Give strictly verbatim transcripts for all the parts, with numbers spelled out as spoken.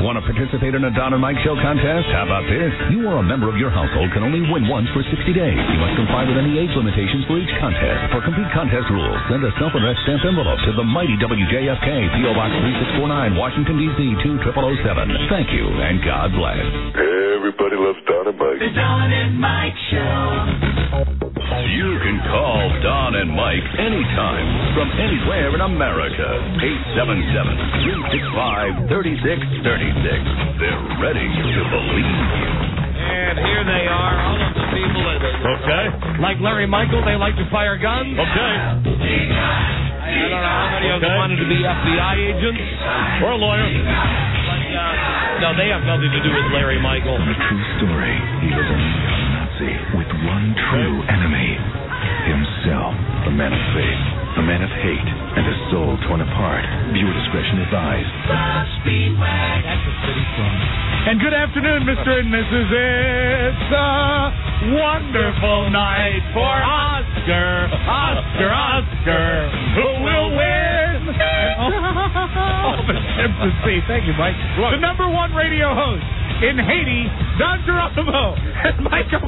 Want to participate in a Don and Mike Show contest? How about this? You or a member of your household can only win once for sixty days. You must comply with any age limitations for each contest. For complete contest rules, send a self-addressed stamped envelope to the mighty W J F K, P O Box three six four nine, Washington, D C two zero zero zero seven. Thank you, and God bless. Everybody loves Don and Mike. The Don and Mike Show. You can call Don and Mike anytime from anywhere in America. eight seven seven, three six five, three six three six. They're ready to believe you. And here they are, all of the people that, Okay. like Larry Michael, they like to fire guns. Okay. I don't know how many of them Okay. wanted to be F B I agents. Or a lawyer. But, uh, no, they have nothing to do with Larry Michael. A true story. He was a neo-Nazi with one true enemy. Himself. A man of faith. A man of hate. And a soul torn apart. Viewer discretion advised. That's a city song. And good afternoon, Mister and Missus It's a wonderful night for Oscar. Oscar, Oscar. Who will win? Oh, the sympathy. Thank you, Mike. The number one radio host in Haiti, Don Geronimo and Michael.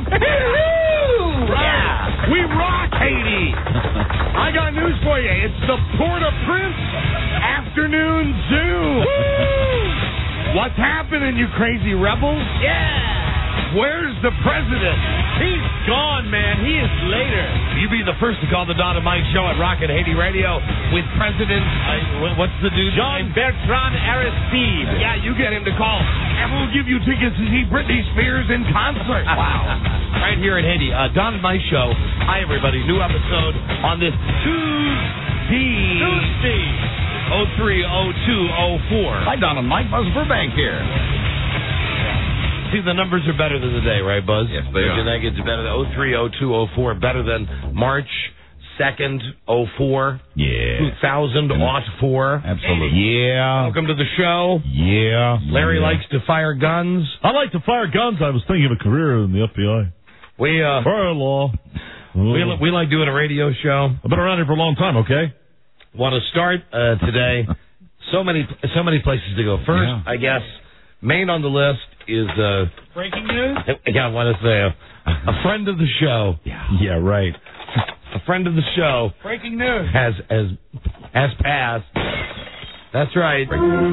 Yeah. We rock Haiti. I got news for you. It's the Port-au-Prince Afternoon Zoo. What's happening, you crazy rebels? Yeah. Where's the president? He's gone, man. He is later. You be the first to call the Don and Mike Show at Rocket Haiti Radio with President, uh, what's the dude's John name? Bertrand Aristide. Yeah, you get him to call. And we'll give you tickets to see Britney Spears in concert. Wow. Right here in Haiti. Uh, Don and Mike Show. Hi, everybody. New episode on this Tuesday. Tuesday. oh three oh two oh four. Hi, Don and Mike. Buzz Burbank here. See, the numbers are better than the day, right, Buzz? Yes, they are. That gets better than oh three oh two oh four, better than March second, oh four. Yeah. two thousand four. Absolutely. Yeah. Welcome to the show. Yeah. Larry yeah. likes to fire guns. I like to fire guns. I was thinking of a career in the F B I. We, uh, Fire law. we, we like doing a radio show. I've been around here for a long time, okay? Want to start uh, today. So many, so many places to go. First, Yeah. I guess, main on the list is uh, Breaking news? yeah, I want to say a, a friend of the show. Yeah. Yeah, right. A friend of the show Breaking news. has has has passed. That's right.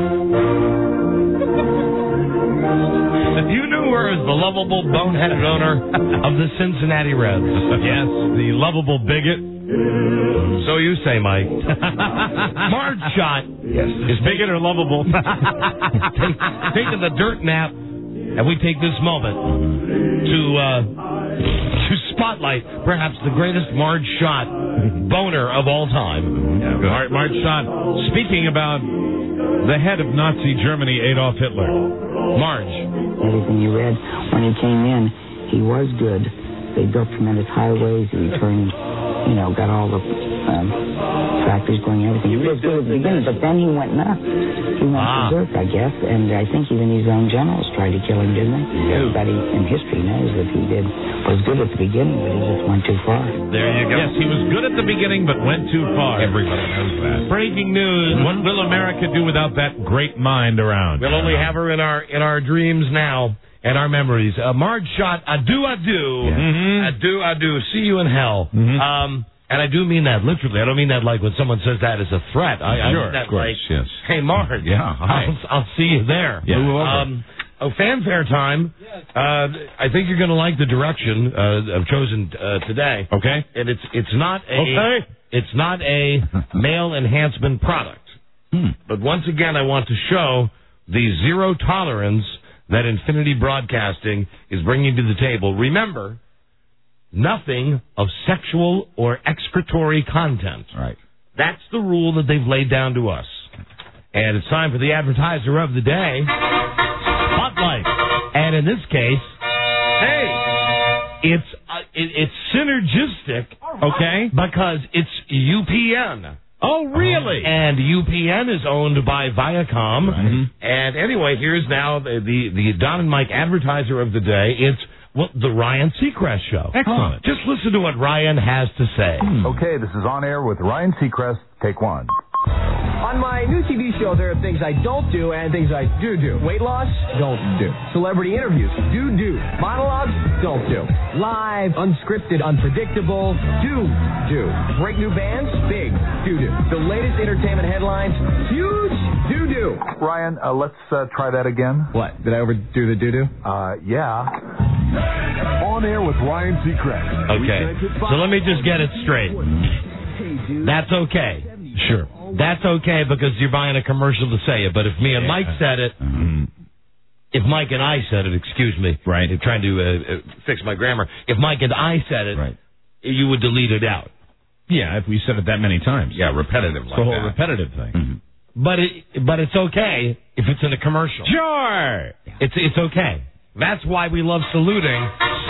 You knew her as the lovable, boneheaded owner of the Cincinnati Reds. Yes, the lovable bigot. So you say, Mike. Marge Schott Yes. is bigot or lovable. Take, taking the dirt nap, and we take this moment to uh, to spotlight perhaps the greatest Marge Schott boner of all time. Yeah, Mar- Marge Schott, speaking about the head of Nazi Germany, Adolf Hitler. Marge. Everything you read, when he came in, he was good. They built tremendous highways. He turned, you know, got all the um, factories going, everything. He was good at the beginning, but then he went nuts. He went Ah. berserk, I guess, and I think even his own generals tried to kill him, didn't they? Everybody in history knows that he did was good at the beginning, but he just went too far. There you go. Yes, he was good at the beginning, but went too far. Everybody knows that. Breaking news. What will America do without that great mind around? We'll only have her in our in our dreams now and our memories. Uh, Marge Schott, adieu, adieu. Mhm. Adieu, adieu. See you in hell. Mhm. Um, and I do mean that literally. I don't mean that like when someone says that as a threat. I, I Sure, mean that of course, like, yes. hey, Marge. Yeah, hi. I'll, I'll see you there. Yeah. Move over. Um, oh, fanfare time. Uh, I think you're going to like the direction uh, I've chosen uh, today. Okay. And it's it's not a Okay. it's not a male enhancement product. Hmm. But once again, I want to show the zero tolerance that Infinity Broadcasting is bringing to the table. Remember, nothing of sexual or excretory content. Right. That's the rule that they've laid down to us. And it's time for the advertiser of the day, Spotlight. And in this case, hey, it's uh, it, it's synergistic, okay, because it's U P N. Oh, really? And U P N is owned by Viacom. Right. And anyway, here's now the, the, the Don and Mike advertiser of the day. It's well, the Ryan Seacrest Show. Excellent. Just listen to what Ryan has to say. Okay, this is On Air with Ryan Seacrest. Take one. On my new T V show, there are things I don't do and things I do do. Weight loss? Don't do. Celebrity interviews? Do do. Monologues? Don't do. Live, unscripted, unpredictable? Do do. Break new bands? Big do do. The latest entertainment headlines? Huge do do. Ryan, uh, let's uh, try that again. What? Did I overdo the do do? Uh, yeah. On air with Ryan Seacrest. Okay. So let me just get it straight. That's okay. Sure. That's okay because you're buying a commercial to say it. But if me and Mike said it, mm-hmm. if Mike and I said it, excuse me, right? I'm trying to uh, fix my grammar. If Mike and I said it, right. you would delete it out. Yeah, if we said it that many times. Yeah, repetitive. Like the whole that. repetitive thing. Mm-hmm. But it, but it's okay if it's in a commercial. Sure. It's it's okay. That's why we love saluting.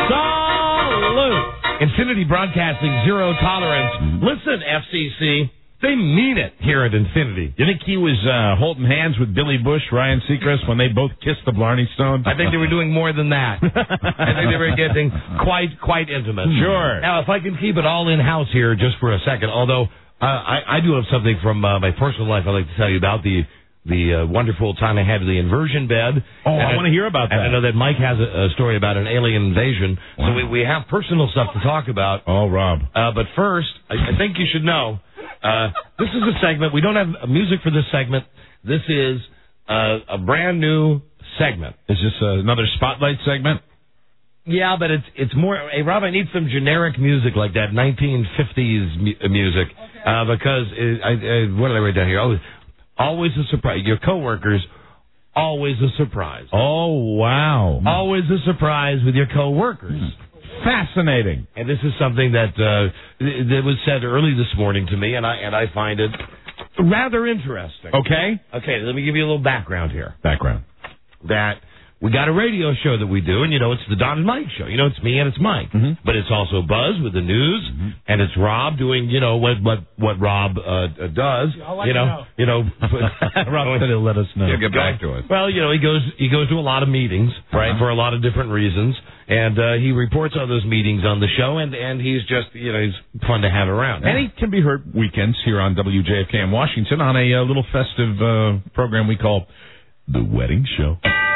Salute. Infinity Broadcasting, zero tolerance. Mm-hmm. Listen, F C C. They mean it here at Infinity. You think he was uh, holding hands with Billy Bush, Ryan Seacrest, when they both kissed the Blarney Stone? I think they were doing more than that. I think they were getting quite, quite intimate. Sure. Now, if I can keep it all in-house here just for a second, although uh, I, I do have something from uh, my personal life I'd like to tell you about, the the uh, wonderful time I had with the inversion bed. Oh, I, I want to hear about that. And I know that Mike has a, a story about an alien invasion, wow. so we, we have personal stuff to talk about. Oh, Rob. Uh, but first, I, I think you should know, uh, this is a segment. We don't have music for this segment. This is uh, a brand new segment. Is this uh, another spotlight segment? Yeah, but it's it's more. Hey, Rob, I need some generic music like that nineteen fifties mu- music okay. uh, because it, I, I, what did I write down here? Oh, always a surprise. Your coworkers, always a surprise. Oh wow! Always a surprise with your coworkers. Hmm. Fascinating. And this is something that uh, that was said early this morning to me, and I and I find it rather interesting. Okay. Okay. Let me give you a little background here. Background. That. We got a radio show that we do, and, you know, it's the Don and Mike show. You know, it's me and it's Mike. Mm-hmm. But it's also Buzz with the news, mm-hmm. and it's Rob doing, you know, what what, what Rob uh, does. I'll let you know, know. you know, Rob said he'll let us know. Yeah, get back to us. Well, you know, he goes he goes to a lot of meetings, right, uh-huh. for a lot of different reasons, and uh, he reports on those meetings on the show, and, and he's just, you know, he's fun to have around. And he can be heard weekends here on W J F K in Washington on a uh, little festive uh, program we call The Wedding Show.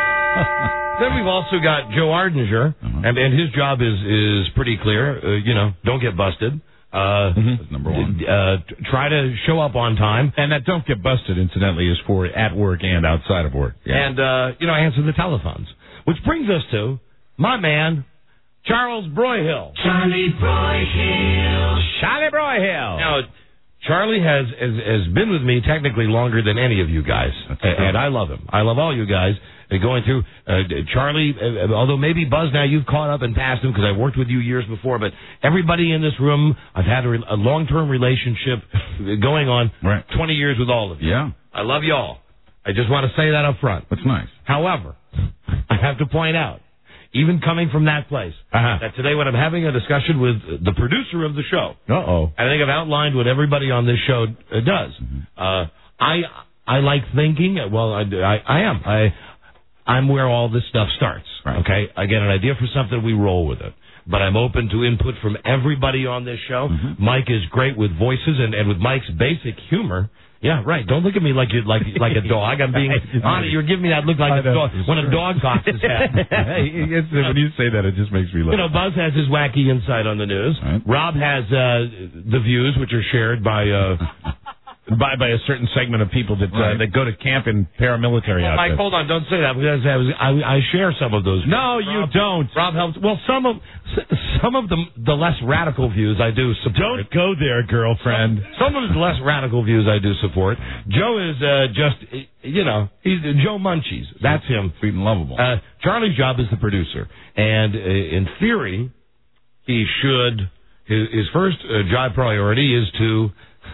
Then we've also got Joe Ardinger, uh-huh. and, and his job is, is pretty clear. Uh, you know, don't get busted. Uh, mm-hmm. That's number one. Uh, t- try to show up on time. And that don't get busted, incidentally, is for at work and outside of work. Yeah. And, uh, you know, answer the telephones. Which brings us to my man, Charles Broyhill. Charlie Broyhill. Charlie Broyhill. Now, Charlie has, has, has been with me technically longer than any of you guys. That's and, and I love him. I love all you guys. Going through, uh, Charlie, uh, although maybe Buzz now you've caught up and passed him because I worked with you years before, but everybody in this room, I've had a, re- a long-term relationship going on right. twenty years with all of you. Yeah. I love you all. I just want to say that up front. That's nice. However, I have to point out, even coming from that place, uh-huh. that today when I'm having a discussion with the producer of the show, uh-oh, I think I've outlined what everybody on this show uh, does. Mm-hmm. Uh, I I like thinking, well, I, I, I am. I... I'm where all this stuff starts, right. okay? I get an idea for something, we roll with it. But I'm open to input from everybody on this show. Mm-hmm. Mike is great with voices, and, and with Mike's basic humor. Yeah, right. Don't look at me like you like like a dog. I'm being honest. You're giving me that look like a dog when a dog cocks his head. It's, when you say that, it just makes me laugh. You know, Buzz has his wacky insight on the news. Right. Rob has uh, the views, which are shared by... Uh, By by a certain segment of people that right. uh, that go to camp in paramilitary well, outfits. Mike, hold on, don't say that because I, was, I, I share some of those views. No, you Rob, don't. Rob helps. Well, some of some of the the less radical views I do support. Don't go there, girlfriend. Some, some of the less radical views I do support. Joe is uh, just you know he's Joe Munchies. That's him. Sweet and lovable. Uh, Charlie's job is the producer, and uh, in theory, he should his, his first uh, job priority is to.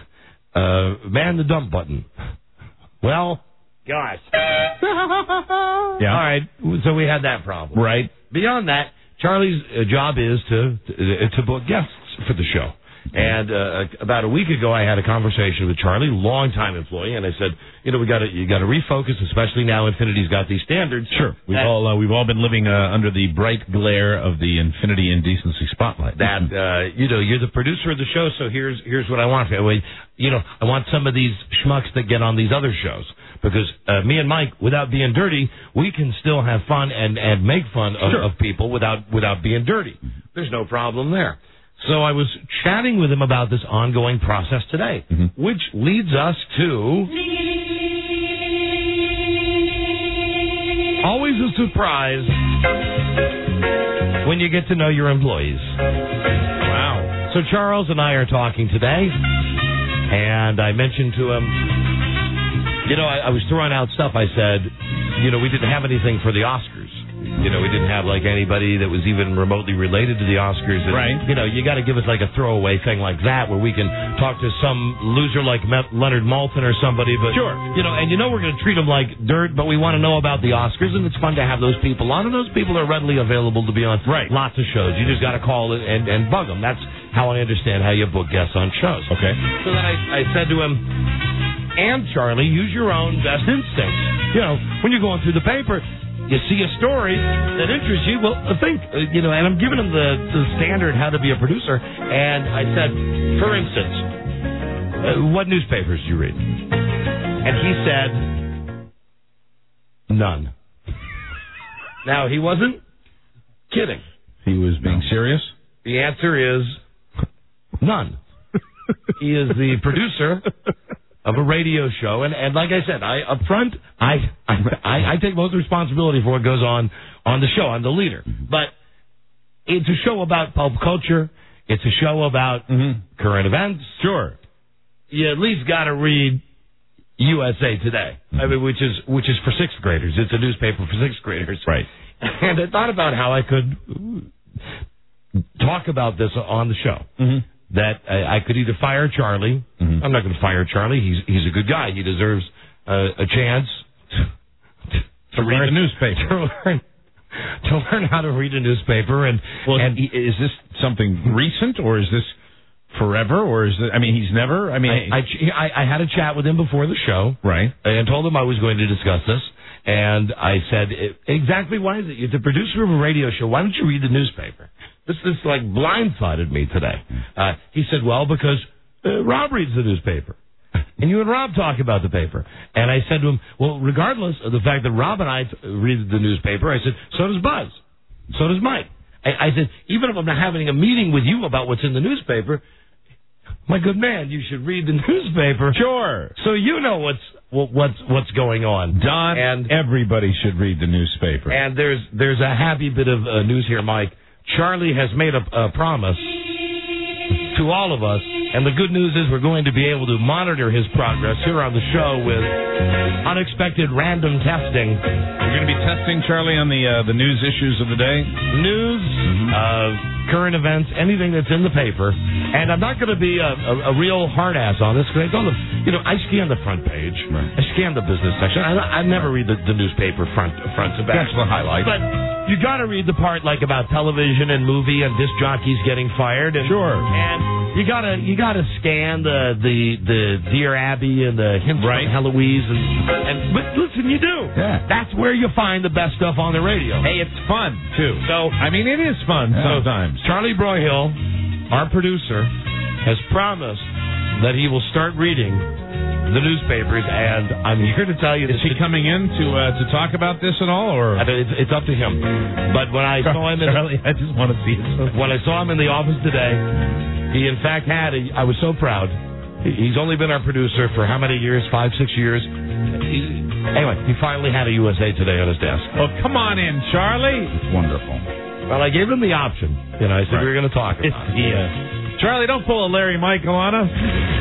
Uh, man the dump button. Well, gosh. Yeah. All right. So we had that problem. Right. Beyond that, Charlie's uh, job is to, to to book guests for the show. And uh, about a week ago, I had a conversation with Charlie, longtime employee, and I said, you know, we got to you got to refocus, especially now Infinity's got these standards. Sure, we've that, all uh, we've all been living uh, under the bright glare of the Infinity Indecency spotlight. That uh, you know, you're the producer of the show, so here's here's what I want. You know, I want some of these schmucks that get on these other shows. Because uh, me and Mike, without being dirty, we can still have fun and, and make fun of, sure. of people without without being dirty. There's no problem there. So I was chatting with him about this ongoing process today, mm-hmm. which leads us to always a surprise when you get to know your employees. Wow. So Charles and I are talking today, and I mentioned to him, you know, I, I was throwing out stuff. I said, you know, we didn't have anything for the Oscars. You know, we didn't have, like, anybody that was even remotely related to the Oscars. And, right. You know, you got to give us, like, a throwaway thing like that where we can talk to some loser like Leonard Maltin or somebody. But, sure. You know, and you know we're going to treat them like dirt, but we want to know about the Oscars, and it's fun to have those people on. And those people are readily available to be on right. lots of shows. You just got to call and, and, and bug them. That's how I understand how you book guests on shows. Okay. So then I, I said to him, and Charlie, use your own best instincts. You know, when you're going through the paper, you see a story that interests you. Well, think, uh, you know, and I'm giving him the, the standard how to be a producer. And I said, for instance, uh, what newspapers do you read? And he said, none. Now, he wasn't kidding. He was being no. serious? The answer is none. He is the producer of a radio show, and, and like I said, I up front, I, I I take most responsibility for what goes on on the show. I'm the leader, but it's a show about pulp culture. It's a show about mm-hmm. current events. Sure, you at least got to read U S A Today, mm-hmm. I mean, which is which is for sixth graders. It's a newspaper for sixth graders, right? And I thought about how I could talk about this on the show. Mm-hmm. That I, I could either fire Charlie. Mm-hmm. I'm not going to fire Charlie. He's he's a good guy. He deserves uh, a chance to, to read learn, the newspaper. To learn, to learn how to read a newspaper. And well, and is this something recent, or is this forever, or is it? I mean, he's never. I mean, I, I I had a chat with him before the show, right? And told him I was going to discuss this. And I said, exactly why is it? You're the producer of a radio show. Why don't you read the newspaper? This this like blindsided me today. Uh, he said, well, because uh, Rob reads the newspaper. And you and Rob talk about the paper. And I said to him, well, regardless of the fact that Rob and I t- read the newspaper, I said, so does Buzz. So does Mike. I, I said, even if I'm not having a meeting with you about what's in the newspaper, my good man, you should read the newspaper. Sure. So you know what's what's what's going on. Don, and everybody should read the newspaper. And there's there's a happy bit of uh, news here, Mike. Charlie has made a, a promise to all of us, and the good news is we're going to be able to monitor his progress here on the show with unexpected random testing. We're going to be testing Charlie on the uh, the news issues of the day. News, mm-hmm. uh, current events, anything that's in the paper. And I'm not going to be a, a, a real hard ass on this because I don't, you know, I scan the front page, right. I scan the business section. I, I never read the, the newspaper front front to back. That's the highlight. But you got to read the part like about television and movie and disc jockeys getting fired. And, sure. And you gotta you gotta scan the the, the Dear Abby and the hints right. from Heloise and and but listen, you do. Yeah. That's where you find the best stuff on the radio. Hey, it's fun too. So I mean, it is fun yeah. sometimes. Charlie Broyhill, our producer, has promised that he will start reading the newspapers, and I'm here to tell you... Is he coming in to uh, to talk about this at all, or...? It's, it's up to him. But when I saw him... In, Charlie, I just want to see it. When I saw him in the office today, he in fact had... A, I was so proud. He's only been our producer for how many years? Five, six years? He, anyway, he finally had a U S A Today on his desk. Well, come on in, Charlie. It's wonderful. Well, I gave him the option. You know, I said right. we were going to talk about it's, it. Yeah. Charlie, don't pull a Larry Michael on us.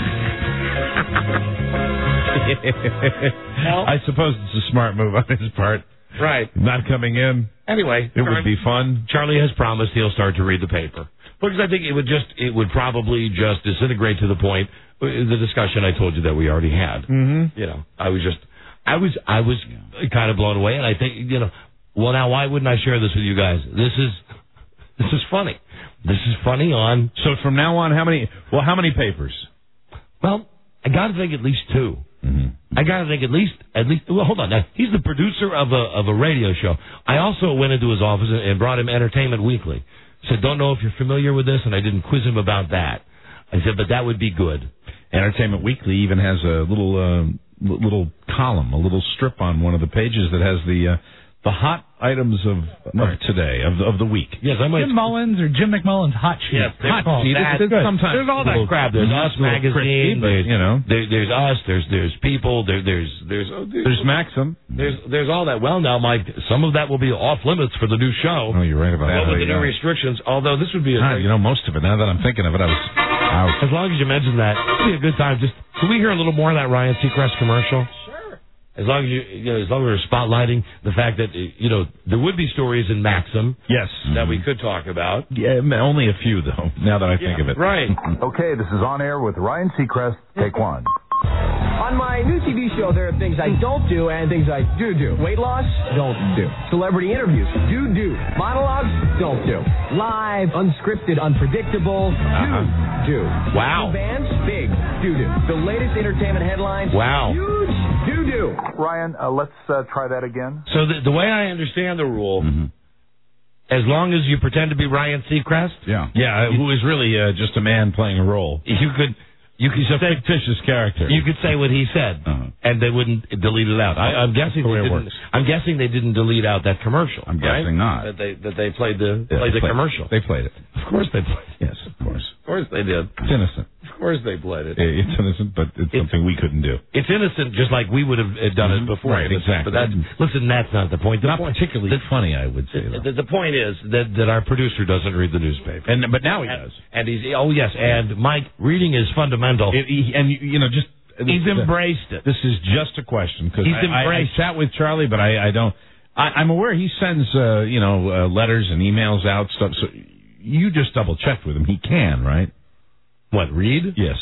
Well, I suppose it's a smart move on his part. Right. Not coming in. Anyway. It Charlie, would be fun. Charlie has promised he'll start to read the paper. Because I think it would just, it would probably just disintegrate to the point, the discussion I told you that we already had. Mm-hmm. You know, I was just, I was, I was kind of blown away, and I think, you know, well, now, why wouldn't I share this with you guys? This is... This is funny. This is funny on... So from now on, how many... Well, how many papers? Well, I got to think at least two. Mm-hmm. I got to think at least... at least. Well, hold on. Now, he's the producer of a of a radio show. I also went into his office and, and brought him Entertainment Weekly. Said, don't know if you're familiar with this, and I didn't quiz him about that. I said, but that would be good. Entertainment Weekly even has a little uh, little column, a little strip on one of the pages that has the uh, the hot items of, right. of today, of the, of the week. Yes, I might. Jim Mullins or Jim McMullen's hot sheet. Yes, hot sheet. That, It's, it's sometimes there's all that crap. There's Us Magazine. Crispy, there's, you know, there, there's Us. There's there's People. There, there's there's oh, there's there's Maxim. There's there's all that. Well, now, Mike, some of that will be off limits for the new show. Oh, you're right about well, that. with the new yeah. restrictions. Although this would be a ah, you know most of it. Now that I'm thinking of it, I was out. As long as you mention that, it would be a good time. Just can we hear a little more of that Ryan Seacrest commercial? As long as you, you know, as long as we're spotlighting the fact that, you know, there would be stories in Maxim. Yes. That we could talk about. Yeah, only a few, though, now that I think yeah, of it. Right. Okay, this is On Air with Ryan Seacrest. Take one. On my new T V show, there are things I don't do and things I do do. Weight loss? Don't do. Celebrity interviews? Do do. Monologues? Don't do. Live, unscripted, unpredictable? Uh-huh. Do do. Wow. New bands? Big. Do do. The latest entertainment headlines? Wow. Huge. Do do. Ryan, uh, let's uh, try that again. So the, the way I understand the rule, Mm-hmm. as long as you pretend to be Ryan Seacrest, Yeah. Yeah, who is really uh, just a man playing a role. you could you could He's a say fictitious character. you could say what he said, Uh-huh. and they wouldn't delete it out. I, I'm guessing the way they it didn't. works. I'm guessing they didn't delete out that commercial. I'm right? guessing not. That they that they played the Yeah, played they the played- commercial. They played it. Of course they played. Yes, of course. Of course they did. It's innocent. Of course they played it. It's innocent, but it's, It's- something we couldn't do. It's innocent, just like we would have uh, done it Mhm. before. Right, But- exactly. But that, listen, that's not the point. The Not point, particularly the, funny, I would say. the, though. the, the point is that, that our producer doesn't read the newspaper. And but now he and, does. and he's oh yes, and Mike, reading is fundamental. It, he, and you, you know, just He's embraced it. This is just a question because He's I, I, I embraced chat with Charlie, but I, I don't. I, I'm aware he sends uh, you know uh, letters and emails out stuff. So you just double checked with him. He can, right? What, read? Yes.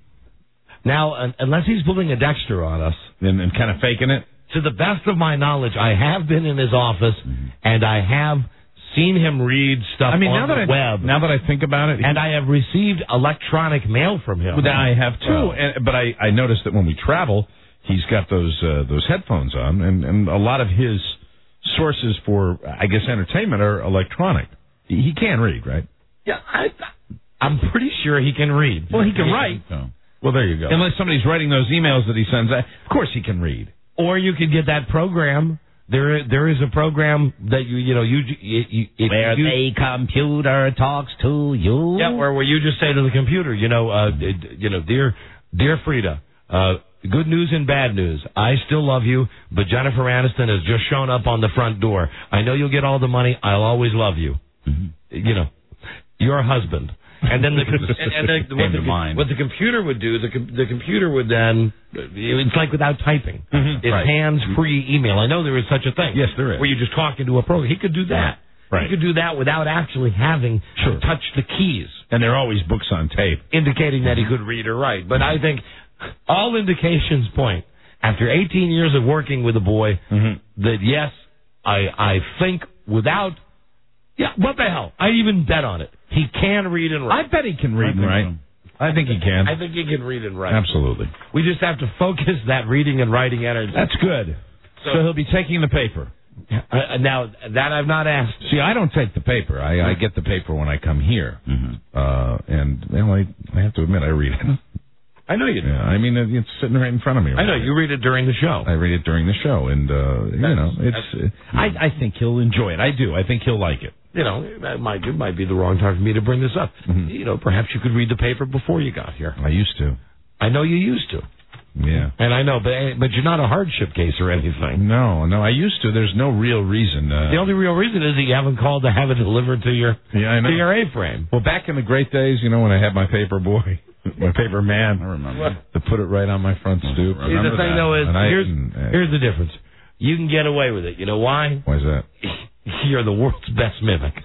Now, un- unless he's pulling a Dexter on us, And, and kind of faking it. to the best of my knowledge, I have been in his office Mm-hmm. and I have seen him read stuff I mean, on now that the I web. now that I think about it, and I have received electronic mail from him. But I have too. Well. And, but I, I noticed that when we travel, he's got those uh, those headphones on, and, and a lot of his sources for, I guess, entertainment are electronic. He, he can read, right? Yeah, I, I'm pretty sure he can read. Well, he can write. Oh. Well, there you go. Unless somebody's writing those emails that he sends, of course he can read. Or you could get that program. There, there is a program that you, you know, you, you, you if Where you, the computer talks to you. yeah, or where you just say to the computer, you know, uh, you know, dear, dear Frida, uh, good news and bad news. I still love you, but Jennifer Aniston has just shown up on the front door. I know you'll get all the money. I'll always love you. Mm-hmm. You know, your husband. And then the and, and the, what, the, what the computer would do, the com- the computer would then, it's like without typing. Mm-hmm. It's Right. hands-free email. I know there is such a thing. Yes, there is. Where you just talk into a program. He could do that. Right. He could do that without actually having Sure. to touch the keys, And there are always books on tape. indicating that he could read or write. But I think all indications point, after eighteen years of working with a boy, Mm-hmm. that yes, I I think without, yeah, what the hell? I even bet on it. He can read and I write. bet he can read and write. I think he can. I think he can read and write. Absolutely. We just have to focus that reading and writing energy. That's good. So- So, he'll be taking the paper. Uh, now, that I've not asked. See, I don't take the paper. I, I get the paper when I come here. Mm-hmm. Uh, and, well, I, I have to admit, I read it. I know you do. Yeah, I mean, it's sitting right in front of me. I Right know. now. You read it during the show. I read it during the show, and, uh, you That's- know, it's. Uh, I, I think he'll enjoy it. I do. I think he'll like it. You know, that might, it might be the wrong time for me to bring this up. Mhm. You know, perhaps you could read the paper before you got here. I used to. I know you used to. Yeah. And I know, but but you're not a hardship case or anything. No, no, I used to. There's no real reason. Uh, The only real reason is that you haven't called to have it delivered to your yeah, I know. to your A-frame. Well, back in the great days, you know, when I had my paper boy, my paper man, I remember to put it right on my front stoop. See, the thing, though, is And I- here's, and, uh, here's the difference. You can get away with it. You know why? Why is that? You're the world's best mimic.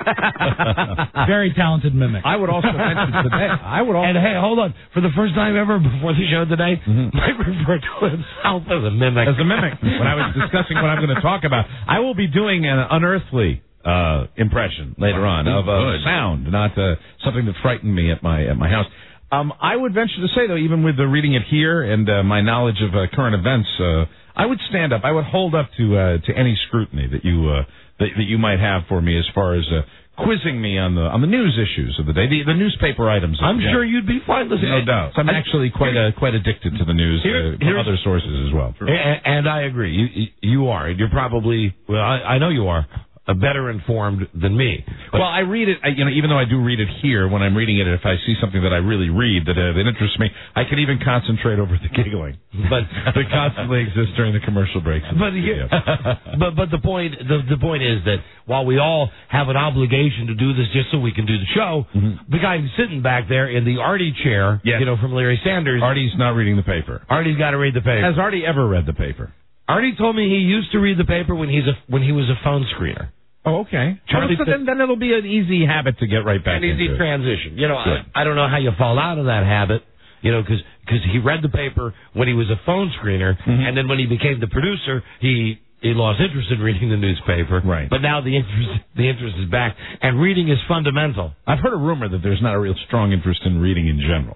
Very talented mimic. I would also mention today. I would also. And hey, hold on. For the first time ever before the show today, Mike referred to himself as a mimic. As a mimic. When I was discussing what I'm going to talk about, I will be doing an unearthly uh, impression later on of uh, sound, not uh, something that frightened me at my at my house. Um, I would venture to say, though, even with the reading it here and uh, my knowledge of uh, current events, uh, I would stand up. I would hold up to uh, to any scrutiny that you uh, that, that you might have for me as far as uh, quizzing me on the on the news issues of the day, the, the newspaper items. I'm sure you'd be fine listening. No doubt. So I'm actually quite uh, quite addicted to the news Here, uh, from other sources as well. And, and I agree. You you are. You're probably well. I, I know you are. Uh, better informed than me. But well, I read it, I, you know, even though I do read it here, when I'm reading it, if I see something that I really read that, uh, that interests me, I can even concentrate over the giggling but that constantly exists during the commercial breaks. But here, but but the point the the point is that while we all have an obligation to do this just so we can do the show, mm-hmm. the guy who's sitting back there in the Artie chair, yes. you know, from Larry Sanders, Artie's not reading the paper. Artie's got to read the paper. Has Artie ever read the paper? Artie told me he used to read the paper when he's a when he was a phone screener. Oh, okay. Charlie, well, so then, then it'll be an easy habit to get right back into. An easy into. transition. You know, I, I don't know how you fall out of that habit, you know, because he read the paper when he was a phone screener, mm-hmm. and then when he became the producer, he he lost interest in reading the newspaper. Right. But now the interest the interest is back, and reading is fundamental. I've heard a rumor that there's not a real strong interest in reading in general.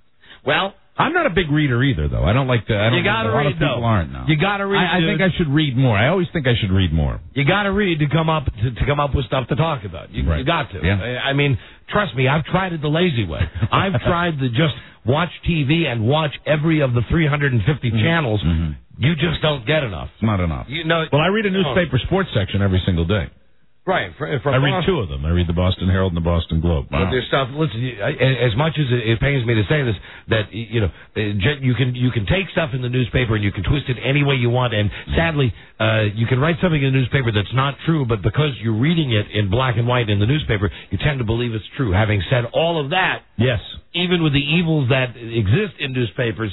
Well, I'm not a big reader either, though. I don't like to. I don't you gotta a lot read, of people though. aren't now. You got to read. I, I think I should read more. I always think I should read more. You got to read to come up to, to come up with stuff to talk about. You, right. you got to. Yeah. I mean, trust me, I've tried it the lazy way. I've tried to just watch T V and watch every of the three hundred fifty mm-hmm. channels. Mm-hmm. You just don't get enough. It's not enough. You know. Well, I read a newspaper sports section every single day. Right. For, for I read Boston. two of them. I read the Boston Herald and the Boston Globe. Wow. But there's stuff. Listen, as much as it pains me to say this, that you know, you can you can take stuff in the newspaper and you can twist it any way you want. And sadly, uh, you can write something in the newspaper that's not true, but because you're reading it in black and white in the newspaper, you tend to believe it's true. Having said all of that, yes, even with the evils that exist in newspapers,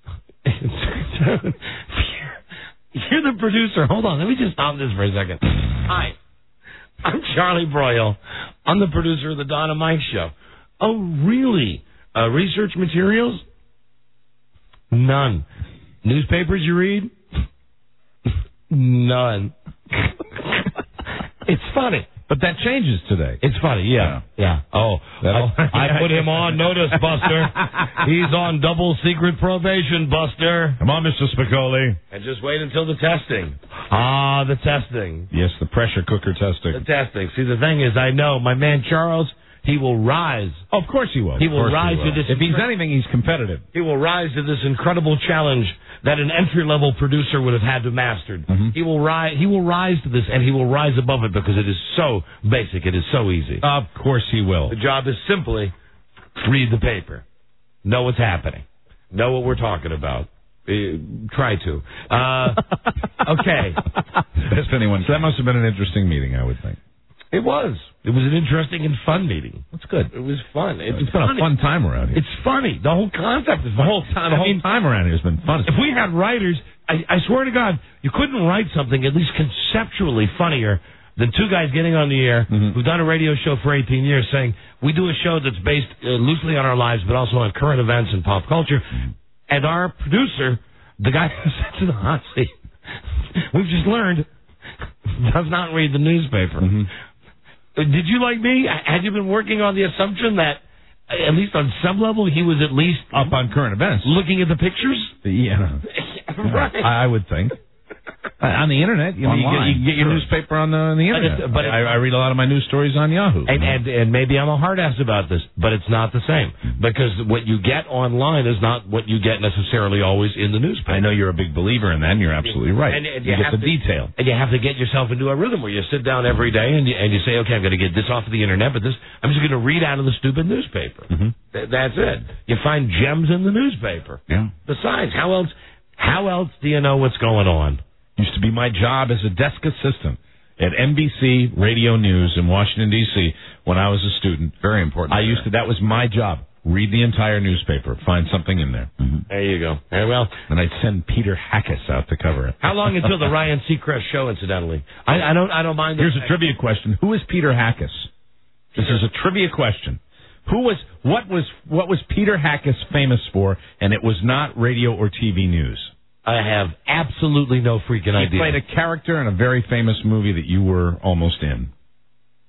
you're the producer. Hold on, let me just stop this for a second. Hi. I'm Charlie Broyle. I'm the producer of the Don and Mike Show. Oh, really? Uh, research materials? None. Newspapers you read? None. It's funny. But that changes today. It's funny, yeah. Yeah. yeah. Oh, oh I put him on notice, Buster. He's on double secret probation, Buster. Come on, Mister Spicoli. And just wait until the testing. Ah, the testing. Yes, the pressure cooker testing. The testing. See, the thing is, I know my man Charles, he will rise. Oh, of course he will. He will rise he will. to this. If he's anything, he's competitive. He will rise to this incredible challenge that an entry-level producer would have had to master. Mm-hmm. He will rise. He will rise to this, and he will rise above it because it is so basic. It is so easy. Of course he will. The job is simply read the paper, know what's happening, know what we're talking about. Uh, try to. Uh, okay. Best anyone. So that must have been an interesting meeting, I would think. It was. It was an interesting and fun meeting. That's good. It was fun. It, it's been funny. a fun time around here. It's funny. The whole concept is fun. The whole time, the I whole mean, time around here has been fun. If we had writers, I, I swear to God, you couldn't write something at least conceptually funnier than two guys getting on the air mm-hmm. who've done a radio show for eighteen years saying, we do a show that's based uh, loosely on our lives, but also on current events and pop culture. Mm-hmm. And our producer, the guy who sits in the hot seat, we've just learned, does not read the newspaper. Mm-hmm. Did you, like me, had you been working on the assumption that, at least on some level, he was at least up on current events? Looking at the pictures? Yeah. Right. I would think. On the internet, you, know, you, get, you get your sure. newspaper on the, on the internet. But, it, but I, I read a lot of my news stories on Yahoo. And, and, and maybe I'm a hard ass about this, but it's not the same because what you get online is not what you get necessarily always in the newspaper. I know you're a big believer in that, and you're absolutely right. And, and you, you get the to, detail, and you have to get yourself into a rhythm where you sit down every day and you, and you say, okay, I'm going to get this off of the internet, but this I'm just going to read out of the stupid newspaper. Mm-hmm. Th- that's it. You find gems in the newspaper. Yeah. Besides, how else? How else do you know what's going on? Used to be my job as a desk assistant at N B C Radio News in Washington, D C when I was a student. Very important. I used to, that was my job. Read the entire newspaper. Find something in there. Mm-hmm. There you go. Very well. And I'd send Peter Hackus out to cover it. How long until the Ryan Seacrest show, incidentally? I, I don't I don't mind. Here's a trivia question. Who is Peter Hackus? This is a trivia question. Who was, what was, what was Peter Hackus famous for, and it was not radio or T V news? I have absolutely no freaking he idea. He played a character in a very famous movie that you were almost in.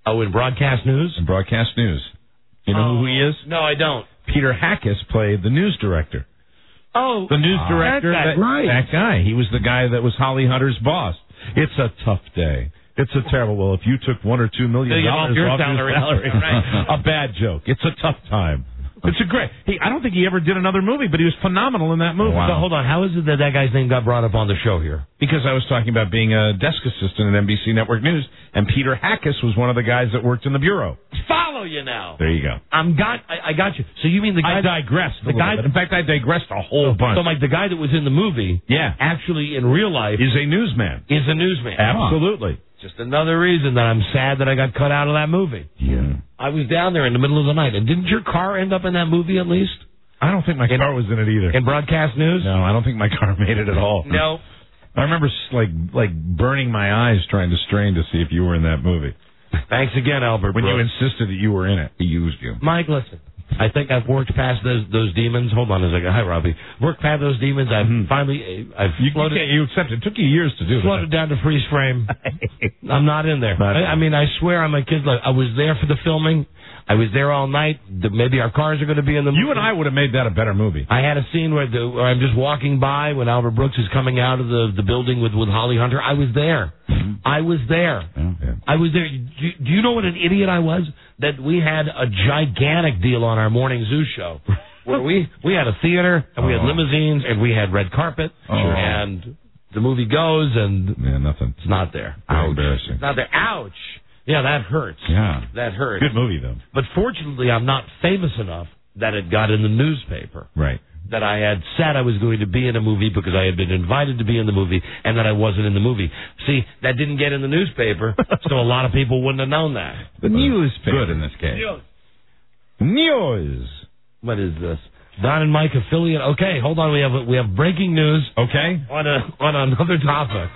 Oh, in broadcast news? In broadcast news. You know oh. who he is? No, I don't. Peter Hackus played the news director. Oh. The news uh, director. That guy. That, right. that guy. He was the guy that was Holly Hunter's boss. It's a tough day. It's a terrible. Well, if you took one or two million dollars off your off salary, your salary right. a bad joke. It's a tough time. It's a great. He, I don't think he ever did another movie, but he was phenomenal in that movie. Wow. So hold on. How is it that that guy's name got brought up on the show here? Because I was talking about being a desk assistant at N B C Network News, and Peter Hackus was one of the guys that worked in the bureau. Follow you now. There you go. I'm got. I, I got you. So you mean the guy? I digressed. The guy. Bit. In fact, I digressed a whole so, bunch. So like the guy that was in the movie, yeah, actually in real life is a newsman. Is a newsman. Absolutely. Just another reason that I'm sad that I got cut out of that movie. Yeah. I was down there in the middle of the night, and didn't your car end up in that movie at least? I don't think my in, car was in it either. In broadcast news? No, I don't think my car made it at all. No. I remember like like burning my eyes trying to strain to see if you were in that movie. Thanks again, Albert When Brooks. you insisted that you were in it. He used you. Mike, listen. I think I've worked past those those demons. Hold on a second. Hi, Robbie. Worked past those demons. I've mm-hmm. finally I've you, floated. You, you accept it. It took you years to do. Floated down to freeze frame. I'm not in there. Not I, I mean, I swear on my kids' life. I was there for the filming. I was there all night. The, maybe our cars are going to be in the movie. You and I would have made that a better movie. I had a scene where, the, where I'm just walking by when Albert Brooks is coming out of the, the building with, with Holly Hunter. I was there. Mm-hmm. I was there. Yeah, yeah. I was there. Do, do you know what an idiot I was? That we had a gigantic deal on our morning zoo show where we, we had a theater and we oh. had limousines and we had red carpet oh. and the movie goes and yeah, nothing. It's not there. Ouch. Embarrassing. It's not there. Ouch. Yeah, that hurts. Yeah. That hurts. Good movie, though. But fortunately, I'm not famous enough that it got in the newspaper. Right. That I had said I was going to be in a movie because I had been invited to be in the movie and that I wasn't in the movie. See, that didn't get in the newspaper, so a lot of people wouldn't have known that. The newspaper. Good in this case. News. News. What is this? Don and Mike affiliate. Okay, hold on. We have we have breaking news. Okay. On a on another topic.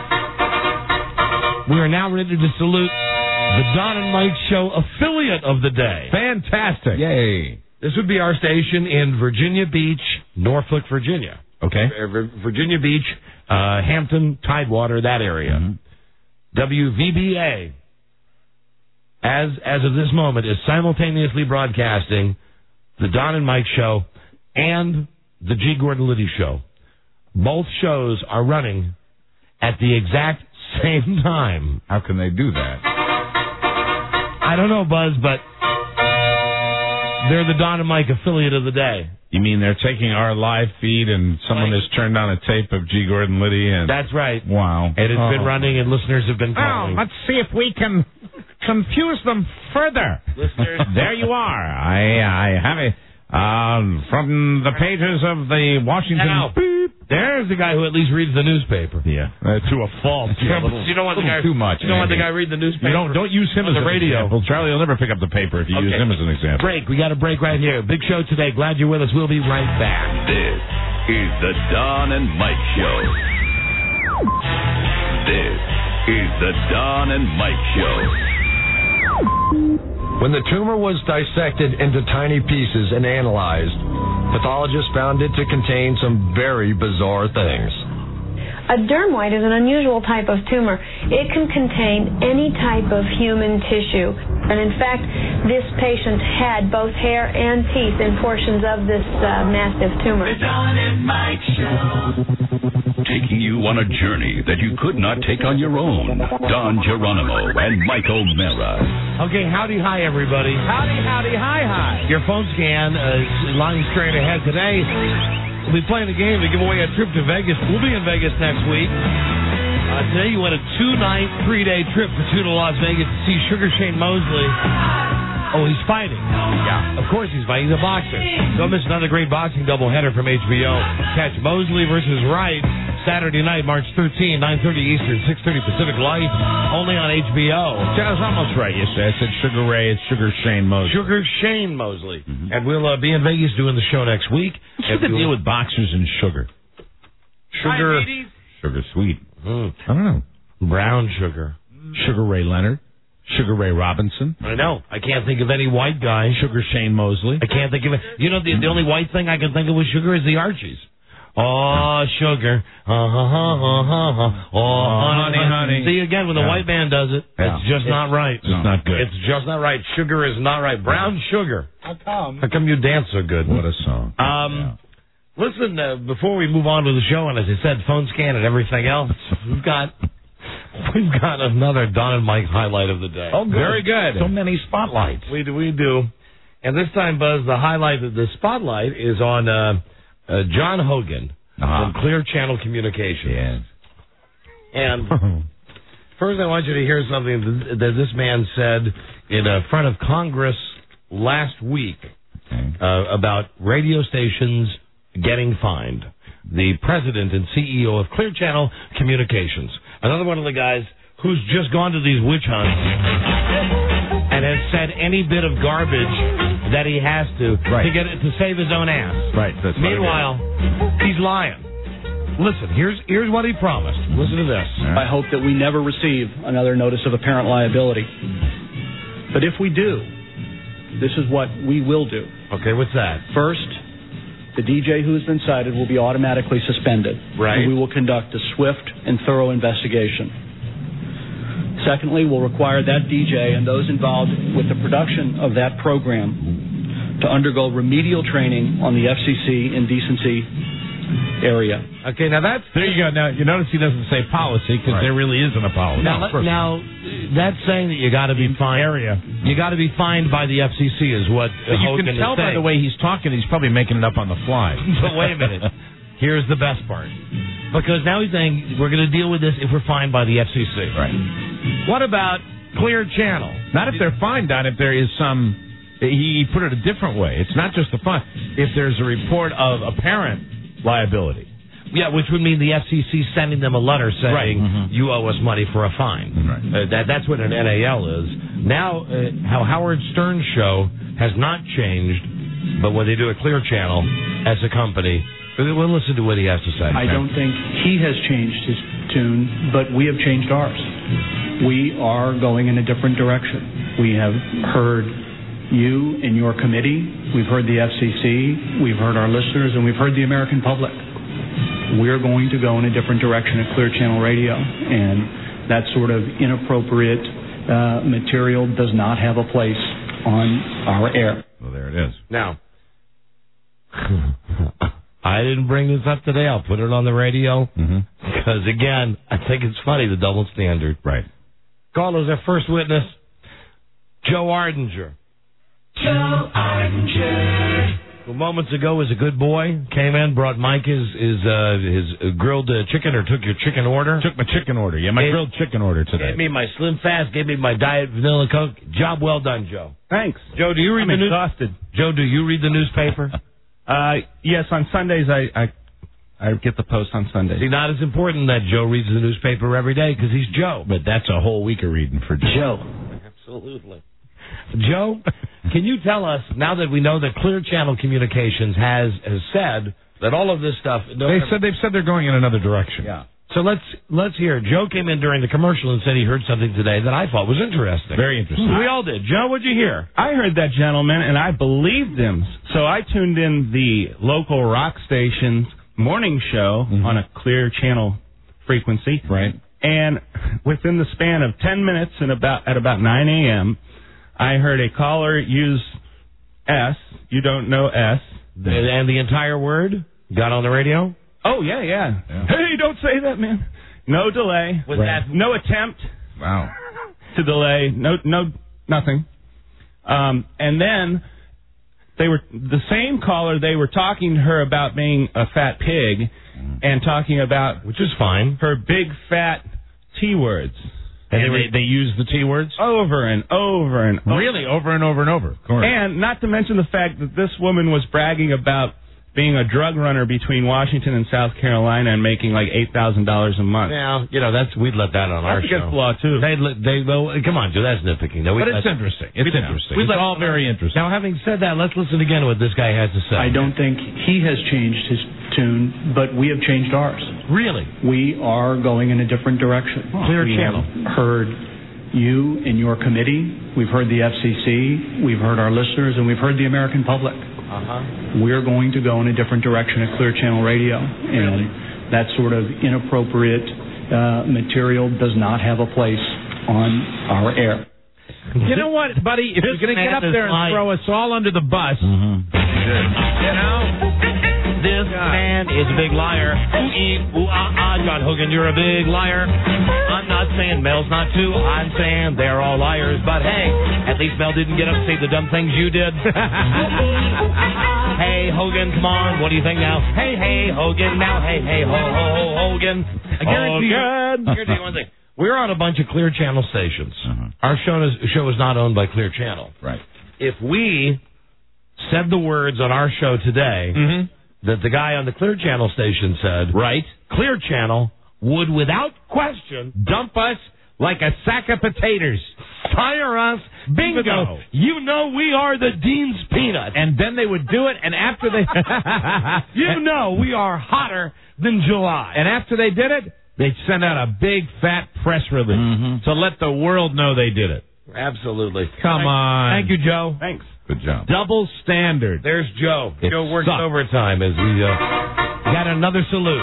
We are now ready to salute the Don and Mike Show affiliate of the day. Fantastic. Yay. This would be our station in Virginia Beach, Norfolk, Virginia. Okay. Virginia Beach, uh, Hampton, Tidewater, that area. Mm-hmm. W V B A, as as of this moment, is simultaneously broadcasting the Don and Mike Show and the G. Gordon Liddy Show. Both shows are running at the exact same time. How can they do that? I don't know, Buzz, but they're the Don and Mike affiliate of the day. You mean they're taking our live feed and someone Mike. has turned on a tape of G. Gordon Liddy? And that's right. Wow. And it's oh. been running and listeners have been calling. Oh, let's see if we can confuse them further. Listeners. There you are. I I have it. Um, from the pages of the Washington... Now, there's the guy who at least reads the newspaper. Yeah, uh, to a fault. Yeah, little, you don't want the guy too much. You don't want the guy read the newspaper. You don't don't use him as the an radio. example. Charlie will never pick up the paper if you okay. use him as an example. Break. We got a break right here. Big show today. Glad you're with us. We'll be right back. This is the Don and Mike Show. This is the Don and Mike Show. When the tumor was dissected into tiny pieces and analyzed, pathologists found it to contain some very bizarre things. A dermoid is an unusual type of tumor. It can contain any type of human tissue. And in fact, this patient had both hair and teeth in portions of this uh, massive tumor. The Don and Mike Show. Taking you on a journey that you could not take on your own. Don Geronimo and Mike O'Mara. Okay, howdy, hi, everybody. Howdy, howdy, hi, hi. Your phone scan uh, lying straight ahead today. We'll be playing a game to give away a trip to Vegas. We'll be in Vegas next week. Uh, today you went a two-night, three-day trip for two to Las Vegas to see Sugar Shane Mosley. Oh, he's fighting. Yeah, of course he's fighting. He's a boxer. Don't miss another great boxing doubleheader from H B O. Catch Mosley versus Wright Saturday night, March thirteenth, nine thirty Eastern, six thirty Pacific Life, only on H B O. That was almost right, you said. I said Sugar Ray. It's Sugar Shane Mosley. Sugar Shane Mosley. Mm-hmm. And we'll uh, be in Vegas doing the show next week. What's the deal with boxers and sugar? Sugar. Sugar sweet. Mm. I don't know. Brown sugar. Sugar Ray Leonard. Sugar Ray Robinson. I know. I can't think of any white guy. Sugar Shane Mosley. I can't think of it. You know, the, the only white thing I can think of with sugar is the Archies. Oh, sugar. Uh, uh, uh, uh, uh, oh, honey, honey. See, again, when the Yeah. white man does it, Yeah. it's just It's- not right. it's No. not good. It's just not right. Sugar is not right. Brown sugar. How come? How come you dance so good? What a song. Um, listen, uh, before we move on to the show, and as I said, phone scan and everything else, we've got we've got another Don and Mike highlight of the day. Oh, good. Very good. So many spotlights. We do, we do. And this time, Buzz, the highlight of the spotlight is on uh, uh, John Hogan Ah. from Clear Channel Communications. Yes. And first, I want you to hear something that, that this man said in uh, front of Congress last week uh, about radio stations getting fined. The president and C E O of Clear Channel Communications. Another one of the guys who's just gone to these witch hunts and has said any bit of garbage that he has to Right. to get it, to save his own ass. Right. That's what it is. Meanwhile, he's lying. Listen, here's here's what he promised. Listen to this. I hope that we never receive another notice of apparent liability. But if we do, this is what we will do. Okay, what's that? First, the D J who has been cited will be automatically suspended. Right. And we will conduct a swift and thorough investigation. Secondly, we'll require that D J and those involved with the production of that program to undergo remedial training on the F C C indecency area. Okay, now that's... There you go. Now, you notice he doesn't say policy because Right. there really isn't a policy. Now, of course now that's saying that you got to be fined. Area. You got to be fined by the F C C is what But you Hogan can is tell by saying. the way he's talking, he's probably making it up on the fly. But wait a minute. Here's the best part. Because now he's saying we're going to deal with this if we're fined by the F C C. Right. What about Clear Channel? Not if they're fined on, if there is some... He put it a different way. It's not just the fine. If there's a report of apparent liability. Yeah, which would mean the F C C sending them a letter saying, Right. Mm-hmm. you owe us money for a fine. Right. Uh, that, that's what an N A L is. Now, uh, how Howard Stern's show has not changed, but when they do a Clear Channel as a company, we'll listen to what he has to say. I don't think he has changed his tune, but we have changed ours. We are going in a different direction. We have heard you and your committee. We've heard the F C C. We've heard our listeners, and we've heard the American public. We're going to go in a different direction at Clear Channel Radio, and that sort of inappropriate uh, material does not have a place on our air. Well, there it is. Now, I didn't bring this up today. I'll put it on the radio Mm-hmm. because, again, I think it's funny, the double standard. Right. Call us our first witness, Joe Ardinger. Joe Ardinger. Who moments ago was a good boy, came in, brought Mike his his, uh, his uh, grilled uh, chicken, or took your chicken order. Took my chicken order. Yeah, my Gave- grilled chicken order today. Gave me my Slim Fast, gave me my Diet Vanilla Coke. Job well done, Joe. Thanks. Joe, do you read I'm the news? exhausted. Joe, do you read the newspaper? Uh, yes, on Sundays I, I I get the post on Sundays. See, not as important that Joe reads the newspaper every day because he's Joe. But that's a whole week of reading for Joe. Absolutely. Joe, can you tell us, now that we know that Clear Channel Communications has, has said that all of this stuff... They said, they've said they're going in another direction. Yeah. So let's let's hear. Joe came in during the commercial and said he heard something today that I thought was interesting. Very interesting. We all did. Joe, what'd you hear? I heard that gentleman, and I believed him. So I tuned in the local rock station's morning show Mm-hmm. on a Clear Channel frequency. Right. And within the span of ten minutes and about at about nine a.m., I heard a caller use S. You don't know S. And, and the entire word got on the radio? Oh, yeah, yeah, Yeah. Hey, don't say that, man. No delay. Was Right. that... No attempt Wow. to delay. No, no, nothing. Um, and then they were the same caller. They were talking to her about being a fat pig, and talking about, which is fine, her big fat T words. And, and they, they use the T words? Over and over and over. Really? Over and over and over. Correct. And not to mention the fact that this woman was bragging about being a drug runner between Washington and South Carolina and making like eight thousand dollars a month. Now, you know, that's we'd let that on our That's show. against the law, too. They'd let, they, well, come on, Joe, that's nitpicking. No, but it's interesting. It's interesting. It's all very interesting. Now, having said that, let's listen again to what this guy has to say. I don't think he has changed his tune, but we have changed ours. Really? We are going in a different direction. Clear we Channel. have heard you and your committee. We've heard the F C C. We've heard our listeners, and we've heard the American public. Uh-huh. We're going to go in a different direction at Clear Channel Radio, and that sort of inappropriate uh, material does not have a place on our air. You know what, buddy? If This you're going to get man up there is and like- throw us all under the bus, Mm-hmm. you know, This man is a big liar. Ooh, ee, ooh, ah, ah, John Hogan, you're a big liar. I'm not saying Mel's not too. I'm saying they're all liars. But hey, at least Mel didn't get up and say the dumb things you did. Hey, Hogan, come on. What do you think now? Hey, hey, Hogan, now. Hey, hey, ho, ho, ho, Hogan. I guarantee you. I guarantee you one thing. We're on a bunch of Clear Channel stations. Uh-huh. Our show is, show is not owned by Clear Channel. Right. If we said the words on our show today Mm-hmm. that the guy on the Clear Channel station said, Right. Clear Channel would, without question, Dump us like a sack of potatoes. fire us. Bingo. Bingo. You know we are the Dean's Peanut. And then they would do it, and after they... You know we are hotter than July. And after they did it, they'd send out a big, fat press release Mm-hmm. to let the world know they did it. Absolutely. Come on. Thank you, Joe. Thanks. Good job. Double standard. There's Joe. It Joe works sucked. overtime as we uh, got another salute.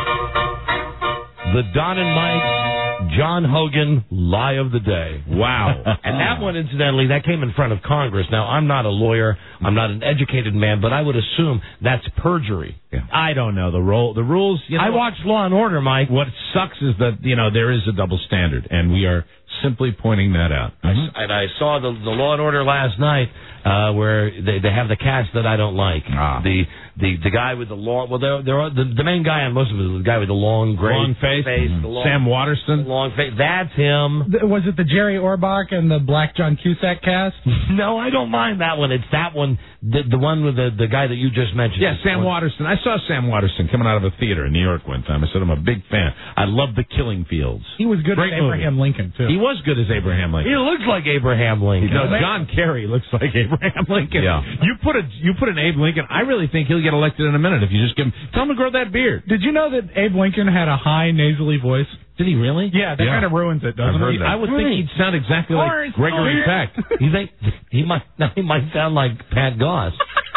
The Don and Mike John Hogan lie of the day. Wow. And that one, incidentally, that came in front of Congress. Now, I'm not a lawyer. I'm not an educated man, but I would assume that's perjury. Yeah. I don't know the role, the rules. You know, I watched Law and Order, Mike. What sucks is that you know there is a double standard, and we are simply pointing that out. Mm-hmm. And I saw the, the Law and Order last night, uh, where they, they have the cast that I don't like. Ah. The the the guy with the long, well, they're, they're, the the main guy on most of it is the guy with the long gray Long face. the long, Sam Waterston. long face. That's him. Th- Was it the Jerry Orbach and the Black John Cusack cast? No, I don't mind that one. It's that one, the the one with the the guy that you just mentioned. Yeah, Sam Waterston. I saw Sam Waterston coming out of a theater in New York one time. I said I'm a big fan. I love The Killing Fields. He was good Great as Abraham movie. Lincoln, too. He was good as Abraham Lincoln. He looks like Abraham Lincoln. He does. John Kerry looks like Abraham Lincoln. Yeah. You put a you put an Abe Lincoln. I really think he'll get elected in a minute if you just give him tell him to grow that beard. Did you know that Abe Lincoln had a high nasally voice? Did he really? Yeah, that Yeah. kind of ruins it, doesn't I've heard it? that. I would think he'd sound exactly like Gregory Peck. You think he might he might sound like Pat Goss?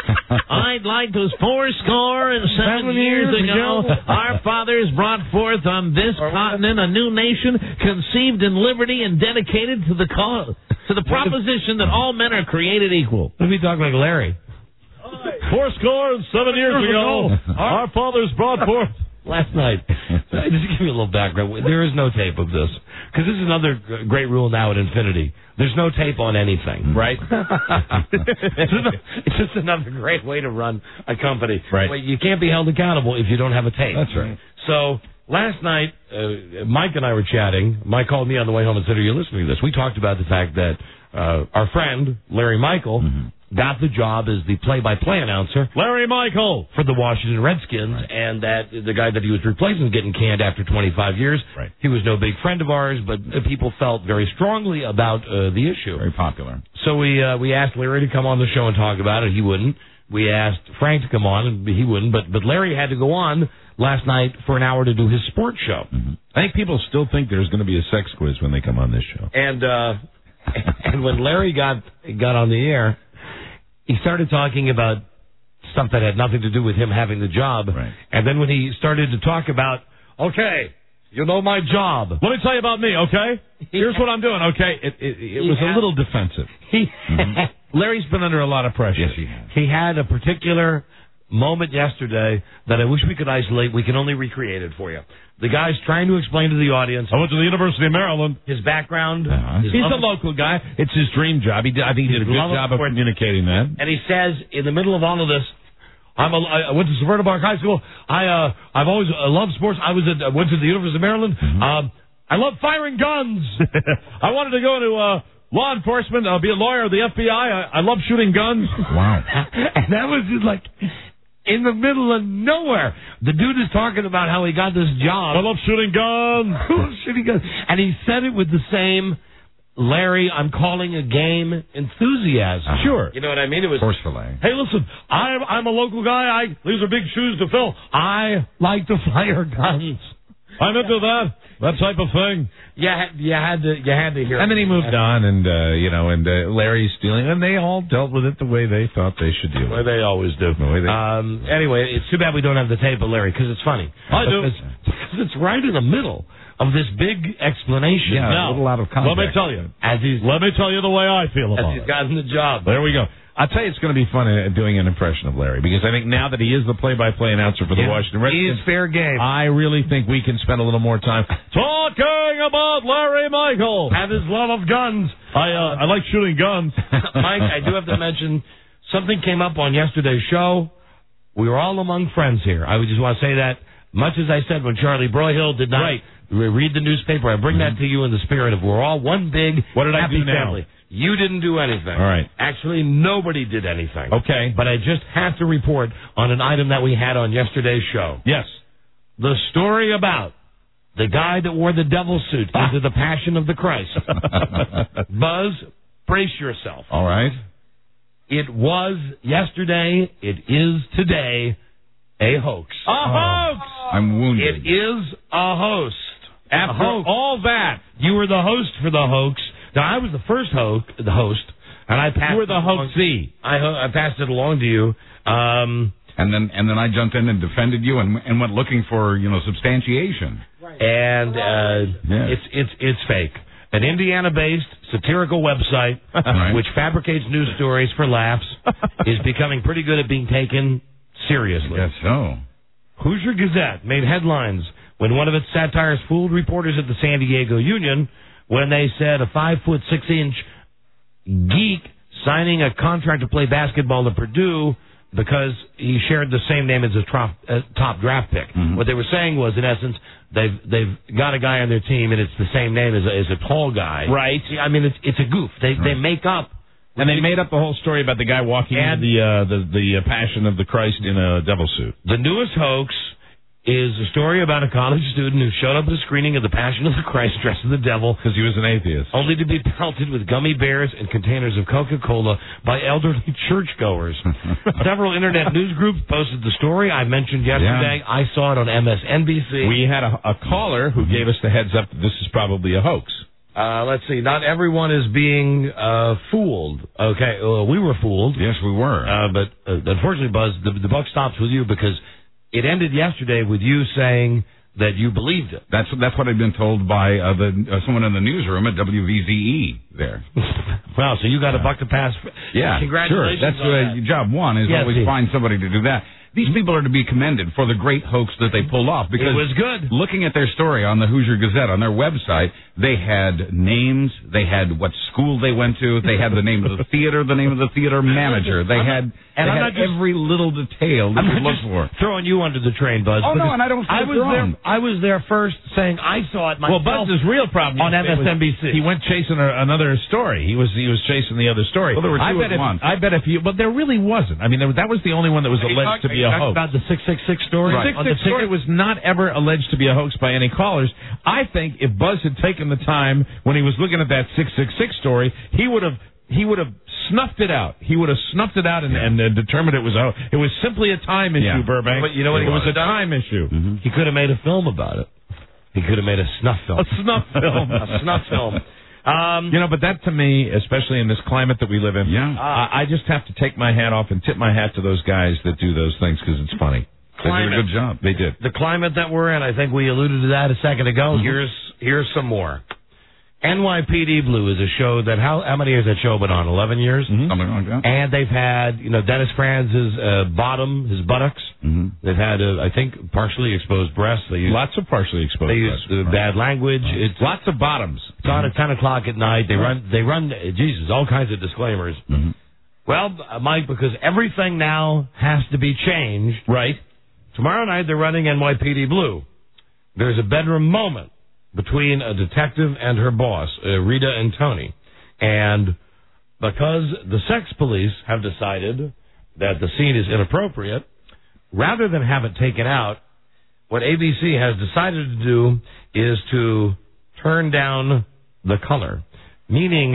I'd like to four score and seven, Seven years years ago, ago. our fathers brought forth on this continent a new nation conceived in liberty and dedicated to the cause, to the proposition that all men are created equal. Let me talk like Larry. Four score and seven years ago, our fathers brought forth. Last night, just give me a little background. There is no tape of this because this is another g- great rule now at Infinity. There's no tape on anything, right? it's, just, it's just another great way to run a company. Right. Well, you can't be held accountable if you don't have a tape. That's right. So last night, uh, Mike and I were chatting. Mike called me on the way home and said, "Are you listening to this?" We talked about the fact that uh, our friend Larry Michael. Mm-hmm. got the job as the play-by-play announcer, Larry Michael, for the Washington Redskins, right. and that the guy that he was replacing was getting canned after twenty-five years. Right. He was no big friend of ours, but people felt very strongly about uh, the issue. Very popular. So we uh, we asked Larry to come on the show and talk about it. He wouldn't. We asked Frank to come on, and he wouldn't. But but Larry had to go on last night for an hour to do his sports show. Mm-hmm. I think people still think there's going to be a sex quiz when they come on this show. And uh, and when Larry got got on the air, he started talking about stuff that had nothing to do with him having the job. Right. And then when he started to talk about, okay, you know my job. Let me tell you about me, okay? Here's what I'm doing, okay? It, it, it was had, a little defensive. He mm-hmm. Larry's been under a lot of pressure. Yes, he has. He had a particular moment yesterday that I wish we could isolate. We can only recreate it for you. The guy's trying to explain to the audience. I went to the University of Maryland. His background. Uh-huh. His He's love, a local guy. It's his dream job. He did, I think he did a good job of communicating that. And he says, in the middle of all of this, I'm a, I went to Severna Park High School. I, uh, I've always uh, loved sports. I was at, I went to the University of Maryland. Mm-hmm. Um, I love firing guns. I wanted to go into uh, law enforcement, uh, be a lawyer, the F B I. I, I love shooting guns. Wow. And that was just like in the middle of nowhere. The dude is talking about how he got this job. I love shooting guns. shooting guns. And he said it with the same Larry, I'm calling a game enthusiasm. Uh-huh. Sure. You know what I mean? It was forcefully. Hey, listen, I'm, I'm a local guy. I These are big shoes to fill. I like to fire guns. I'm into that. That type of thing. You had, you had to, you had to hear. And then he moved on, and uh, you know, and uh, Larry's stealing, and they all dealt with it the way they thought they should deal with it. Well, they always do. The way they um, anyway, it's too bad we don't have the tape of Larry because it's funny. I do. Because it's, it's right in the middle of this big explanation. Yeah, now, a little out of context. Let me tell you. As he's, Let me tell you the way I feel as about he's it. gotten the job. There we go. I'll tell you, it's going to be fun uh, doing an impression of Larry, because I think now that he is the play-by-play announcer for the Yeah, Washington Redskins, he's fair game. I really think we can spend a little more time Talking about Larry Michael and his love of guns. I uh, I like shooting guns. Mike, I do have to mention something came up on yesterday's show. We were all among friends here. I would just want to say that, much as I said when Charlie Broyhill did not Right. read the newspaper, I bring mm-hmm. that to you in the spirit of we're all one big What did I happy do now? family. You didn't do anything. All right. Actually, nobody did anything. Okay. But I just have to report on an item that we had on yesterday's show. Yes. The story about the guy that wore the devil suit into the Passion of the Christ. Buzz, brace yourself. All right. It was yesterday. It is today a hoax. A hoax! I'm wounded. It is a host. After a hoax. all that, You were the host for the hoax. Now, I was the first ho- the host, and I passed you were the it along- hoaxee. I, ho- I passed it along to you. Um, And then and then I jumped in and defended you and and went looking for, you know, substantiation. and uh, Yeah. it's it's it's fake. An Indiana-based satirical website Right. which fabricates news stories for laughs is becoming pretty good at being taken seriously. Yes, so. Hoosier Gazette made headlines when one of its satires fooled reporters at the San Diego Union when they said a five foot six inch geek signing a contract to play basketball at Purdue because he shared the same name as a top, uh, top draft pick. Mm-hmm. What they were saying was, in essence, they've they've got a guy on their team and it's the same name as a, as a tall guy. Right. I mean, it's it's a goof. They Right. they make up. And they made up the whole story about the guy walking And- into the, uh, the, the uh, Passion of the Christ in a devil suit. The newest hoax is a story about a college student who showed up at a screening of The Passion of the Christ dressed as the devil because he was an atheist, only to be pelted with gummy bears and containers of Coca-Cola by elderly churchgoers. Several internet news groups posted the story I mentioned yesterday. Yeah. I saw it on M S N B C. We had a, a caller who gave us the heads up that this is probably a hoax. Uh, let's see. Not everyone is being uh, fooled. Okay, well, we were fooled. Yes, we were. Uh, but uh, unfortunately, Buzz, the, the buck stops with you because it ended yesterday with you saying that you believed it. That's that's what I'd been told by uh, the uh, someone in the newsroom at W V Z E there. Wow, so you got a buck to pass. Yeah, Congratulations sure. That's on uh, that. job one is Yes, always Steve. find somebody to do that. These people are to be commended for the great hoax that they pulled off. Because it was good. Looking at their story on the Hoosier Gazette, on their website, they had names, they had what school they went to, they had the name of the theater, the name of the theater manager. They had, and they I'm had not just, every little detail that I'm you not look just for. throwing you under the train, Buzz. Oh, no, because and I don't I think was it's there. wrong. I was there first, saying I saw it myself. Well, Buzz's real problem on M S N B C. Was, he went chasing a, another story. He was he was chasing the other story. Well, there were two I bet at if, once. I bet if you, but there really wasn't. I mean, there, that was the only one that was Are you alleged talk- to be are you a talking hoax. about the six six six story? The Right. six six story was not ever alleged to be a hoax by any callers. I think if Buzz had taken the time when he was looking at that six six six story, he would have he would have snuffed it out. He would have snuffed it out and, and uh, determined it was a it was simply a time issue, Yeah. Burbank. But you know what it he was a would've done? time issue. Mm-hmm. He could have made a film about it. He could have made a snuff film. A snuff film. a snuff film. Um, You know, but that to me, especially in this climate that we live in, Yeah. I, I just have to take my hat off and tip my hat to those guys that do those things because it's funny. They did a good job. They did. the climate that we're in, I think we alluded to that a second ago. Here's here's some more. N Y P D Blue is a show that, how how many years has that show been on? eleven years? Something like that. And they've had, you know, Dennis Franz's uh, bottom, his buttocks. Mm-hmm. They've had, uh, I think, partially exposed breasts. They use, Lots of partially exposed. they use breasts. uh, bad language. It's Lots of bottoms. It's on at ten o'clock at night. They run, they run, uh, Jesus, all kinds of disclaimers. Mm-hmm. Well, uh, Mike, because everything now has to be changed. Right. Tomorrow night they're running N Y P D Blue. There's a bedroom moment between a detective and her boss, uh, Rita and Tony. And because the sex police have decided that the scene is inappropriate, rather than have it taken out, what A B C has decided to do is to turn down the color, meaning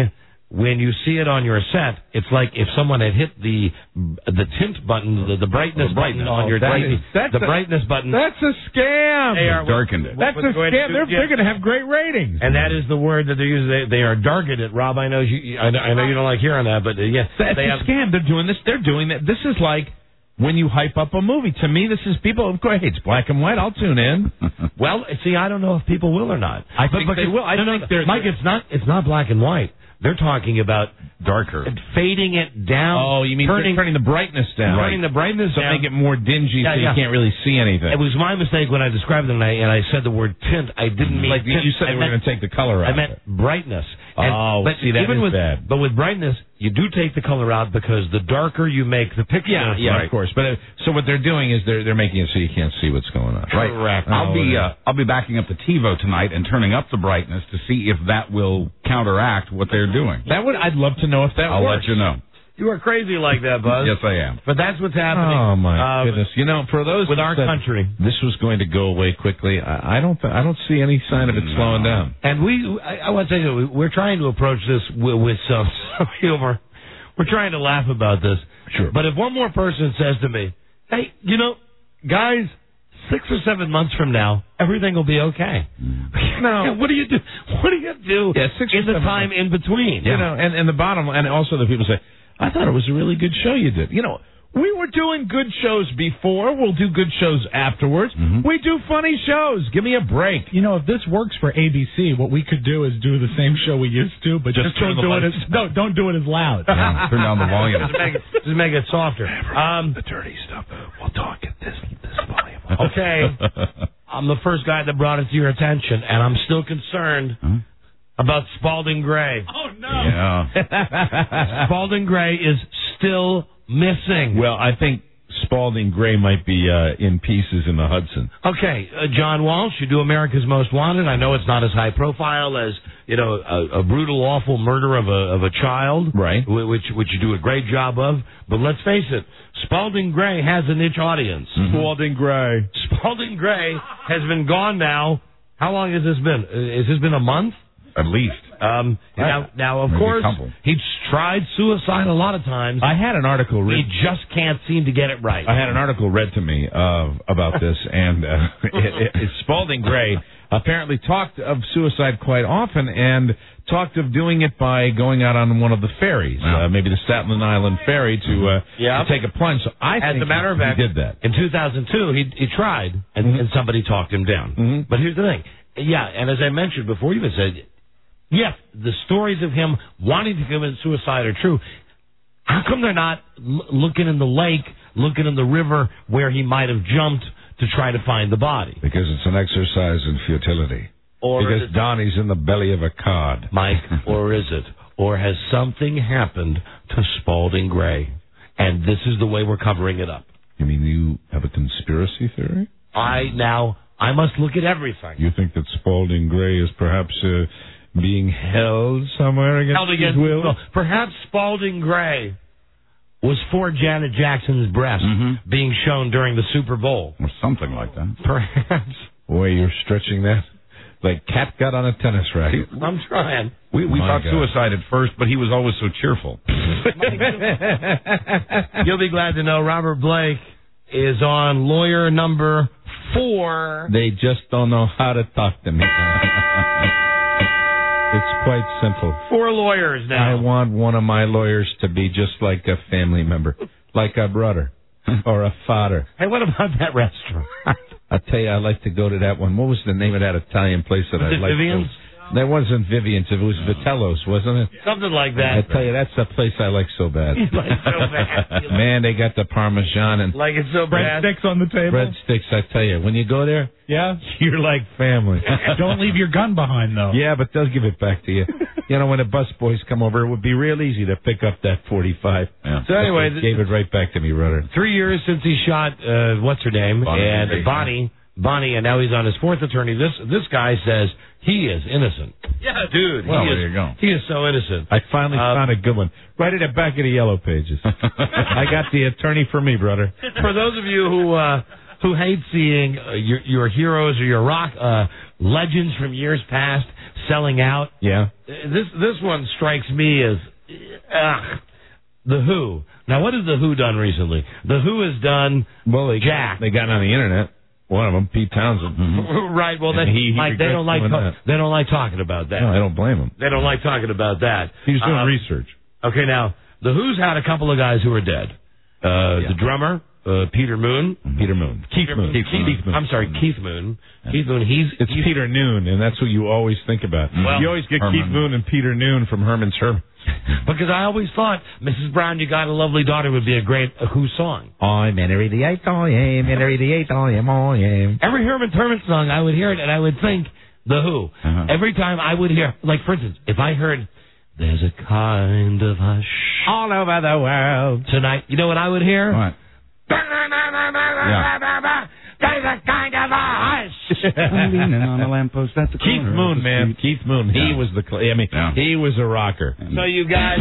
when you see it on your set, it's like if someone had hit the the tint button, the, the brightness, the brightness button on oh, your that T V, is, that's the a, brightness button. That's a scam. They are darkened it. That's a scam. They're, they're going to have great ratings. And that is the word that they're using. They, they are darkened it, Rob. I know you. I know, I know you don't like hearing that, but uh, yeah, that's they a have, scam. They're doing this. They're doing that. This is like when you hype up a movie. To me, this is people. Go ahead, it's black and white. I'll tune in. Well, see, I don't know if people will or not. I think but, but they will. I no, think no, they're Mike. It's not. It's not black and white. They're talking about darker, fading it down. Oh, you mean turning, turning the brightness down? Turning right. the brightness so down. make it more dingy, yeah, so yeah. you can't really see anything. It was my mistake when I described them, and I, and I said the word tint. I didn't mean like tint. you said. I They were going to take the color out. I meant brightness. And, oh, but see, that even is with, bad. But with brightness, you do take the color out because the darker you make the picture. Yeah, yeah, right. of course. But uh, so what they're doing is they're they're making it so you can't see what's going on. Right. Correct. I'll Oh, be yeah. uh, I'll be backing up the TiVo tonight and turning up the brightness to see if that will counteract what they're doing. That would I'd love to know if that I'll works. let you know. You are crazy like that, Buzz. Yes, I am. But that's what's happening. Oh my uh, goodness! You know, for those with our that country, this was going to go away quickly. I, I don't. Th- I don't see any sign of it No. slowing down. and we, I, I want to say, that we're trying to approach this with, with some, some humor. We're trying to laugh about this. Sure. But if one more person says to me, "Hey, you know, guys, six or seven months from now, everything will be okay." No. what do you do? What do you do Yeah, six or in the seven time months. in between? You know, and and the bottom, and also the people say, "I thought it was a really good show you did." You know, we were doing good shows before. We'll do good shows afterwards. Mm-hmm. We do funny shows. Give me a break. You know, if this works for A B C, what we could do is do the same show we used to, but just, Just turn don't the do it as lights. no, don't do it as loud. Yeah, turn down the volume. just, make it, just make it softer. Um, The dirty stuff. We'll talk at this this volume. okay, I'm the first guy that brought it to your attention, and I'm still concerned Huh? about Spalding Gray. Oh no! Yeah. Spalding Gray is still missing. Well, I think Spalding Gray might be uh, in pieces in the Hudson. Okay, uh, John Walsh, you do America's Most Wanted. I know it's not as high profile as, you know, a, a brutal, awful murder of a of a child, Right. wh- Which which you do a great job of. But let's face it, Spalding Gray has a niche audience. Mm-hmm. Spalding Gray. Spalding Gray has been gone now. How long has this been? Uh, Has this been a month? At least. Um, now, now, of Maybe a course, couple. he's tried suicide a lot of times. I had an article He read. just can't seem to get it right. I had an article read to me uh, about this, and uh, it, it, Spalding Gray apparently talked of suicide quite often, and talked of doing it by going out on one of the ferries, Wow. uh, maybe the Staten Island ferry, to, uh, Yeah. to take a plunge. So I As think a matter of he, fact, he did that. in two thousand two, he he tried, and, Mhm. and somebody talked him down. Mhm. But here's the thing. Yeah, and as I mentioned before, you even said, yes, the stories of him wanting to commit suicide are true. How come they're not l- looking in the lake, looking in the river where he might have jumped to try to find the body? Because it's an exercise in futility. Or is because it- Donnie's in the belly of a cod. Mike, or is it? Or has something happened to Spalding Gray? And this is the way we're covering it up. You mean you have a conspiracy theory? I now, I must look at everything. You think that Spalding Gray is perhaps uh, being held somewhere against Held against his will? well, perhaps Spalding Gray was for Janet Jackson's breast Mhm. being shown during the Super Bowl. Or something like that. Perhaps. Boy, you're stretching that. Like cat got on a tennis racket. I'm trying. We we My thought God. suicide at first, but he was always so cheerful. You'll be glad to know Robert Blake is on lawyer number four. They just don't know how to talk to me. It's quite simple. Four lawyers I now. want one of my lawyers to be just like a family member, like a brother or a father. Hey, what about that restaurant? I tell you, I like to go to that one. What was the name of that Italian place that Was I it liked? Vivian's? That wasn't Vivian's. It was Vitello's, wasn't it? Something like I that. tell you, that's the place I like so bad. You like so bad. Man, they got the Parmesan and Like it's so bad. Breadsticks on the table. breadsticks. I tell you, when you go there, Yeah. you're like family. Don't leave your gun behind, though. Yeah, but they'll give it back to you. You know, when the bus boys come over, it would be real easy to pick up that forty-five. Yeah. So anyway, They gave it right back to me, brother. Three years since he shot, uh, what's her name? Bonnie and Raitt. Bonnie. Bonnie, and now he's on his fourth attorney. This this guy says he is innocent. Yeah, dude. Well, he there is, you go. He is so innocent. I finally Uh, found a good one. Right at the back of the yellow pages. I got the attorney for me, brother. For those of you who uh, who hate seeing uh, your your heroes or your rock uh, legends from years past selling out. Yeah. This this one strikes me as ugh, The Who. Now, what has The Who done recently? The Who has done well, they, Jack. They got on the internet. One of them, Pete Townsend. Mm-hmm. Right. Well, they, he, he like, they don't like that. they don't like talking about that. No, I don't blame him. They don't like talking about that. He's doing uh, research. Okay, now The Who's had a couple of guys who are dead. Uh, yeah. The drummer, uh, Peter Moon. Mm-hmm. Peter Moon. Keith Peter Moon. Keith, Keith, Keith Moon. I'm sorry, Keith Moon. Yeah. Keith Moon. He's it's he's, Peter Noon, and that's who you always think about. Well, you always get Herman. Keith Moon and Peter Noon from Herman's Herman. Because I always thought Missus Brown, You Got a Lovely Daughter would be a great uh, Who song. I'm Henry the Eighth, I am Henry the Eighth, I am, I am. Every Herman Herman song, I would hear it, and I would think The Who. Uh-huh. Every time I would hear, like for instance, if I heard There's a Kind of Hush all over the world tonight, you know what I would hear? What? Yeah. There's a kind of a hush. Leaning on a lamppost at the Keith Moon, man. Keith Moon. He Yeah. was the. Cl- I mean, Yeah. he was a rocker. So you got,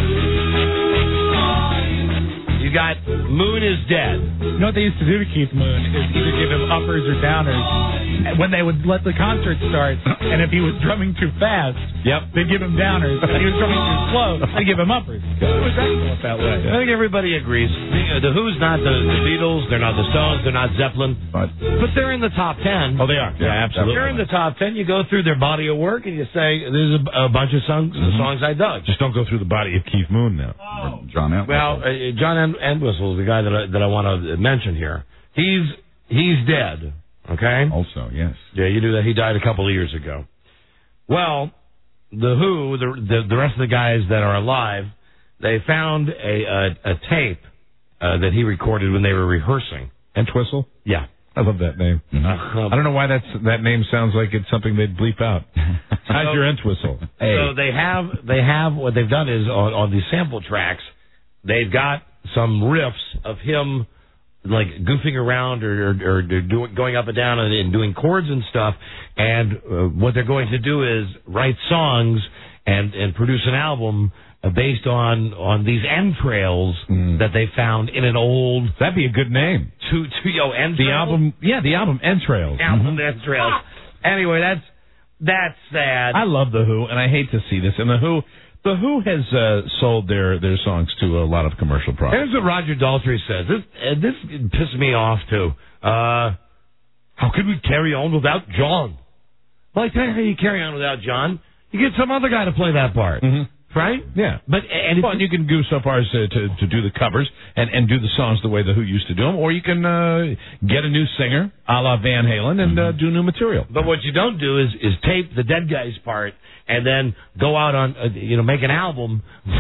you got Moon is dead. You know what they used to do to Keith Moon is either give him uppers or downers. When they would let the concert start, and if he was drumming too fast, Yep. they'd give him downers. If he was drumming too slow, they'd give him uppers. It was excellent that way. I think everybody agrees. The, the Who's not the, the Beatles, they're not the Stones, they're not Zeppelin, But, but they're in the top ten. Oh, they are. Yeah, absolutely. They're in the top ten. You go through their body of work and you say, "There's a, a bunch of songs, Mm-hmm. songs I dug." Just don't go through the body of Keith Moon now. or John Entwistle. Well, uh, John Ent- Entwistle is the guy that I, that I want to mention here. He's he's dead. Okay. Also, yes. Yeah, you knew that. He died a couple of years ago. Well, the Who, the the, the rest of the guys that are alive, they found a a, a tape uh, that he recorded when they were rehearsing. Entwistle? Yeah. I love that name. Uh, I don't know why that's that name sounds like it's something they'd bleep out. How's your Entwistle? Hey. So they have they have what they've done is on, on these sample tracks, they've got some riffs of him like goofing around or or, or doing going up and down and, and doing chords and stuff. And uh, what they're going to do is write songs and and produce an album uh, based on on these entrails Mm. that they found in an old. That'd be a good name. To to yo entrails. The album, yeah, the album Entrails. Album entrails. Anyway, that's that's sad. I love the Who, and I hate to see this. And the Who, the Who has uh, sold their, their songs to a lot of commercial products. Here's what Roger Daltrey says. This uh, this pissed me off too. Uh, how could we carry on without John? Well, I tell you how you carry on without John. You get some other guy to play that part, Mm-hmm. right? Yeah, but and well, you can go so far as to, to, to do the covers and, and do the songs the way the Who used to do them, or you can uh, get a new singer, a la Van Halen, and uh, do new material. But what you don't do is is tape the dead guy's part and then go out on uh, you know make an album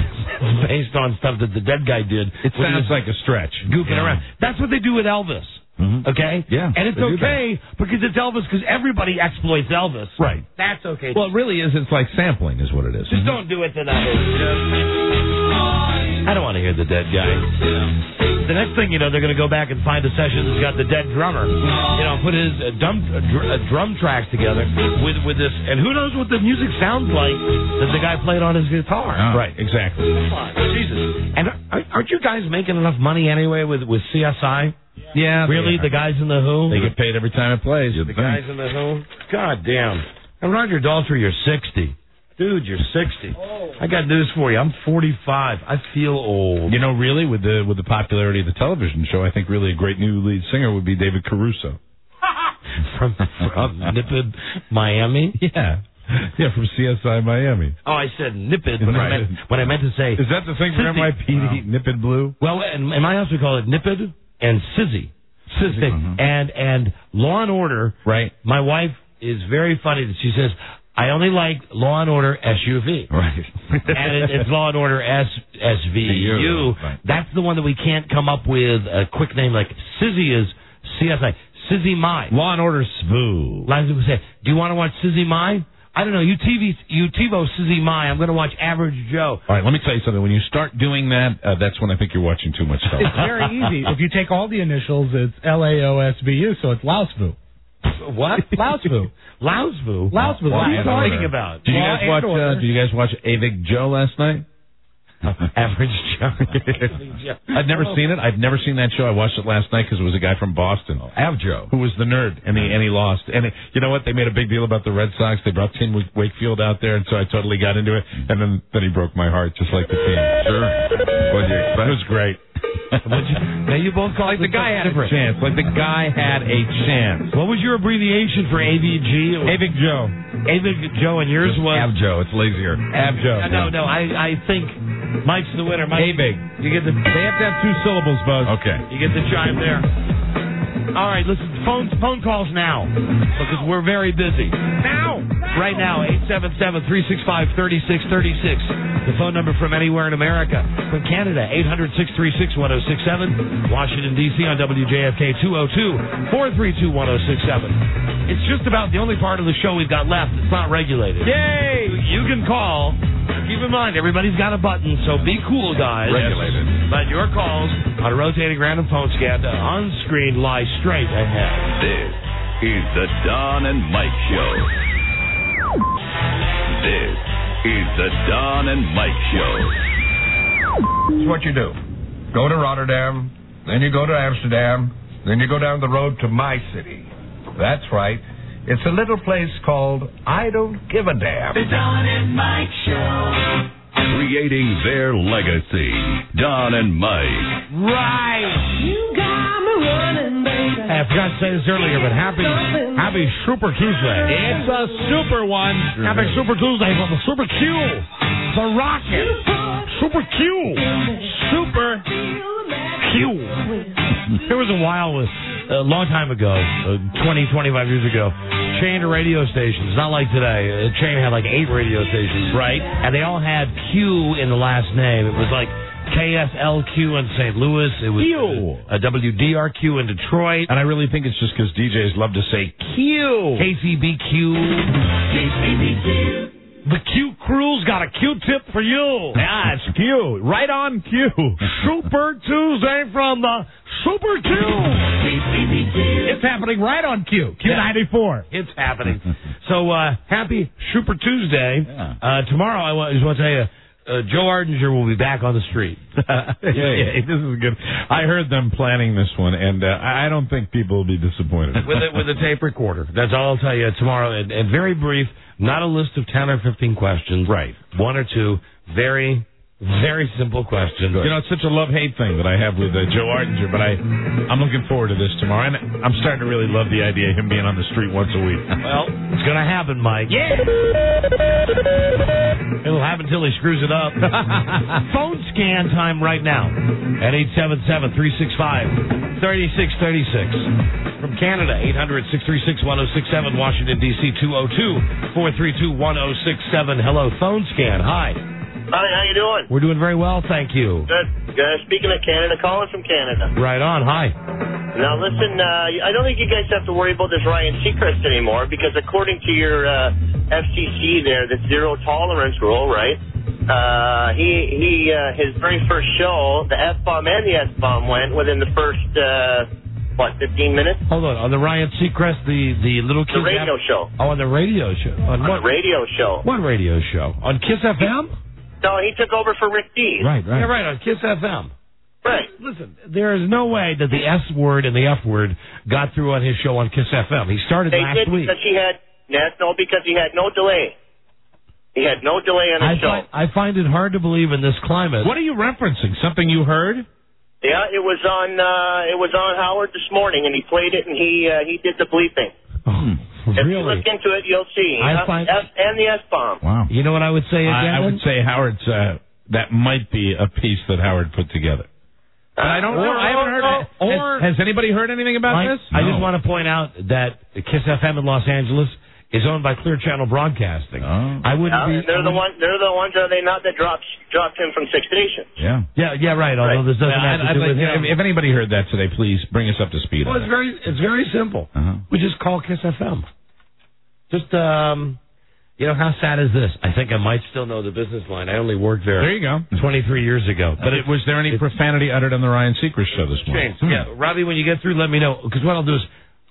based on stuff that the dead guy did. It sounds like a stretch. Goofing Yeah. around. That's what they do with Elvis. Mm-hmm. Okay? Yeah. And it's they do okay because it's Elvis because everybody exploits Elvis. Right. That's okay. Well, it really is. It's like sampling is what it is. Just don't do it to that. I don't want to hear the dead guy. The next thing you know, they're going to go back and find a session that's got the dead drummer. You know, put his uh, drum, uh, dr- uh, drum tracks together with with this. And who knows what the music sounds like that the guy played on his guitar. Oh. Right, exactly. Jesus. And aren't you guys making enough money anyway with, with C S I? Yeah. Really? The guys in the Who? They get paid every time it plays. The guys in the Who? God damn. And Roger Daltrey, you're sixty. Dude, you're sixty. I got news for you. I'm forty-five. I feel old. You know, really, with the with the popularity of the television show, I think really a great new lead singer would be David Caruso. from from Nippid, Miami? Yeah. Yeah, from C S I Miami. Oh, I said Nippid, but Right. I meant, what I meant to say... Is that the thing for Sissy. N Y P D, Wow. Nippid Blue? Well, in, in my house we call it Nippid and Sizzy. Sizzy. Mm-hmm. And, and Law and Order... Right. My wife is very funny that she says... I only like Law and Order S U V. Right. And it, it's Law and Order S S V U. Right. That's the one that we can't come up with a quick name like Sizzy is C S I. Sizzy Mai. Law and Order S V U. A lot of people say, do you want to watch Sizzy Mai? I don't know. You T V, you TiVo Sizzy Mai. I'm going to watch Average Joe. All right, let me tell you something. When you start doing that, uh, that's when I think you're watching too much stuff. It's very easy. If you take all the initials, it's L A O S V U, so it's Lausvu. What? Lausvu. Lausvu? What What are you talking about? Did you Law guys watch? and Uh, Order. did you guys watch Avig Joe last night? Average Joe. I've never seen it. I've never seen that show. I watched it last night because it was a guy from Boston, Av Joe, who was the nerd, and he and he lost. And it, you know what? They made a big deal about the Red Sox. They brought Tim Wakefield out there, and so I totally got into it. And then then he broke my heart, just like the team. Sure. What do you expect? It was great. you, now you both called like the guy had different. a chance. Like the guy had a chance. What was your abbreviation for A V G? Avig Joe. Avig Joe, and yours was Av Joe. It's lazier. Av Joe. No, no, no. I I think Mike's the winner. Mike, Avig. You get the. They have to have two syllables, Buzz. Okay. You get the chime there. All right, listen. Phone phone calls now because we're very busy. Now, right now, eight seven seven, three six five, three six three six. The phone number from anywhere in America. From Canada, eight hundred, six three six, one oh six seven. Washington, D C on W J F K, two oh two, four three two, one oh six seven. It's just about the only part of the show we've got left that's not regulated. Yay! You can call. Keep in mind, everybody's got a button, so be cool, guys. Regulated. But your calls on a rotating random phone scan on screen lie straight ahead. This is the Don and Mike Show. This is the Don and Mike Show. It's what you do. Go to Rotterdam, then you go to Amsterdam, then you go down the road to my city. That's right. It's a little place called I Don't Give a Damn. The Don and Mike Show. Creating their legacy. Don and Mike. Right. You got me running, baby. Hey, I forgot to say this earlier, but happy happy Super Tuesday. It's a super one. Happy Super Tuesday from the Super Q. The Rocket. Super Q. Super Q. There was a while with... A long time ago, uh, twenty, twenty-five years ago, chain of radio stations, not like today. A chain had like eight radio stations. Right. And they all had Q in the last name. It was like K S L Q in Saint Louis. It was Q. A W D R Q in Detroit. And I really think it's just because D Js love to say Q. K C B Q. K C B Q. The Q crew's got a Q-tip for you. Yeah, it's Q. Right on Q. Super Tuesday from the Super Q. K C B Q. It's happening right on Q. Q ninety-four. It's happening. So, uh, happy Super Tuesday. Yeah. Uh, tomorrow, I wa- just want to tell you, uh, Joe Ardinger will be back on the street. Hey, this is good. I heard them planning this one, and uh, I don't think people will be disappointed. with a, with a tape recorder. That's all I'll tell you tomorrow. And, and very brief, not a list of ten or fifteen questions. Right. One or two very, very simple questions. You know, it's such a love-hate thing that I have with uh, Joe Ardinger, but I, I'm looking forward to this tomorrow. And I'm starting to really love the idea of him being on the street once a week. Well, it's going to happen, Mike. Yeah! It'll happen until he screws it up. Phone scan time right now at eight seven seven, three six five, three six three six. From Canada, eight hundred, six three six, one oh six seven. Washington, D C, two oh two, four three two, one oh six seven. Hello, phone scan. Hi. Hi, how you doing? We're doing very well, thank you. Good. Uh, speaking of Canada, calling from Canada. Right on. Hi. Now, listen, uh, I don't think you guys have to worry about this Ryan Seacrest anymore because according to your uh, F C C there, the zero tolerance rule, right? Uh, he, he, uh, his very first show, the F-bomb and the S-bomb went within the first, uh, what, fifteen minutes? Hold on. On the Ryan Seacrest, the, the little kid. The radio app- show. Oh, on the radio show. On, On what the radio show. What radio show? On Kiss F M? No, he took over for Rick Dees. Right, right. Yeah, right, on Kiss F M. Right. Listen, there is no way that the S word and the F word got through on his show on Kiss F M. He started They last did week. because he had, yes, no, because he had no delay. He had no delay on I his show. find, I find it hard to believe in this climate. What are you referencing? Something you heard? Yeah, it was on. Uh, it was on Howard this morning, and he played it, and he uh, he did the bleeping. Oh, If you really? look into it, you'll see. I Uh, find- F- and the S bomb. Wow. You know what I would say again? I, I would say Howard's, uh, that might be a piece that Howard put together. But I don't or, know. I haven't heard or, it. or- has, has anybody heard anything about Mike, this? I No. just want to point out that Kiss F M in Los Angeles is owned by Clear Channel Broadcasting. Oh. I wouldn't Uh, be. they're I the wouldn't- one. They're the ones. Are they not that dropped dropped him from six stations? Yeah. Yeah, yeah, right. Although Right. this doesn't Well, have I'd- to I'd do like- with him. if, if anybody heard that today, please bring us up to speed. Well, on it's that. very, it's very simple. Uh-huh. We just call Kiss F M. Just, um, you know, how sad is this? I think I might still know the business line. I only worked there. There you go. twenty-three years ago. But it, was there any profanity uttered on the Ryan Seacrest show this morning? Changed. Yeah, Robbie, when you get through, let me know. Because what I'll do is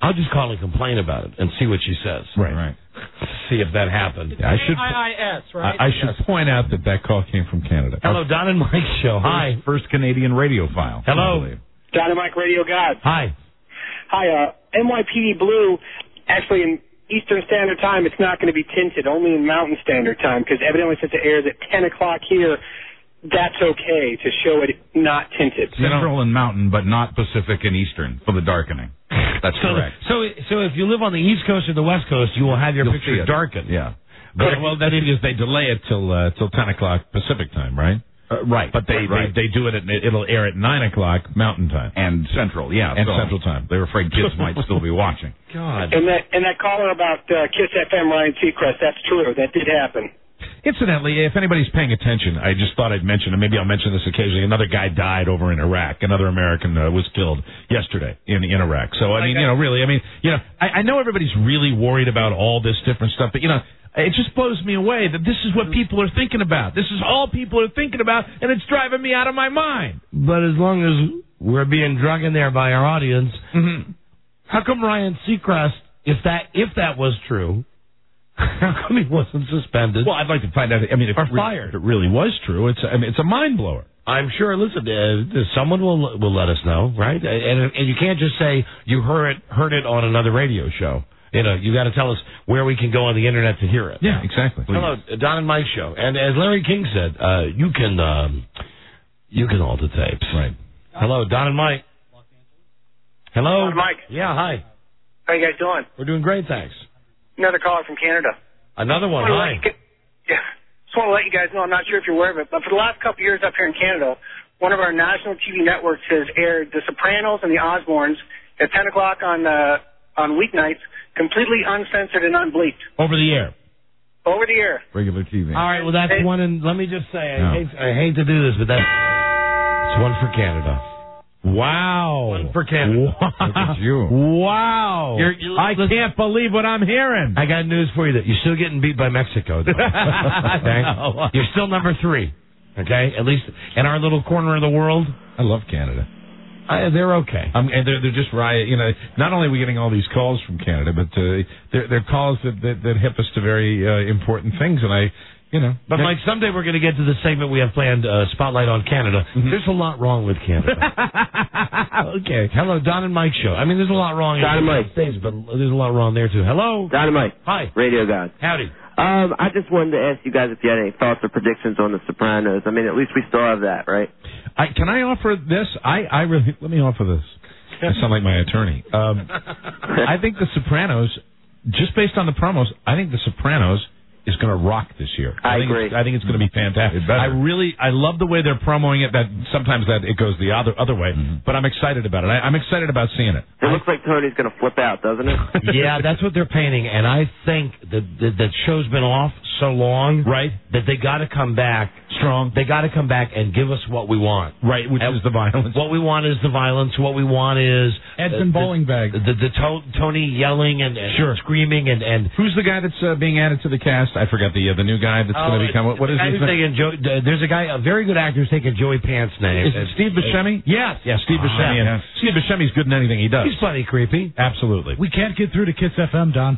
I'll just call and complain about it and see what she says. Right. Right. See if that happened. I should. I I S, right? I, I should yes. point out that that call came from Canada. Hello, Don and Mike show. Hi. First Canadian radio file. Hello. Don and Mike Radio God. Hi. Hi, uh, N Y P D Blue, actually in Eastern Standard Time, it's not going to be tinted, only in Mountain Standard Time, because evidently since it airs at ten o'clock here, that's okay to show it not tinted. Central and Mountain, but not Pacific and Eastern for the darkening. That's so, correct. So, so if you live on the East Coast or the West Coast, you will have your You'll picture darkened. Yeah. But, well, that's because they delay it till uh, till ten o'clock Pacific time, right? Uh, right. But they, right. they they do it at it'll air at nine o'clock Mountain Time and Central, yeah, and so Central Time. They were afraid kids might still be watching. God. And that and that caller about uh, Kiss F M, Ryan Seacrest, that's true. That did happen. Incidentally, if anybody's paying attention, I just thought I'd mention, and maybe I'll mention this occasionally, another guy died over in Iraq. Another American uh, was killed yesterday in, in Iraq. So, I mean, you know, really, I mean, you know, I, I know everybody's really worried about all this different stuff, but, you know, it just blows me away that this is what people are thinking about. This is all people are thinking about, and it's driving me out of my mind. But as long as we're being drug in there by our audience, mm-hmm. how come Ryan Seacrest, if that if that was true, how come he wasn't suspended? Well, I'd like to find out. I mean, if or it, fired. If it really was true, it's I mean, it's a mind blower. I'm sure. Listen, uh, someone will will let us know, right? And and you can't just say you heard it heard it on another radio show. You know, you got to tell us where we can go on the internet to hear it. Yeah, exactly. Please. Hello, Don and Mike show, and as Larry King said, uh, you can um, you can alter tapes. Right. Hello, Don and Mike. Hello, Don and Mike. Yeah, hi. How you guys doing? We're doing great, thanks. Another caller from Canada. Another one. Hi. Get, yeah. Just want to let you guys know. I'm not sure if you're aware of it, but for the last couple of years up here in Canada, one of our national T V networks has aired The Sopranos and The Osbournes at ten o'clock on uh, on weeknights, completely uncensored and unbleeped. Over the air. Over the air. Regular T V. All right. Well, that's hey. one. And let me just say, I, No. hate, I hate to do this, but that's it's one for Canada. Wow. One for Canada. Wow. Look at you. Wow. You're, you're, I can't believe what I'm hearing. I got news for you that you're still getting beat by Mexico. Though. Okay? No. You're still number three. Okay? At least in our little corner of the world. I love Canada. I, they're okay. Um, and they're, they're just riot. You know, not only are we getting all these calls from Canada, but uh, they're, they're calls that, that, that hip us to very uh, important things. And I, you know. But, Mike, someday we're going to get to the segment we have planned, uh, Spotlight on Canada. Mm-hmm. There's a lot wrong with Canada. Okay. Hello, Don and Mike show. I mean, there's a lot wrong Don in and the Mike. United States, but there's a lot wrong there, too. Hello? Don and Mike. Hi. Radio God. Howdy. Um, I just wanted to ask you guys if you had any thoughts or predictions on The Sopranos. I mean, at least we still have that, right? I, can I offer this? I, I really, let me offer this. I sound like my attorney. Um, I think The Sopranos, just based on the promos, I think The Sopranos is going to rock this year. I, I think agree. It's, I think it's going to be fantastic. I really, I love the way they're promoting it. That sometimes that it goes the other other way, mm-hmm. but I'm excited about it. I, I'm excited about seeing it. It looks like Tony's going to flip out, doesn't it? Yeah, that's what they're painting, and I think that that, that show's been off so long, right? That they got to come back strong. They got to come back and give us what we want, right? Which and is the violence. What we want is the violence. What we want is Edson uh, bowling bag. The, the, the to- Tony yelling and, and sure. screaming and, and who's the guy that's uh, being added to the cast? I forgot the uh, the new guy that's oh, going to become what, what is his name? Joe, there's a guy, a very good actor, who's taking Joey Pants' name. Is it Steve Buscemi? Yes, yeah, Steve oh, Buscemi. Yeah. And Steve Buscemi's good in anything he does. He's plenty creepy. Absolutely. We can't get through to Kiss F M, Don.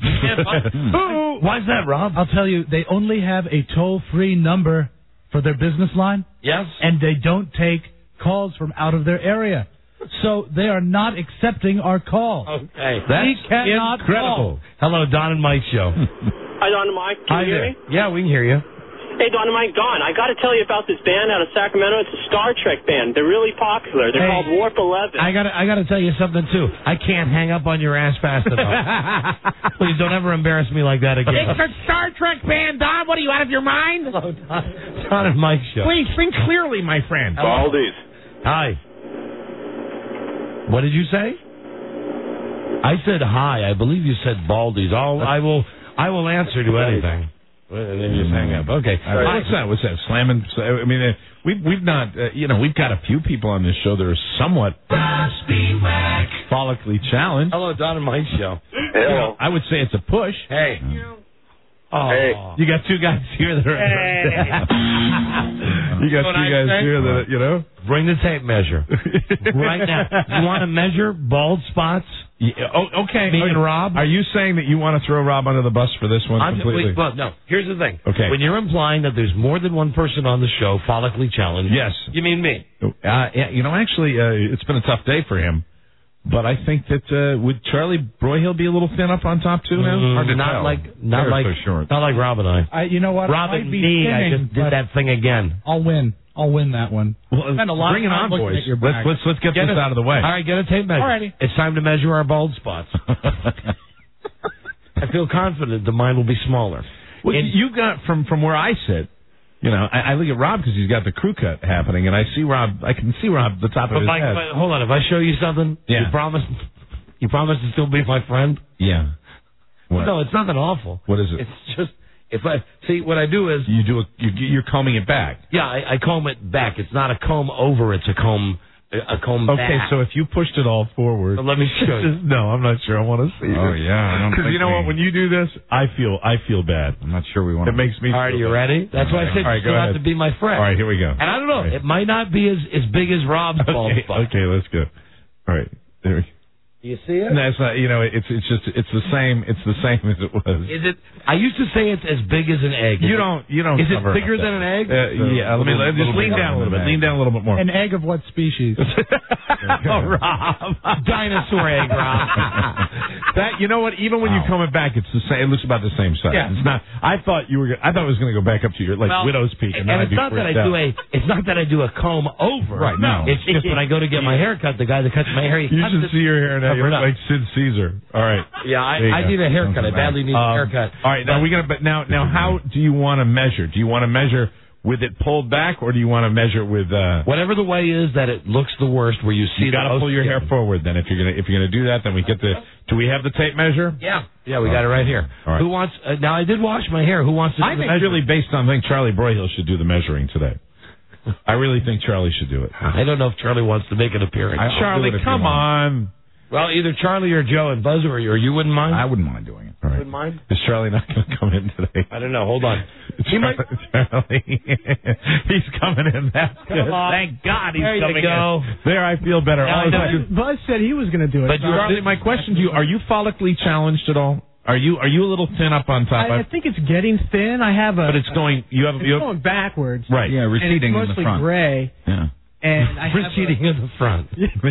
Why's that, Rob? I'll tell you, they only have a toll-free number for their business line. Yes. And they don't take calls from out of their area. So they are not accepting our call. Okay. That's we cannot incredible. Call. Hello, Don and Mike show. Hi, Don and Mike. Can Hi you hear there. me? Yeah, we can hear you. Hey, Don and Mike. Don, I got to tell you about this band out of Sacramento. It's a Star Trek band. They're really popular. They're hey, called Warp eleven. I got I got to tell you something, too. I can't hang up on your ass fast enough. Please don't ever embarrass me like that again. It's a Star Trek band, Don. What are you, out of your mind? Hello, Don, Don and Mike show. Please, think clearly, my friend. Baldies. Hi. What did you say? I said hi. I believe you said Baldies. I'll, I will I will answer to anything. And then just hang up. Okay. Right. What's that? What's that? Slamming? I mean, uh, we've we've not. Uh, you know, we've got a few people on this show that are somewhat follically challenged. Hello, Don and Mike show. Hello. You know, I would say it's a push. Hey. Oh, hey. You got two guys here that are. Hey. You got two guys here that you know. Bring the tape measure right now. You want to measure bald spots Yeah, oh, okay. Me and Rob. Are you saying that you want to throw Rob under the bus for this one I'm, completely? wait, well, no. Here's the thing. Okay. When you're implying that there's more than one person on the show follically challenged, Yes. you mean me? Uh, yeah, you know, actually, uh, it's been a tough day for him. But I think that uh, would Charlie Broyhill be a little thin up on top too now? Mm, Hard to not tell. like not They're like so short. not like Rob and I. I, you know what? Rob I and might be me, I thinning, just did but that thing again. I'll win. I'll win that one. Well, Spend a lot bring of it time on, looking boys. at your Let's back. let's let's get, Get this it. out of the way. All right, get a tape measure. Alrighty. It's time to measure our bald spots. I feel confident the mine will be smaller. Well, And- you got from from where I sit. You know, I, I look at Rob because he's got the crew cut happening, and I see Rob. I can see Rob the top of But his Mike, head. but hold on. If I show you something, Yeah. you promise. You promise to still be my friend? Yeah. What? No, it's nothing awful. What is it? It's just if I see what I do is You do a, you, you're combing it back. yeah, I, I comb it back. It's not a comb over. It's a comb a comb Okay, back. so if you pushed it all forward, But let me show you. no, I'm not sure. I want to see. Oh, this. yeah, I don't Because think you know we- what? When you do this, I feel I feel bad. I'm not sure we want It makes me. All right, are feel you bad. ready? That's why I said All right, you go still have ahead. to be my friend. All right, here we go. And I don't know. All right. It might not be as as big as Rob's bald Okay, spot. okay, let's go. All right, there we go. You see it? No, it's not. You know, it's it's just it's the same. It's the same as it was. Is it? I used to say it's as big as an egg. You don't. You don't. Is it cover bigger up than an egg? Uh, yeah. Let me let, just lean down a little bit. Lean down a little bit more. An egg of what species? Oh, Rob. Dinosaur egg, Rob. That you know what? Even when you comb it back, it's the same. It looks about the same size. Yeah. It's not. I thought you were. gonna- I thought it was going to go back up to your like Well, widow's peak, and, and then I'd it's be not that I freaked do out. a. It's not that I do a comb over. Right, no. It's just when I go to get my hair cut, the guy that cuts my hair, he You cuts should it, see your hair now. You cover look it up. like Sid Caesar. All right. Yeah, I, There you I go. need a haircut. I badly need a Um, haircut. All right. Now we gonna. But now, now, how do you want to measure? Do you want to measure with it pulled back, or do you want to measure with? Uh, Whatever the way is that it looks the worst, where you see you the got to most pull your hair skin. forward. Then, if you're gonna if you're gonna do that, then we get the. Do we have the tape measure? Yeah, yeah, we got it right here. All right. Who wants? Uh, now I did wash my hair. Who wants to do I the think measuring? really based on I think Charlie Broyhill should do the measuring today. I really think Charlie should do it. I don't know if Charlie wants to make an appearance. I- Charlie, do it if come you want. on. Well, either Charlie or Joe and Buzz or you, or you wouldn't mind. I wouldn't mind doing it. All right. wouldn't mind. Is Charlie not going to come in today? I don't know. Hold on. He might. Charlie, he's coming in. That's good. on. Thank God he's There you coming go. in. There, I feel better. Now All I of a know. sudden- Buzz said he was going to do it. But you- Charlie, my question to you: Are you follically challenged at all? Are you are you a little thin up on top? I, I think it's getting thin. I have a. but it's going. You have. It's You have going backwards. right. Yeah, And it's receding in the mostly front. gray. Yeah. And I have Receding in the front.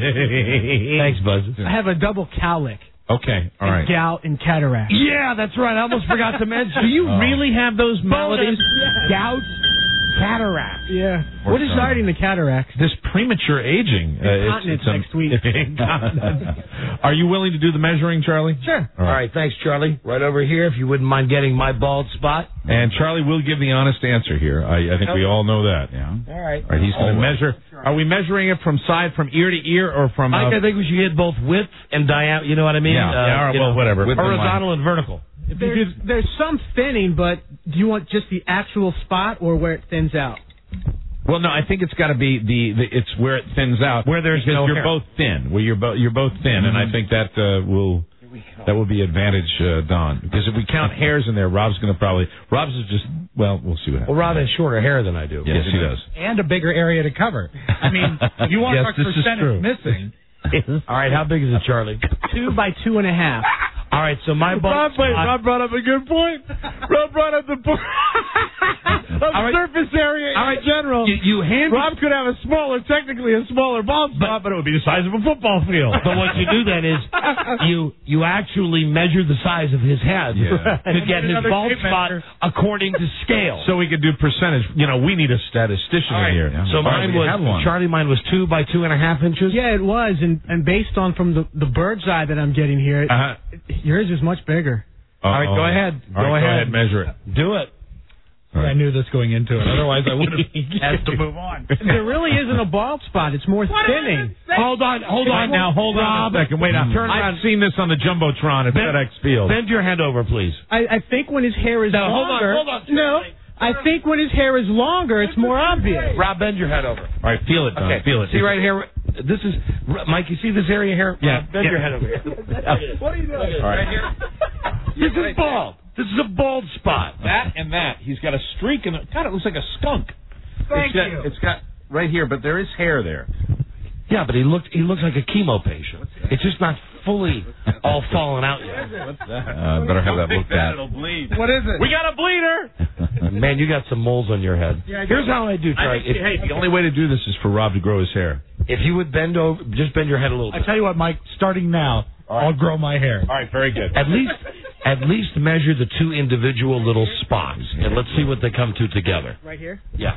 Thanks, Buzz. a, I have a double cowlick. Okay. All and right. gout and cataract. Yeah, that's right. I almost forgot to mention. Do you Oh. really have those maladies? Yeah. Gout, cataract. Yeah. Or What is some. starting the cataracts? This premature aging. Uh, Incontinence a- next week. Incontinence. Are you willing to do the measuring, Charlie? Sure. All right, thanks, Charlie. Right over here, if you wouldn't mind getting my bald spot. And Charlie will give the honest answer here. I, I think we all know that. Yeah. All right. All right, he's going to measure. Are we measuring it from side, from ear to ear, or from? Mike, uh, I think we should get both width and diameter. You know what I mean? Yeah. Uh, Yeah, all right, you well, know, whatever. Width and Horizontal and vertical. There's, there's some thinning, but do you want just the actual spot or where it thins out? Well, no, I think it's got to be the, the. It's where it thins out. Where there's because no you're hair. both thin. Where you're both you're both thin, and I think that uh, will. That will be advantage, uh, Don. Because if we count hairs in there, Rob's going to probably. Rob's is just. Well, we'll see what happens. Well, Rob has shorter hair than I do. Yes, he does. And a bigger area to cover. I mean, if you want Yes, what this is percentage true. missing. All right, how big is it, Charlie? Two by two and a half. All right, so my bald Rob, wait, spot. Rob brought up a good point. Rob brought up the point of All right. surface area All right, in general. You, you hand Rob could have a smaller, technically a smaller bald spot, but, it would be the size of a football field. But what you do then is you you actually measure the size of his head Yeah. to get his Another bald tape spot measure. according to scale. So we could do percentage. You know, we need a statistician All right, in here. Yeah. so All right, mine we have was one. Charlie. Mine was two by two and a half inches. Yeah, it was, and and based on from the the bird's eye that I'm getting here, it, Uh-huh. yours is much bigger. All right, go ahead. All Go right, ahead. Go ahead, measure it. Do it. All right. I knew this going into it. Otherwise, I would have asked to move on. There really isn't a bald spot. It's more thinning. Hold on, hold All right, on now, hold Rob, on a second. Wait, now, Turn I've around. seen this on the Jumbotron at Bend- FedEx Field. Bend your hand over, please. I, I think when his hair is No, hold on, longer. hold on, No, Charlie. I think when his hair is longer, it's more obvious. Rob, bend your head over. All right, feel it, Don. Okay, Feel it. See right here. This is Mike. You see this area here? Yeah. Rob, bend Yeah. your head over here. What are you doing? All right. Right here. This is bald. This is a bald spot. That and that. He's got a streak in it. God, it looks like a skunk. Thank it's got, you. It's got right here, but there is hair there. Yeah, but he looked. He looks like a chemo patient. It's just not fully all fallen out yet. What's that? Uh, better have that looked at. What is it? We got a bleeder. Man, you got some moles on your head. Yeah, I Here's do. how I do, Charlie. If, hey, the only way to do this is for Rob to grow his hair. If you would bend over, just bend your head a little I bit. tell you what, Mike, starting now, I'll grow my hair. All right, very good. At least, at least measure the two individual little spots, and let's see what they come to together. Right here? Yeah.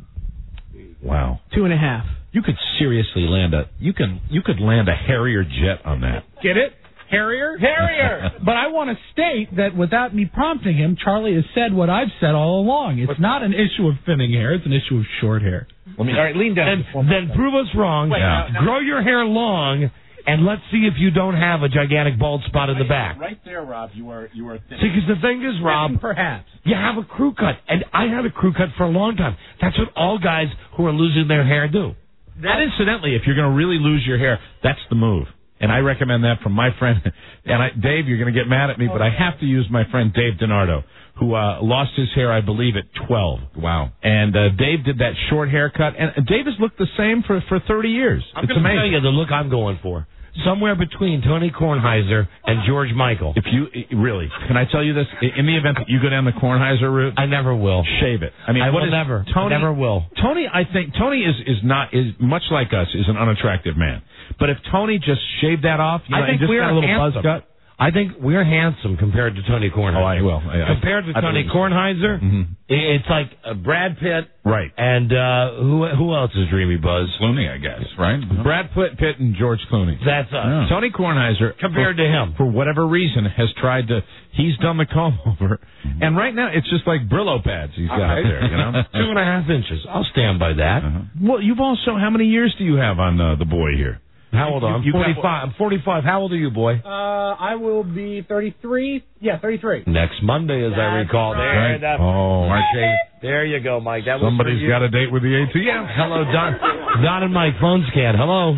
Wow. Two and a half. You could seriously land a you can you could land a Harrier jet on that. Get it? Harrier? Harrier. But I want to state that without me prompting him, Charlie has said what I've said all along. It's not an issue of thinning hair. It's an issue of short hair. Let me, all right, lean down. And then prove us wrong. Wait, yeah. Grow your hair long, and let's see if you don't have a gigantic bald spot in the back. Right there, Rob. You are you are thin. See, because the thing is, Rob, perhaps you have a crew cut, and I had a crew cut for a long time. That's what all guys who are losing their hair do. That, incidentally, if you're going to really lose your hair, that's the move. And I recommend that from my friend. And I, Dave, you're going to get mad at me, but I have to use my friend Dave DiNardo, who uh, lost his hair, I believe, at twelve. Wow. And uh, Dave did that short haircut. And Dave has looked the same for, for thirty years. I'm it's going to amazing. tell you the look I'm going for. Somewhere between Tony Kornheiser and George Michael. If you really, can I tell you this? In the event that you go down the Kornheiser route, I never will. Shave it. I mean, I what will is, never. Tony, I never will. Tony, I think Tony is is not is much like us. Is an unattractive man. But if Tony just shaved that off, you know, I think and just we're got a little handsome. buzz cut. I think we're handsome compared to Tony Kornheiser. Oh, I will. I, compared to I, Tony I Kornheiser, mm-hmm. it's like uh, Brad Pitt, right? And uh, who who else is Dreamy Buzz? Clooney, I guess, right? Brad Pitt, Pitt, and George Clooney. That's us. Yeah. Tony Kornheiser, compared for, to him, for whatever reason, has tried to. He's done the comb over, mm-hmm. and right now it's just like Brillo pads he's got right. there. You know, two and a half inches. I'll stand by that. Uh-huh. Well, you've also how many years do you have on uh, the boy here? How old are you, you? I'm you forty-five. I'm forty-five. How old are you, boy? Uh, I will be thirty-three. Yeah, thirty-three. Next Monday, as That's I recall. right. There, that, oh, March eighth. There you go, Mike. That was somebody's got a date with the A T M. Hello, Don. Don and Mike. Phone scan. Hello.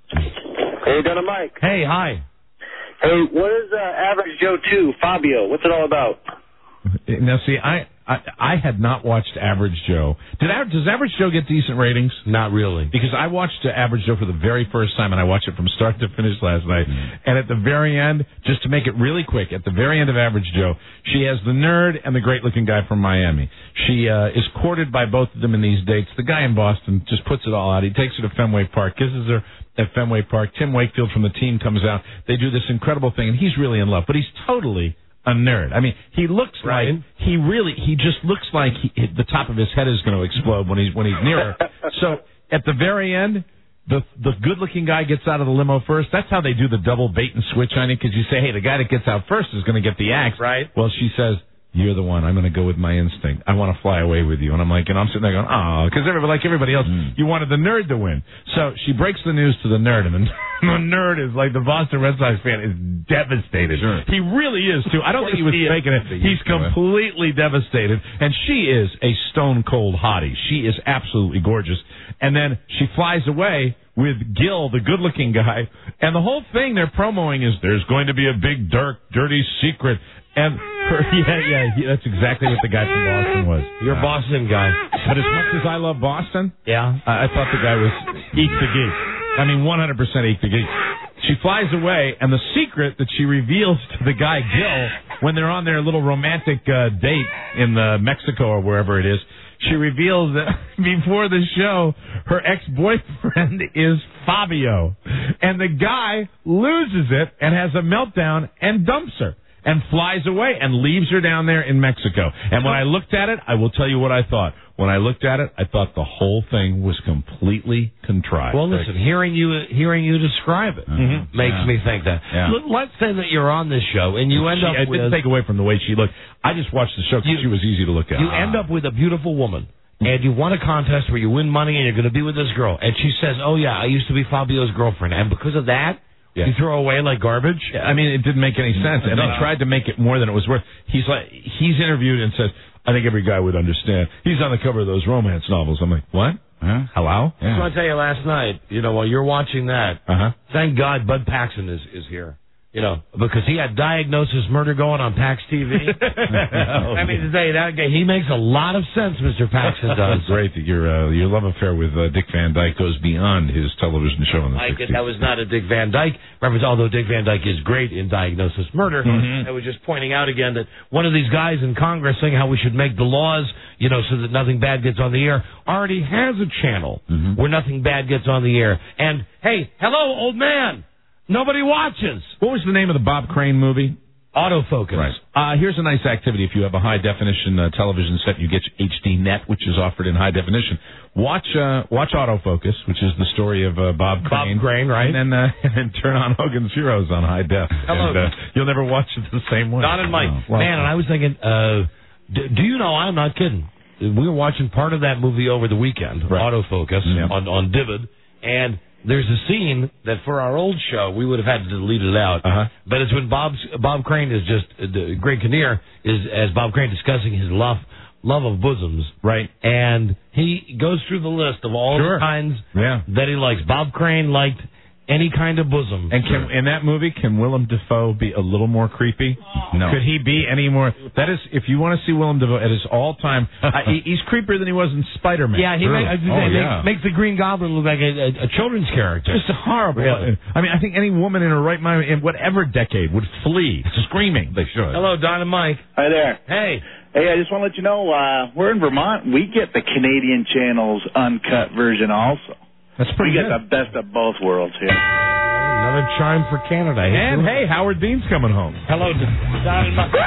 Hey, Don and Mike. Hey, hi. Hey, what is uh, Average Joe two, Fabio? What's it all about? Now, see, I, I I had not watched Average Joe. Did Does Average Joe get decent ratings? Not really. Because I watched uh, Average Joe for the very first time, and I watched it from start to finish last night. Mm. And at the very end, just to make it really quick, at the very end of Average Joe, she has the nerd and the great-looking guy from Miami. She uh, is courted by both of them in these dates. The guy in Boston just puts it all out. He takes her to Fenway Park, kisses her at Fenway Park. Tim Wakefield from the team comes out. They do this incredible thing, and he's really in love. But he's totally a nerd. I mean, he looks right. like he really he just looks like he, the top of his head is going to explode when he's when he's near her. So at the very end, the the good-looking guy gets out of the limo first. That's how they do the double bait and switch on it, because you say, hey, the guy that gets out first is going to get the axe. Right. Well, she says, you're the one. I'm going to go with my instinct. I want to fly away with you. And I'm like, and I'm sitting there going, oh, because everybody, like everybody else, mm. you wanted the nerd to win. So she breaks the news to the nerd, and the, the nerd is like the Boston Red Sox fan is devastated. Sure. He really is too. I don't think he was he faking it. He's completely devastated, and she is a stone cold hottie. She is absolutely gorgeous. And then she flies away with Gil, the good-looking guy, and the whole thing they're promoting is there's going to be a big, dark, dirty secret. And her, yeah, yeah, he, that's exactly what the guy from Boston was. You're a Boston guy. But as much as I love Boston, yeah, I, I thought the guy was eek the geek. I mean, one hundred percent eek the geek. She flies away, and the secret that she reveals to the guy, Gil, when they're on their little romantic uh, date in uh, Mexico or wherever it is, she reveals that before the show, her ex-boyfriend is Fabio. And the guy loses it and has a meltdown and dumps her. And flies away and leaves her down there in Mexico. And when I looked at it, I will tell you what I thought. When I looked at it, I thought the whole thing was completely contrived. Well, listen, hearing you hearing you describe it mm-hmm. makes yeah. me think that. Yeah. L- let's say that you're on this show and you end she, up I with... didn't take away from the way she looked. I just watched the show because she was easy to look at. You ah. end up with a beautiful woman. And you won a contest where you win money and you're going to be with this girl. And she says, oh, yeah, I used to be Fabio's girlfriend. And because of that... Yeah. You throw away like garbage? I mean, it didn't make any sense. And no. they tried to make it more than it was worth. He's like, he's interviewed and says, I think every guy would understand. He's on the cover of those romance novels. I'm like, what? Huh? Hello? Yeah. I was going to tell you last night, you know, while you're watching that, uh-huh. thank God Bud Paxson is, is here. You know, because he had Diagnosis Murder going on Pax T V. I mean, to say that guy, he makes a lot of sense, Mister Paxton does. It's great that your uh, your love affair with uh, Dick Van Dyke goes beyond his television show in the Mike, sixties. that was not a Dick Van Dyke reference, although Dick Van Dyke is great in Diagnosis Murder. Mm-hmm. I was just pointing out again that one of these guys in Congress saying how we should make the laws, you know, so that nothing bad gets on the air, already has a channel Mm-hmm. where nothing bad gets on the air. And, hey, hello, old man. Nobody watches. What was the name of the Bob Crane movie? Autofocus. Right. Uh, here's a nice activity. If you have a high-definition uh, television set, you get H D Net, which is offered in high definition. Watch uh, watch Autofocus, which is the story of uh, Bob Crane. Bob Crane, right? And then, uh, and then turn on Hogan's Heroes on high def. Hello. And, uh, you'll never watch it the same way. Don and Mike. Oh, well, Man, and I was thinking, uh, do, do you know, I'm not kidding. We were watching part of that movie over the weekend, right. Autofocus, Yeah. on, on Divid, and there's a scene that for our old show we would have had to delete it out, uh-huh. but it's when Bob's, Bob Crane is just, uh, Greg Kinnear is, as Bob Crane, discussing his love love of bosoms. Right. And he goes through the list of all Sure. the kinds Yeah. that he likes. Bob Crane liked any kind of bosom. And can, in that movie, can Willem Dafoe be a little more creepy? No. Could he be any more? That is, if you want to see Willem Dafoe at his all-time, uh, he, he's creepier than he was in Spider-Man. Yeah, he True. make, oh, make, yeah. makes the Green Goblin look like a, a, a children's character. Just horrible. Really? I mean, I think any woman in her right mind, in whatever decade, would flee screaming. They should. Hello, Don and Mike. Hi there. Hey. Hey, I just want to let you know, uh, we're in Vermont. We get the Canadian Channel's uncut version also. That's pretty we good. get the best of both worlds here. Another chime for Canada. And, hey, Howard Dean's coming home. Hello, Don and Mike.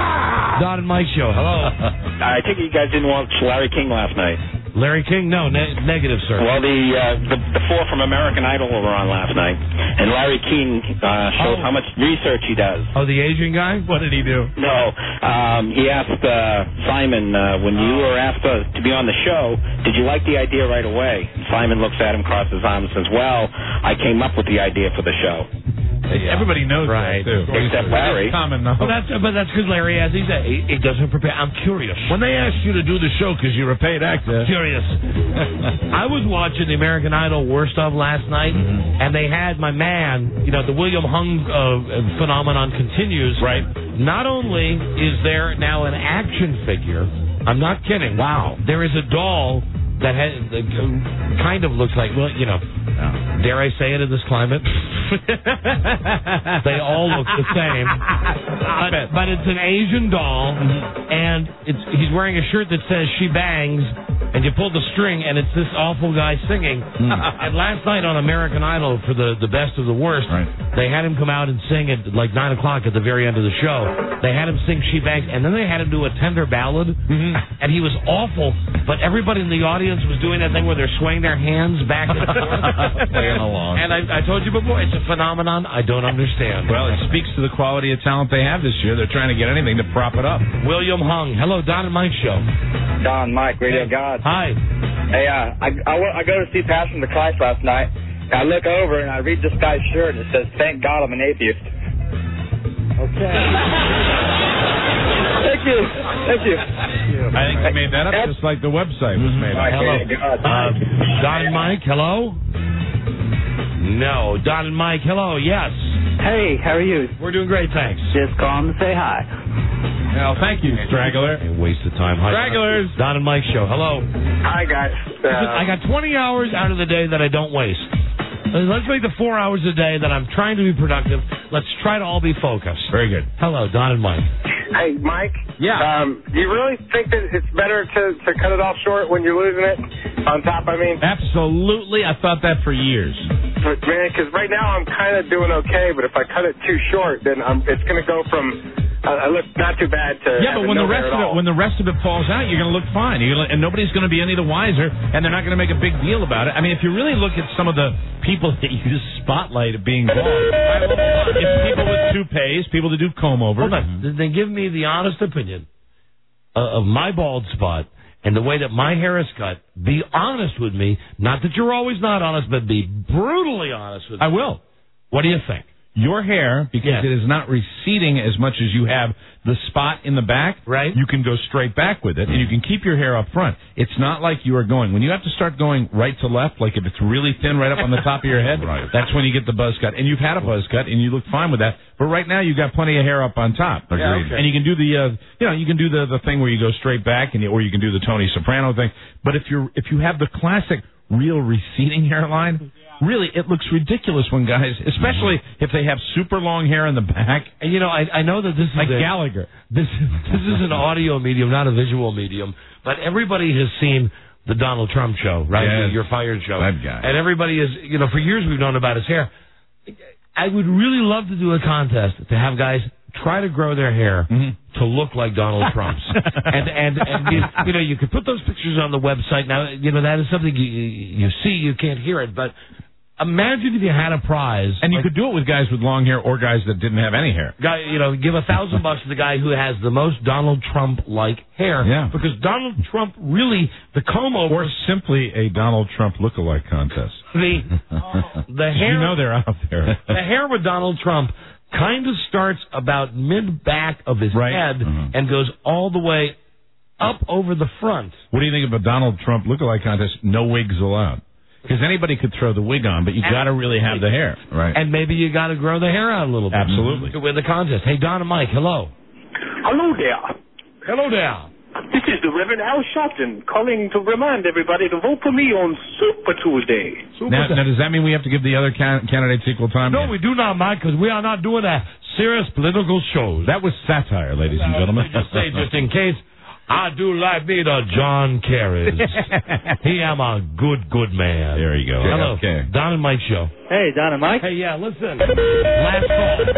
Don and Mike show. Hello. I think you guys didn't watch Larry King last night. Larry King? No, ne- negative, sir. Well, the, uh, the the four from American Idol were on last night, and Larry King uh, shows Oh. how much research he does. Oh, the Asian guy? What did he do? No, um, he asked uh, Simon uh, when you were asked uh, to be on the show, did you like the idea right away? Simon looks at him, crosses his arms, and says, "Well, I came up with the idea for the show." Yeah. Everybody knows right. that, too. Except Larry. Common knowledge. Well, that's, but that's because Larry has, he's a, he, he doesn't prepare. I'm curious. When they asked you to do the show because you're a paid actor. Curious. I was watching the American Idol Worst of last night, Mm-hmm. and they had my man, you know, the William Hung uh, phenomenon continues. Right. Not only is there now an action figure, I'm not kidding. Wow. There is a doll that has, uh, kind of looks like, well, you know, dare I say it in this climate? They all look the same. But, but it's an Asian doll, and it's he's wearing a shirt that says "She Bangs," and you pull the string, and it's this awful guy singing. And last night on American Idol, for the, the best of the worst, Right. they had him come out and sing at like nine o'clock at the very end of the show. They had him sing "She Bangs," and then they had him do a tender ballad, and he was awful. But everybody in the audience was doing that thing where they're swaying their hands back and forth. Playing along. And I, I told you before, it's a phenomenon I don't understand. Well, it speaks to the quality of talent they have this year. They're trying to get anything to prop it up. William Hung. Hello, Don and Mike show. Don, Mike, Radio God. Hi. Hey, uh, I, I, I go to see Passion of the Christ last night. And I look over and I read this guy's shirt and it says, "Thank God I'm an atheist." Okay. Thank you. Thank you. I think they made that up just like the website was made up. Hello. Uh, Don and Mike, hello? No. Don and Mike, hello, yes. Hey, how are you? We're doing great, thanks. Just calling to say hi. Well, thank you, Straggler. A waste of time. Hi, Stragglers. Don and Mike show, hello. Hi, guys. Uh, I got twenty hours out of the day that I don't waste. Uh, Let's make the four hours a day that I'm trying to be productive. Let's try to all be focused. Very good. Hello, Don and Mike. Hey, Mike. Yeah. Um, do you really think that it's better to, to cut it off short when you're losing it? On top, I mean. Absolutely. I thought that for years. But, man, because right now I'm kind of doing okay, but if I cut it too short, then I'm, it's going to go from uh, I look not too bad to Yeah, but when the rest of it all. when the rest of it falls out, you're going to look fine. You're gonna, and nobody's going to be any the wiser, and they're not going to make a big deal about it. I mean, if you really look at some of the people that use Spotlight at being bald, it's people with toupees, people that do comb overs. Hold on. Then give me the honest opinion uh, of my bald spot and the way that my hair is cut. Be honest with me. Not that you're always not honest, but be brutally honest with me. I will. What do you think? your hair, because Yes. it is not receding as much as you have the spot in the back, right? You can go straight back with it, and you can keep your hair up front. It's not like you are going, when you have to start going right to left, like if it's really thin right up on the top of your head, right. That's when you get the buzz cut. And you've had a buzz cut, and you look fine with that. But right now, you've got plenty of hair up on top. Agreed. Yeah, okay. And you can do the, uh, you know, you can do the, the thing where you go straight back, and you, or you can do the Tony Soprano thing. But if you're, if you have the classic, real receding hairline, really, it looks ridiculous when guys, especially if they have super long hair in the back. And you know, I, I know that this is like a, Gallagher. This this is an audio medium, not a visual medium. But everybody has seen the Donald Trump show, right? Yes. The You're Fired show. That guy. And everybody is, you know, for years we've known about his hair. I would really love to do a contest to have guys try to grow their hair mm-hmm. to look like Donald Trump's. and and, and you, you know, you could put those pictures on the website. Now, you know, that is something you, you see, you can't hear it, but imagine if you had a prize. And you like, could do it with guys with long hair or guys that didn't have any hair. Guy, you know, give a thousand bucks to the guy who has the most Donald Trump-like hair. Yeah. Because Donald Trump really, the comb over. Or simply a Donald Trump look-alike contest. The, the hair. You know they're out there. The hair with Donald Trump kind of starts about mid-back of his right. head mm-hmm. and goes all the way up over the front. What do you think of a Donald Trump look-alike contest? No wigs allowed. Because anybody could throw the wig on, but you got to really have the hair. Right. And maybe you got to grow the hair out a little bit. Absolutely. To win the contest. Hey, Don and Mike, hello. Hello there. Hello there. This is the Reverend Al Sharpton calling to remind everybody to vote for me on Super Tuesday. Super now, now, does that mean we have to give the other can- candidates equal time? No, we do not, Mike, because we are not doing a serious political show. That was satire, ladies and gentlemen. Just say, just in case, I do like me the John Kerry's. He am a good, good man. There you go. Hello. Okay. Don and Mike show. Hey, Don and Mike. Hey, yeah, listen. Last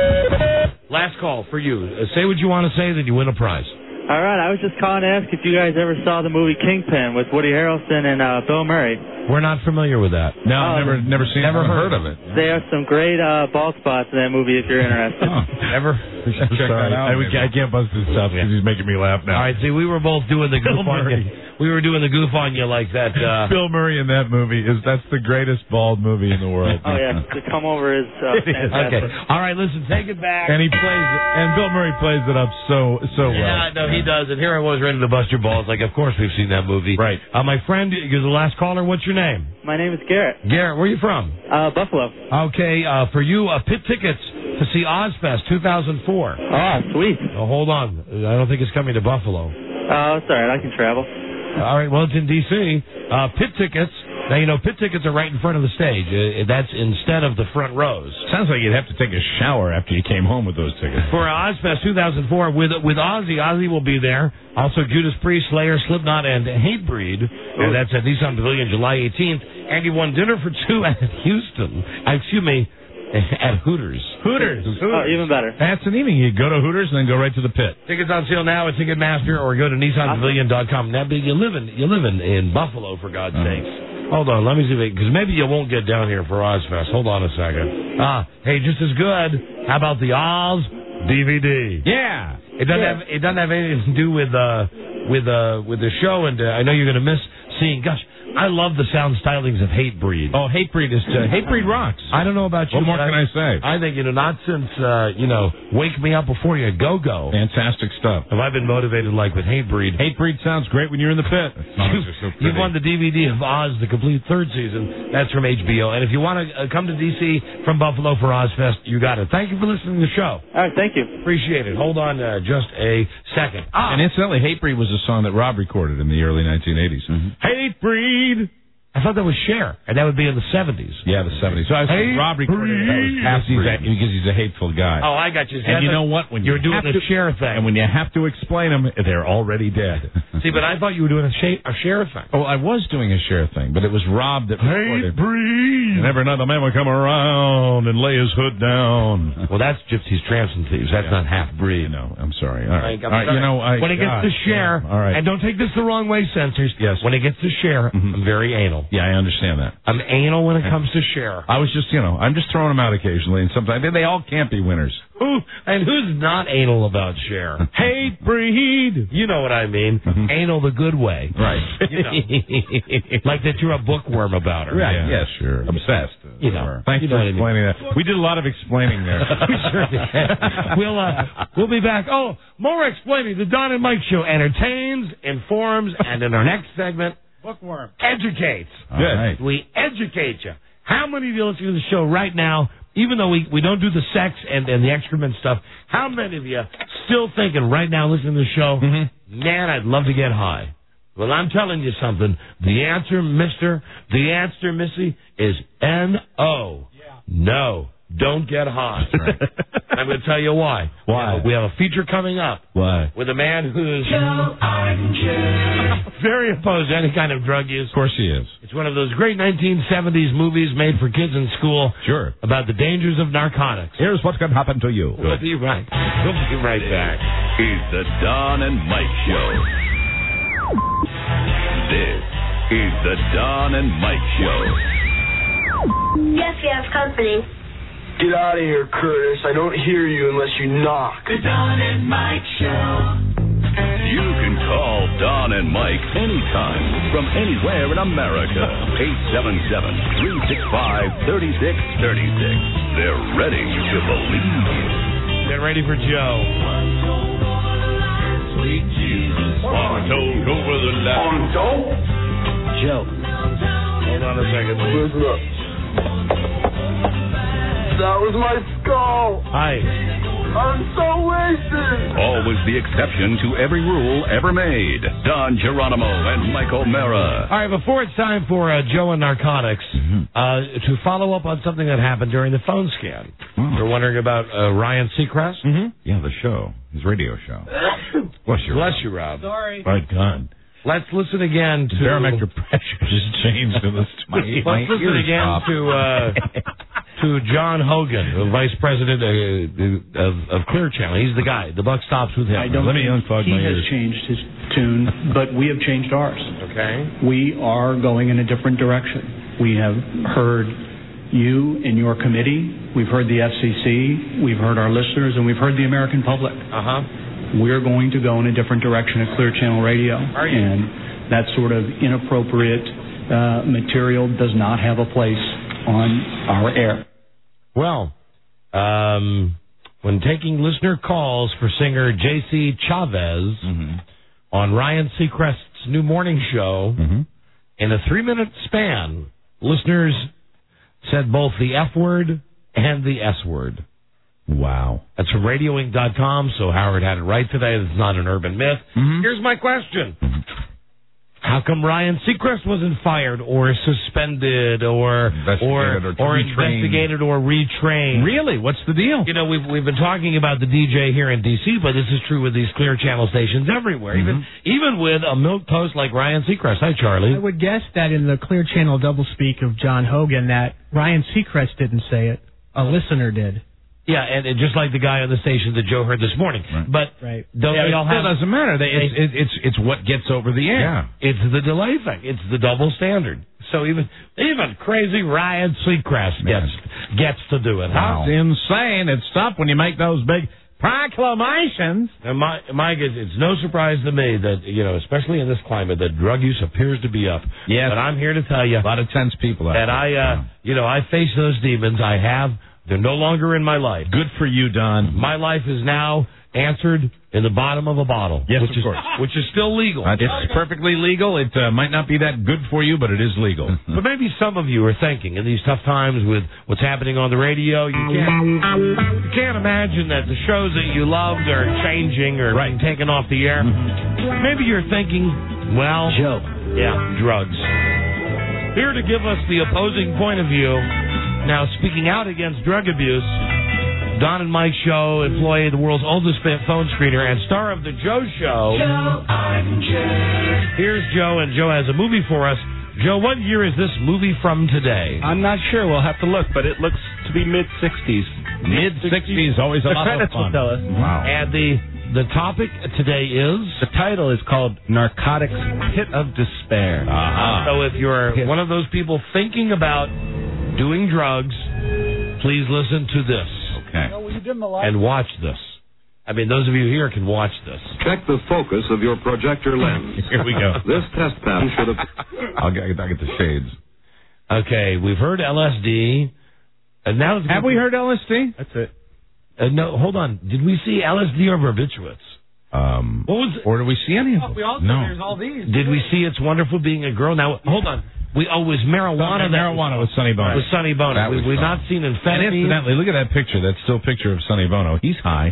call. Last call for you. Uh, say what you want to say, then you win a prize. All right, I was just calling to ask if you guys ever saw the movie Kingpin with Woody Harrelson and uh, Bill Murray. We're not familiar with that. No, oh, never, never seen, never it. heard, heard of it. There are some great uh, bald spots in that movie if you're interested. Oh, never. Check Sorry, that out, I, we, I can't bust this stuff because he's making me laugh now. All right, see, we were both doing the goof on you. We were doing the goof on you like that. Uh, Bill Murray in that movie is that's the greatest bald movie in the world. Oh yeah, the come over is uh, fantastic. Okay, all right, listen, take it back. And he plays it, and Bill Murray plays it up so so well. Yeah, no, he does. And here I was ready to bust your balls. Like, of course we've seen that movie. Right. Uh, my friend, you're the last caller. What's your name? My name is Garrett. Garrett, where are you from? Uh, Buffalo. Okay, uh, for you, uh, pit tickets to see Ozfest two thousand four. Oh, sweet. Oh, hold on. I don't think it's coming to Buffalo. Oh, it's all right. I can travel. All right, well, it's in D C Uh, pit tickets. Now, you know, pit tickets are right in front of the stage. Uh, that's instead of the front rows. Sounds like you'd have to take a shower after you came home with those tickets. For Ozfest two thousand four, with with Ozzy, Ozzy will be there. Also, Judas Priest, Slayer, Slipknot, and Hatebreed. And that's at Nissan Pavilion, July eighteenth. And you won dinner for two at Houston. Uh, excuse me, at Hooters. Hooters. Hooters. Oh, even better. That's an evening. You go to Hooters and then go right to the pit. Tickets on sale now at Ticketmaster or go to Nissan Pavilion dot com. Now, you live in you live in, in Buffalo, for God's uh-huh. sakes. Hold on, let me see, because maybe you won't get down here for Ozfest. Hold on a second. Ah, hey, just as good. How about the Oz D V D? Yeah. It doesn't yeah. have it doesn't have anything to do with uh with uh with the show, and uh, I know you're going to miss seeing. Gosh, I love the sound stylings of Hatebreed. Oh, Hatebreed is uh, Hatebreed rocks. I don't know about you. What more can I, I say? I think, you know, not since uh, you know, Wake Me Up Before You Go Go. Fantastic stuff. Have I been motivated like with Hatebreed? Hatebreed sounds great when you're in the pit. You, so you won the D V D of Oz, the complete third season. That's from H B O. And if you want to uh, come to D C from Buffalo for Ozfest, you got it. Thank you for listening to the show. All right, thank you. Appreciate it. Hold on uh, just a second. Ah. And incidentally, Hatebreed was a song that Rob recorded in the early nineteen eighties. Mm-hmm. Hatebreed. I thought that was Cher, and that would be in the seventies. Yeah, the seventies. So I was hey, Rob recorded it. That was he's a, because he's a hateful guy. Oh, I got you. And you know what? When you're you doing the Cher thing, and when you have to explain them, they're already dead. See, but I thought you were doing a, Cher, a Cher thing. Oh, I was doing a Cher thing, but it was Rob that recorded. Hatebreed. And every another man would come around and lay his hood down. Well, that's Gypsies, Tramps, and Thieves. That's yeah. not half breed. No, I'm sorry. All right, I'm all right. sorry. You know, I, when it gets God, to Cher, yeah. all right. and don't take this the wrong way, censors. Yes. When it gets to Cher, mm-hmm. I'm very anal. Yeah, I understand that. I'm anal when it comes to Cher. I was just, you know, I'm just throwing them out occasionally, and sometimes they, they all can't be winners. Who and who's not anal about Cher? Hate breed. You know what I mean. Mm-hmm. Anal the good way. Right. You know. Like that you're a bookworm about her. Right. Yeah, Yeah, sure. Obsessed. You know. Thanks you for know what I mean. explaining that. We did a lot of explaining there. We sure did. We'll, uh, we'll be back. Oh, more explaining. The Don and Mike Show entertains, informs, and in our next segment, Bookworm. educates. All right. We educate you. How many of you listening to the show right now, even though we, we don't do the sex and, and the excrement stuff, how many of you still thinking right now listening to the show, Mm-hmm. man, I'd love to get high? Well, I'm telling you something. The answer, mister, the answer, missy, is N O. Yeah. No. Don't get high. Right. I'm going to tell you why. Why? We have a feature coming up. Why? With a man who's Joe Archer. very opposed to any kind of drug use. Of course he is. It's one of those great nineteen seventies movies made for kids in school. Sure. About the dangers of narcotics. Here's what can happen to you. We'll be right. We'll be right back. It's the Don and Mike Show. This is the Don and Mike Show. Yes, yes, company. Get out of here, Curtis. I don't hear you unless you knock. The Don and Mike Show. You can call Don and Mike anytime from anywhere in America. eight seven seven, three six five, three six three six. They're ready to believe you. Get ready for Joe. Sweet Jesus. On told over the line. On dope? Joe. Hold on a second. Listen up. That was my skull. Hi. I'm so wasted. Always the exception to every rule ever made. Don Geronimo and Mike O'Mara. All right, before it's time for uh, Joe and Narcotics, Mm-hmm. uh, to follow up on something that happened during the phone scan. Oh. You're wondering about uh, Ryan Seacrest? Mm-hmm. Yeah, the show. His radio show. Bless you. Bless you, Rob. Sorry. My God. Let's listen again to... The barometric pressure just changed in this. My, my Let's listen ears again pop. to uh, to John Hogan, the vice president uh, of, of Clear Channel. He's the guy. The buck stops with him. I don't Let me think unplug he my has ears. changed his tune, but we have changed ours. Okay. We are going in a different direction. We have heard you and your committee. We've heard the F C C. We've heard our listeners, and we've heard the American public. Uh-huh. We're going to go in a different direction at Clear Channel Radio. Are you? And that sort of inappropriate uh, material does not have a place on our air. Well, um, when taking listener calls for singer J C Chavez Mm-hmm. on Ryan Seacrest's new morning show, Mm-hmm. in a three-minute span, listeners said both the F word and the S word. Wow. That's from radio inc dot com, so Howard had it right today. This is not an urban myth. Mm-hmm. Here's my question. How come Ryan Seacrest wasn't fired or suspended or or, Investigated or or retrained? investigated or retrained? Really? What's the deal? You know, we've we've been talking about the D J here in D C, but this is true with these Clear Channel stations everywhere. Mm-hmm. Even even with a milquetoast like Ryan Seacrest. Hi, Charlie. I would guess that in the Clear Channel doublespeak of John Hogan that Ryan Seacrest didn't say it. A listener did. Yeah, and, and just like the guy on the station that Joe heard this morning. Right. But Right. don't Yeah, they all it have... still doesn't matter. They, it's, it, it's it's what gets over the air. Yeah. It's the delay thing. It's the double standard. So even even crazy Ryan Seacrest gets gets to do it. Huh? It's insane. It's tough when you make those big proclamations. And my, Mike, it's, it's no surprise to me that, you know, especially in this climate, that drug use appears to be up. Yes. But I'm here to tell you A lot of tense people out that there. I, uh, you know, I face those demons. I have. They're no longer in my life. Good for you, Don. My life is now answered in the bottom of a bottle. Yes, which of is, course. Which is still legal. Uh, it's perfectly legal. It uh, might not be that good for you, but it is legal. But maybe some of you are thinking in these tough times with what's happening on the radio, you can't you can't imagine that the shows that you loved are changing or being taken off the air. Mm-hmm. Maybe you're thinking, well, Joe. yeah, drugs. Here to give us the opposing point of view, now speaking out against drug abuse, Don and Mike Show employ the world's oldest phone screener and star of the Joe Show. Joe Archer. Here's Joe, and Joe has a movie for us. Joe, what year is this movie from today? I'm not sure. We'll have to look, but it looks to be mid sixties. Mid sixties, always a The lot of credits fun. will tell us. Wow. And the the topic today is? The title is called Narcotics Pit of Despair. Uh-huh. So if you're one of those people thinking about doing drugs, please listen to this. Okay. You dim the light. and watch this. I mean, those of you here can watch this. Check the focus of your projector lens. Here we go. This test pattern should have... I'll get, I'll get the shades. Okay, we've heard L S D. And now Have we heard L S D? That's it. Uh, no, hold on. Did we see L S D or Barbiturates? Um, what was? Or do we see any of them? We also, no. there's all these. Did we see It's Wonderful Being a Girl? Now, hold on. We oh, it was marijuana. Okay, that marijuana with Sonny Bono. With Sonny Bono. That We, was we've fun. not seen And amphetamine. incidentally, look at that picture, that still picture of Sonny Bono. He's high.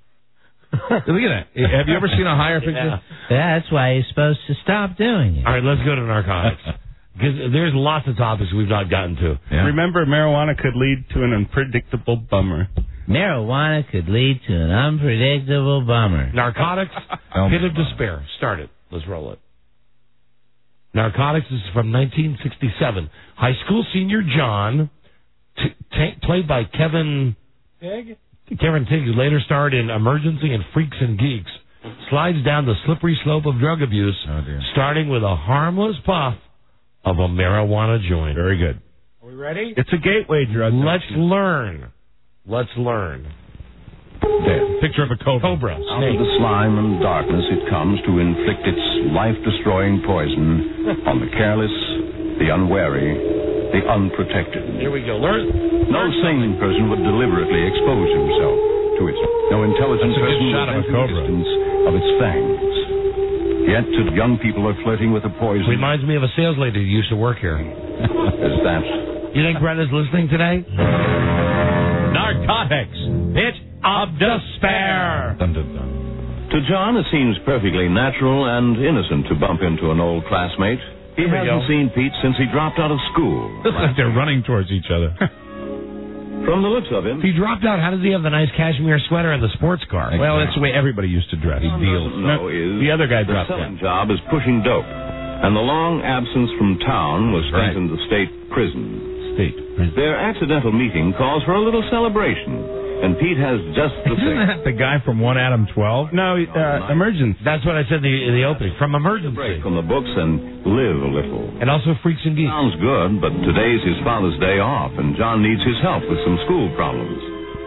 Look at that. Have you ever seen a higher picture? Yeah. That's why you're supposed to stop doing it. All right, let's go to narcotics. Because there's lots of topics we've not gotten to. Yeah. Remember, marijuana could lead to an unpredictable bummer. Marijuana could lead to an unpredictable bummer. Narcotics, Pit of Despair. Start it. Let's roll it. Narcotics is from nineteen sixty-seven. High school senior John, t- t- played by Kevin... Pig? Kevin Tigg, who later starred in Emergency and Freaks and Geeks, slides down the slippery slope of drug abuse, Oh, dear. starting with a harmless puff of a marijuana joint. Very good. Are we ready? It's a gateway drug. Let's learn. Let's learn. There. Picture of a cobra. Cobra. Out of Snake. the slime and darkness it comes to inflict its life-destroying poison on the careless, the unwary, the unprotected. Here we go. Learn. No sane person would deliberately expose himself to it. No intelligent That's a good person shot would of a enter the cobra. distance of its fangs. Yet to young people are flirting with the poison. Reminds me of a sales lady who used to work here. Is that... You think Brenda's listening today? Narcotics. Pit Of Despair. Dun, dun, dun. To John, it seems perfectly natural and innocent to bump into an old classmate. He Here we hasn't go. seen Pete since he dropped out of school. Looks like they're running towards each other. From the looks of him, If he dropped out, how does he have the nice cashmere sweater and the sports car? Well, that's the way everybody used to dress. John Deals. doesn't know is the other guy the dropped selling job is pushing dope, and the long absence from town was spent Right. in the state prison. State. Their accidental meeting calls for a little celebration, and Pete has just the Isn't thing. that the guy from one Adam twelve? No, uh, emergency. That's what I said in the, in the opening. From Break Emergency. from the books and live a little. And also Freaks and Geeks. Sounds good, but today's his father's day off, and John needs his help with some school problems.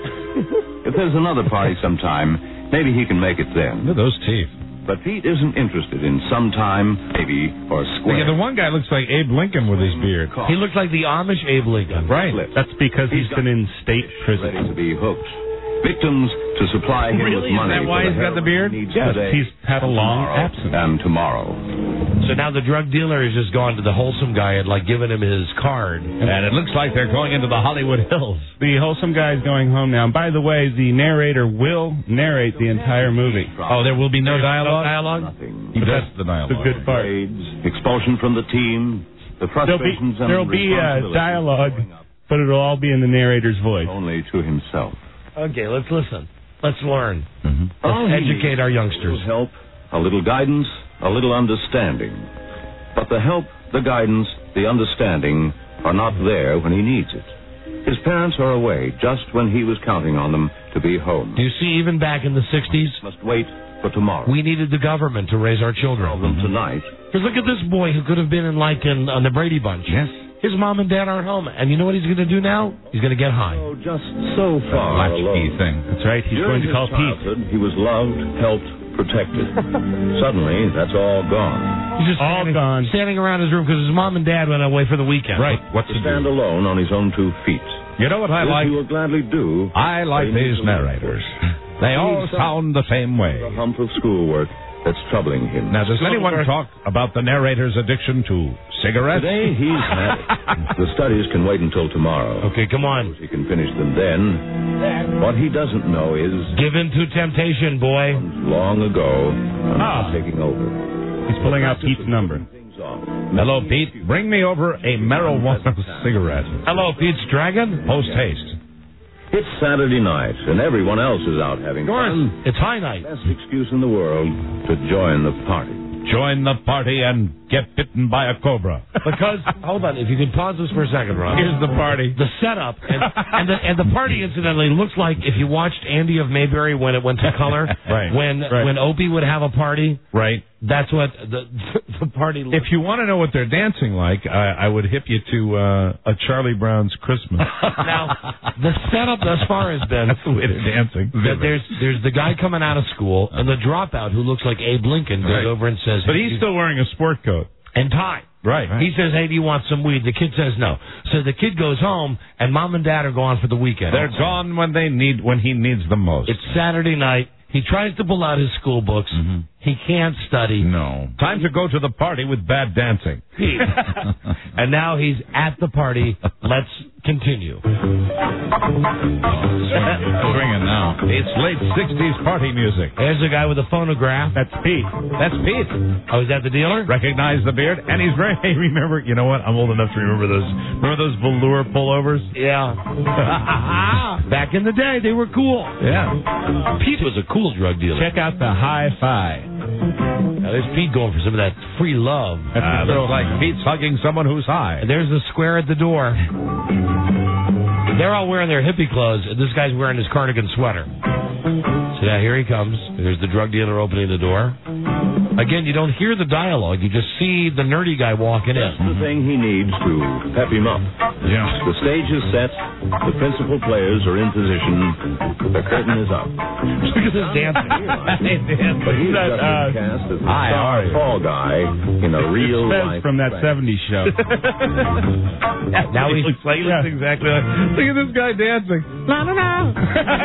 If there's another party sometime, maybe he can make it then. Look at those teeth. But Pete isn't interested in sometime, maybe, or square. Yeah, the one guy looks like Abe Lincoln with his beard. He looked like the Amish Abe Lincoln. Right. That's because he's been in state ready prison. to be hooked. Victims to supply him Really? with Is money. that why for he's got the heroin beard? he needs Yes, today he's had a long tomorrow absence. And tomorrow. So now the drug dealer has just gone to the wholesome guy and like given him his card. And it looks like they're going into the Hollywood Hills. The wholesome guy's going home now. And by the way, the narrator will narrate the entire movie. Oh, there will be no dialogue? Dialogue? Nothing. He does the The dialogue. good part. Grades, expulsion from the team, the There'll be, frustrations and there'll be uh, responsibilities dialogue, growing up but it'll all be in the narrator's voice. only to himself. Okay, let's listen. Let's learn. Mm-hmm. All Let's he educate our needs youngsters. is a little help, a little guidance, a little understanding. But the help, the guidance, the understanding are not there when he needs it. His parents are away just when he was counting on them to be home. Do you see, even back in the sixties, Must wait for tomorrow. we needed the government to raise our children. Problem tonight. Because look at this boy who could have been in like in on the Brady Bunch. Yes. His mom and dad aren't home, and you know what he's going to do now? He's going to get high. Oh, just so far Latchkey alone. thing. That's right. He's During going to his call Pete. childhood, he was loved, helped, protected. Suddenly, that's all gone. He's just All standing, gone. standing around his room because his mom and dad went away for the weekend. Right. What To to stand do? alone on his own two feet. You know what I This like? he will gladly do. I like But he these needs a little narrators. They all sound the same way. The hump of schoolwork that's troubling him. Now, does anyone talk about the narrator's addiction to cigarettes? Today, he's had it. The studies can wait until tomorrow. Okay, come on. He can finish them then. What he doesn't know is, Give in to temptation, boy. long ago, I'm Ah. taking over. He's pulling out Pete's number. Things off. Hello, Pete. Bring me over a marijuana cigarette. Hello, Pete's Dragon. Post haste. It's Saturday night, and everyone else is out having fun. It's high night. Best excuse in the world to join the party. Join the party and get bitten by a cobra. Because, hold on, if you could pause this for a second, Ron. Here's the party. The setup. And, and, the, and the party, incidentally, looks like if you watched Andy of Mayberry when it went to color, right. when right. when Opie would have a party. Right. That's what the the party looks If you want to know what they're dancing like, I, I would hip you to uh, a Charlie Brown's Christmas. Now, the setup thus far has been... That's the way they're dancing. That there's there's the guy coming out of school, and the dropout who looks like Abe Lincoln goes Right. over and says... But hey, he's still wearing a sport coat. And tie. Right. He says, hey, do you want some weed? The kid says no. So the kid goes home, and mom and dad are gone for the weekend. They're gone when they need when he needs them most. It's Saturday night. He tries to pull out his school books. Mm-hmm. He can't study. No. Time to go to the party with bad dancing. And now he's at the party. Let's continue. Ringing now. It's late sixties party music. There's a guy with a phonograph. That's Pete. That's Pete. Oh, is that the dealer? Recognize the beard, and he's very. Hey, remember? You know what? I'm old enough to remember those. Remember those velour pullovers? Yeah. Back in the day, they were cool. Yeah. Pete was a cool drug dealer. Check out the hi-fi. Now, there's Pete going for some of that free love. Uh, looks like Pete's hugging someone who's high. And there's the square at the door. They're all wearing their hippie clothes, and this guy's wearing his cardigan sweater. So now here he comes. There's the drug dealer opening the door. Again, you don't hear the dialogue. You just see the nerdy guy walking in. That's the thing he needs to pep him up. Yeah. The stage is set. The principal players are in position. The curtain is up. Look at this dancing. But he's That, just uh, been cast as the hi, how star are you? fall guy in a real Fez life from that thing. seventies show. Now he looks like he looks exactly like. Look at this guy dancing. La la la.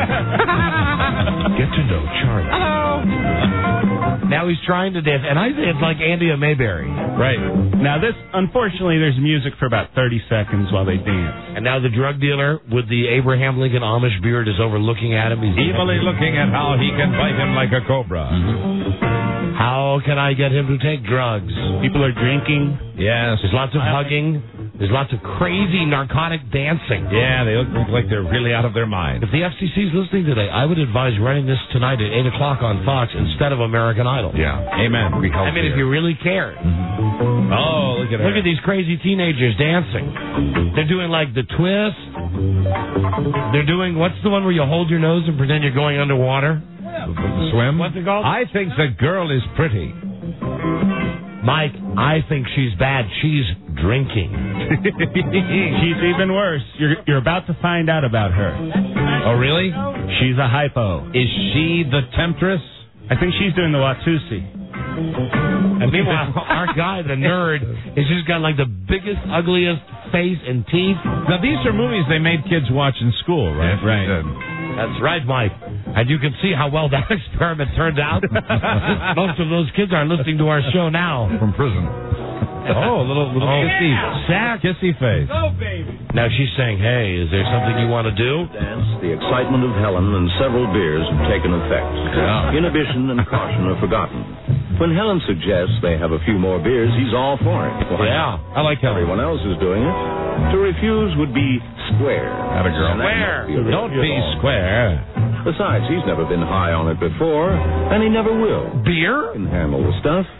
Get to know Charlie. Hello. Now he's trying to dance, and I think it's like Andy of Mayberry. Right. Now this, unfortunately, there's music for about thirty seconds while they dance. And now the drug dealer with the Abraham Lincoln Amish beard is over looking at him. He's Evilly looking at how he can bite him like a cobra. How can I get him to take drugs? People are drinking. Yes. There's lots of hugging. There's lots of crazy narcotic dancing. Yeah, they look like they're really out of their mind. If the F C C is listening today, I would advise running this tonight at eight o'clock on Fox instead of American Idol. Yeah. Amen. We I mean, if you really cared. Mm-hmm. Oh, look at her. Look at these crazy teenagers dancing. They're doing like the twist. They're doing, what's the one where you hold your nose and pretend you're going underwater? Swim? What's it called? I think the girl is pretty. Mike, I think she's bad. She's drinking. She's even worse. You're you're about to find out about her. Oh, really? She's a hypo. Is she the temptress? I think she's doing the Watusi. And meanwhile, our guy, the nerd, has just got like the biggest, ugliest face and teeth. Now, these are movies they made kids watch in school, right? Yes, right. That's right, Mike. And you can see how well that experiment turned out. Most of those kids are listening to our show now. From prison. Oh, a little, little Oh, kissy, Zach. kissy face. Oh, baby. Now she's saying, hey, is there something you want to do? Dance, the excitement of Helen and several beers have taken effect. Yeah. Inhibition and caution are forgotten. When Helen suggests they have a few more beers, he's all for it. Why Yeah. not? I like how everyone else is doing it. To refuse would be square. Have a girl. And that Square. must be Don't be wrong. square. Besides, he's never been high on it before, and he never will. Beer? He can handle the stuff.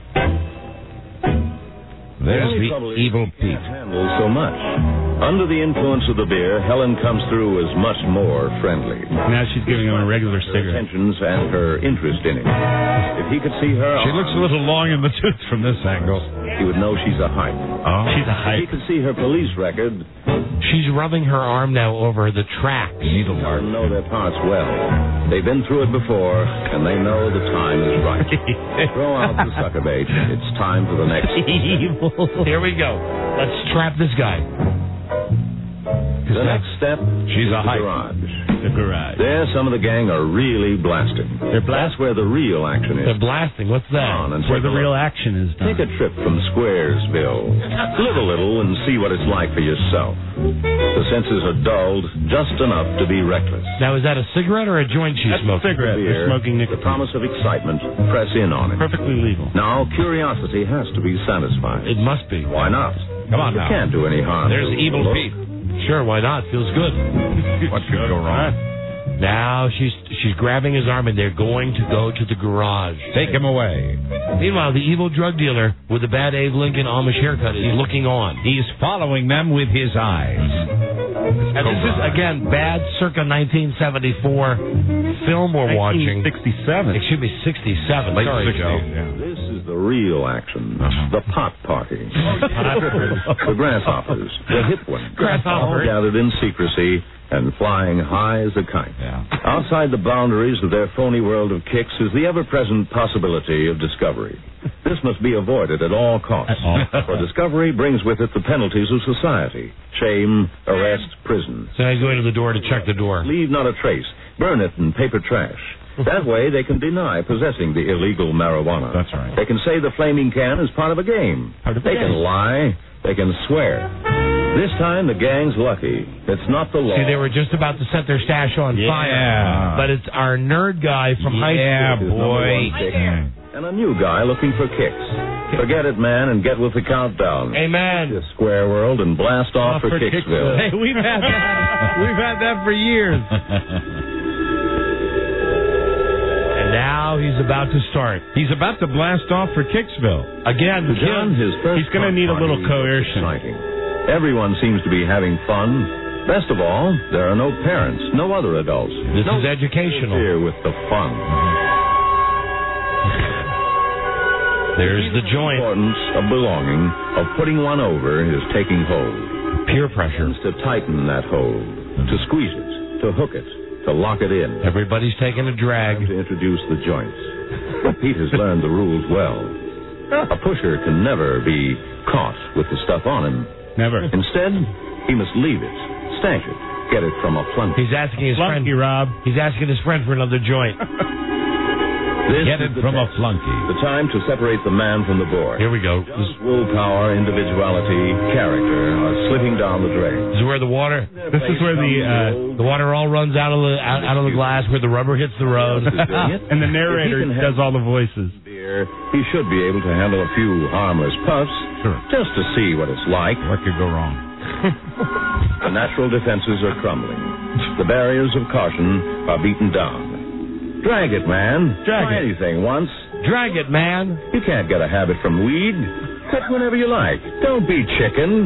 There's only the trouble is evil he Pete. can't handle so much. Under the influence of the beer, Helen comes through as much more friendly. Now she's giving him a regular Her cigarette. attentions and her interest in him. If he could see her, She looks a little long in the tooth from this angle. he would know she's a hype. Oh. She's a If he hype. could see her police record, She's rubbing her arm now over the tracks. they'll know their parts well. They've been through it before, and they know the time is right. Throw out the sucker bait. It's time for the next. Here we go. Let's trap this guy. The next step. She's is a the hype. garage. The garage. There, some of the gang are really blasting. They're That's where the real action is. They're blasting. What's that? On and Where take the a real look. action is done. Take a trip from Squaresville. Live a little and see what it's like for yourself. The senses are dulled just enough to be reckless. Now, is that a cigarette or a joint she's That's a smoking? cigarette. They're Beer, smoking the nicotine. promise of excitement, press in on it. Perfectly legal. Now, curiosity has to be satisfied. It must be. Why not? Come on You now. can't do any harm. There's to evil look. Pete. Sure, why not? Feels good. What could go wrong? Now she's she's grabbing his arm, and they're going to go to the garage. Take him away. Meanwhile, the evil drug dealer with the bad Abe Lincoln Amish haircut is looking on. He's following them with his eyes. And this is, again, bad circa nineteen seventy-four film we're watching. sixty-seven. Excuse me, sixty-seven. Late Sorry, sixties, Joe. yeah. This is the real action. The pot party. The grasshoppers. The hip ones. All Grasshoppers. gathered in secrecy and flying high as a kite. Yeah. Outside the boundaries of their phony world of kicks is the ever-present possibility of discovery. This must be avoided at all costs, for discovery brings with it the penalties of society: shame, arrest, prison. So I go into the door to check the door. Leave not a trace. Burn it in paper trash. That way they can deny possessing the illegal marijuana. That's right. They can say the flaming can is part of a game. Part of the they game. can lie. They can swear. This time the gang's lucky. It's not the law. See, they were just about to set their stash on Yeah. fire. But it's our nerd guy from high Yeah, school. His number boy. one kick. And a new guy looking for kicks. Forget it, man, and get with the countdown. Amen. This square world and blast off, for, Kicksville. Hey, we've had that. We've had that for years. And now he's about to start. He's about to blast off for Kicksville. Again, To John, his first He's gonna pot need a little party is coercion. exciting. Everyone seems to be having fun. Best of all, there are no parents, no other adults. This no is educational. Here with the fun. There's the The joint. importance of belonging, of putting one over, is taking hold. Peer pressure. To tighten that hold, to squeeze it, to hook it, to lock it in. Everybody's taking a drag. To introduce the joints. Pete has learned the rules well. A pusher can never be caught with the stuff on him. Never. Instead, he must leave it, stash it, get it from a flunky. He's asking his friend. Flunky, Rob. He's asking his friend for another joint. This Get is it the from a test. flunky. The time to separate the man from the boy. Here we go. John's willpower, individuality, character are slipping down the drain. This is where the water. This is where the uh, The water all runs out of the out, out of the glass where the rubber hits the road. and the narrator If he can does all the voices. Beer, he should be able to handle a few harmless puffs, Sure. just to see what it's like. What could go wrong? The natural defenses are crumbling. The barriers of caution are beaten down. Drag it, man. Drag Try it. anything once. Drag it, man. You can't get a habit from weed. Quit whenever you like. Don't be chicken.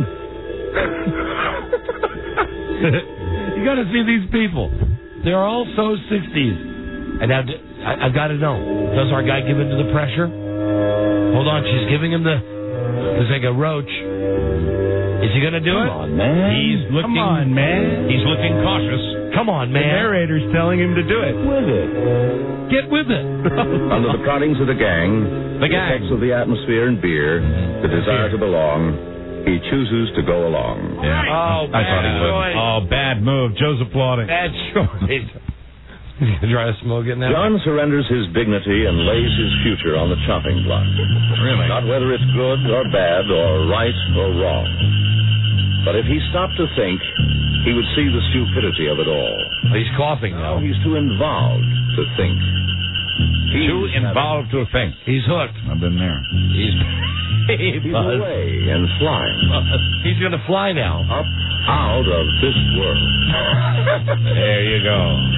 You got to see these people. They're all so sixties. And now, I, I've got to know, does our guy give in to the pressure? Hold on, she's giving him the, it's like a roach. Is he going to do Come it? on, man. He's looking. Come on, man. He's looking cautious. Come on, The man. narrator's telling him to do it. With it. Get with it. Under the proddings of the gang, The gang. effects of the atmosphere and beer, the desire to belong, he chooses to go along. Yeah. Oh, I thought he bad would. choice. Oh, bad move. Joe's applauding. Bad choice. Try to smoke it now. John surrenders his dignity and lays his future on the chopping block. Really? Not whether it's good or bad or right or wrong. But if he stopped to think, he would see the stupidity of it all. He's coughing Now now. he's too involved to think. He's Too involved to think. He's hooked. I've been there. He's He's away and flying. He's going to fly now. Up out of this world. There you go.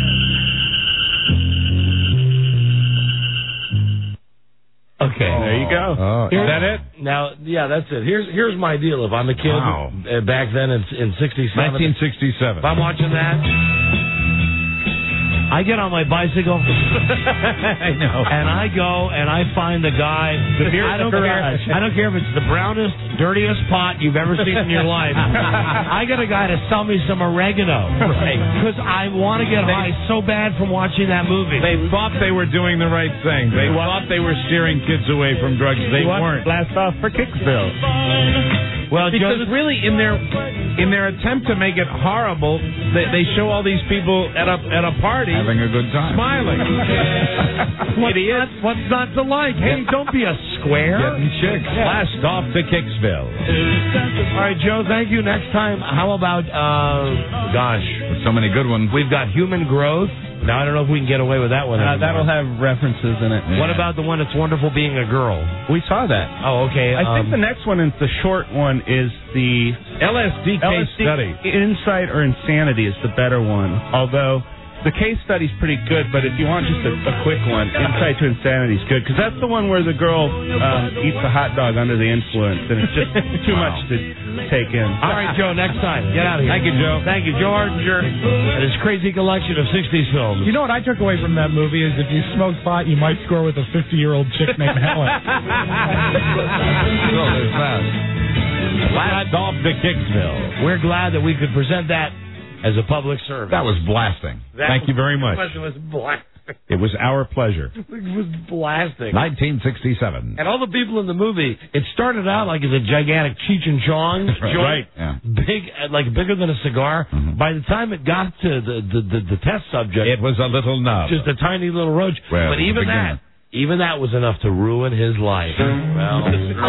Okay. There you go. Oh, is that it? Now, yeah, that's it. Here's here's my deal. If I'm a kid Wow. uh, back then in, in sixty-seven, nineteen sixty-seven. if I'm watching that, I get on my bicycle I know. and I go and I find the guy. The beer I don't in the care. garage. I don't care if it's the brownest, dirtiest pot you've ever seen in your life. I got a guy to sell me some oregano. Right. Because I want to get high so bad from watching that movie. They thought they were doing the right thing. They thought they were steering kids away from drugs. They What? weren't. Blast off for Kicksville. Well, Because Joe, really, in their in their attempt to make it horrible, they, they show all these people at a at a party Having a good time. smiling. what's not, what's not to like? Hey, don't be a square. Getting chicks. Blast off to Kicksville. All right, Joe, thank you. Next time, how about, uh, gosh, So many good ones. we've got human growth. Now, I don't know if we can get away with that one. Uh, anymore. that'll have references in it. What about the one It's Wonderful Being a Girl? We saw that. Oh, okay. I um, think the next one is the short one is the L S D case L S D study. Insight or Insanity is the better one. Although The case study's pretty good, but if you want just a, a quick one, Insight to Insanity's good, because that's the one where the girl um, eats a hot dog under the influence, and it's just too much to take in. All right, Joe, next time. Get out of here. Thank you, Joe. Thank you, Joe Ardinger and his crazy collection of sixties films. You know what I took away from that movie is if you smoke pot, you might score with a fifty-year-old chick named Helen. So there's that. Last off to Kicksville. We're glad that we could present that as a public service. That was blasting. That Thank you very much. It was blasting. It was our pleasure. It was blasting. nineteen sixty-seven. And all the people in the movie, it started out like as a gigantic Cheech and Chong joint. Right. Yeah. Big, like bigger than a cigar. Mm-hmm. By the time it got to the, the, the, the test subject, it was a little nub. Just a tiny little roach. Well, but even that, even that was enough to ruin his life. Well,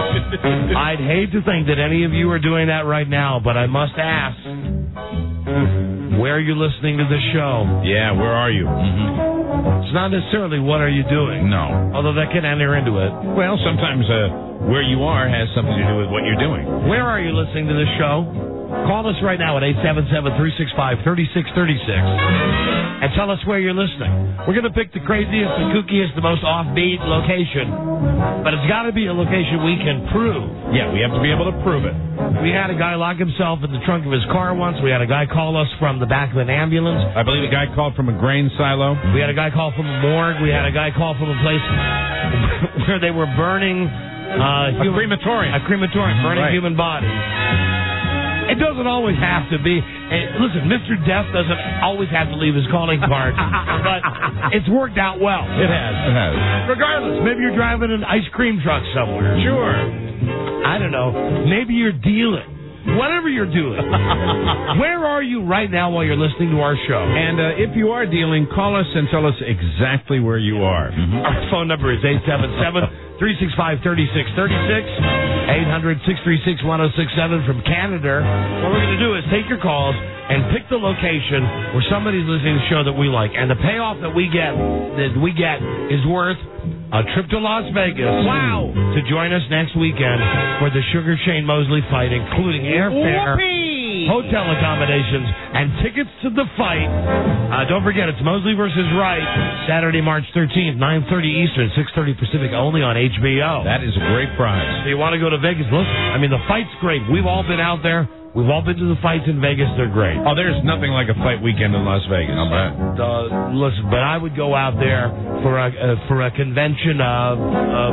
I'd hate to think that any of you are doing that right now, but I must ask, where are you listening to the show? Yeah, where are you? Mm-hmm. It's not necessarily what are you doing. No. Although that can enter into it. Well, sometimes uh, where you are has something to do with what you're doing. Where are you listening to the show? Call us right now at eight seven seven, three six five, three six three six and tell us where you're listening. We're going to pick the craziest, the kookiest, the most offbeat location, but it's got to be a location we can prove. Yeah, we have to be able to prove it. We had a guy lock himself in the trunk of his car once. We had a guy call us from the back of an ambulance. I believe a guy called from a grain silo. We had a guy call from a morgue. We had a guy call from a place where they were burning uh, a human, crematorium. A crematorium, burning right. human bodies. It doesn't always have to be. Hey, listen, Mister Death doesn't always have to leave his calling card, but it's worked out well. It has. It has. Regardless, maybe you're driving an ice cream truck somewhere. Sure. I don't know. Maybe you're dealing. Whatever you're doing. Where are you right now while you're listening to our show? And uh, if you are dealing, call us and tell us exactly where you are. Mm-hmm. Our phone number is eight seven seven, three six five, three six three six, eight hundred, six three six, one oh six seven from Canada. What we're going to do is take your calls and pick the location where somebody's listening to the show that we like. And the payoff that we get that we get is worth a trip to Las Vegas. Wow! To join us next weekend for the Sugar Shane Mosley fight, including airfare, Whoopee! hotel accommodations, and tickets to the fight. Uh, don't forget, it's Mosley versus Wright, Saturday, March thirteenth, nine thirty Eastern, six thirty Pacific, only on H B O. That is a great prize. So you want to go to Vegas? Listen, I mean, the fight's great. We've all been out there. We've all been to the fights in Vegas. They're great. Oh, there's nothing like a fight weekend in Las Vegas. Uh, listen, but I would go out there for a uh, for a convention of uh,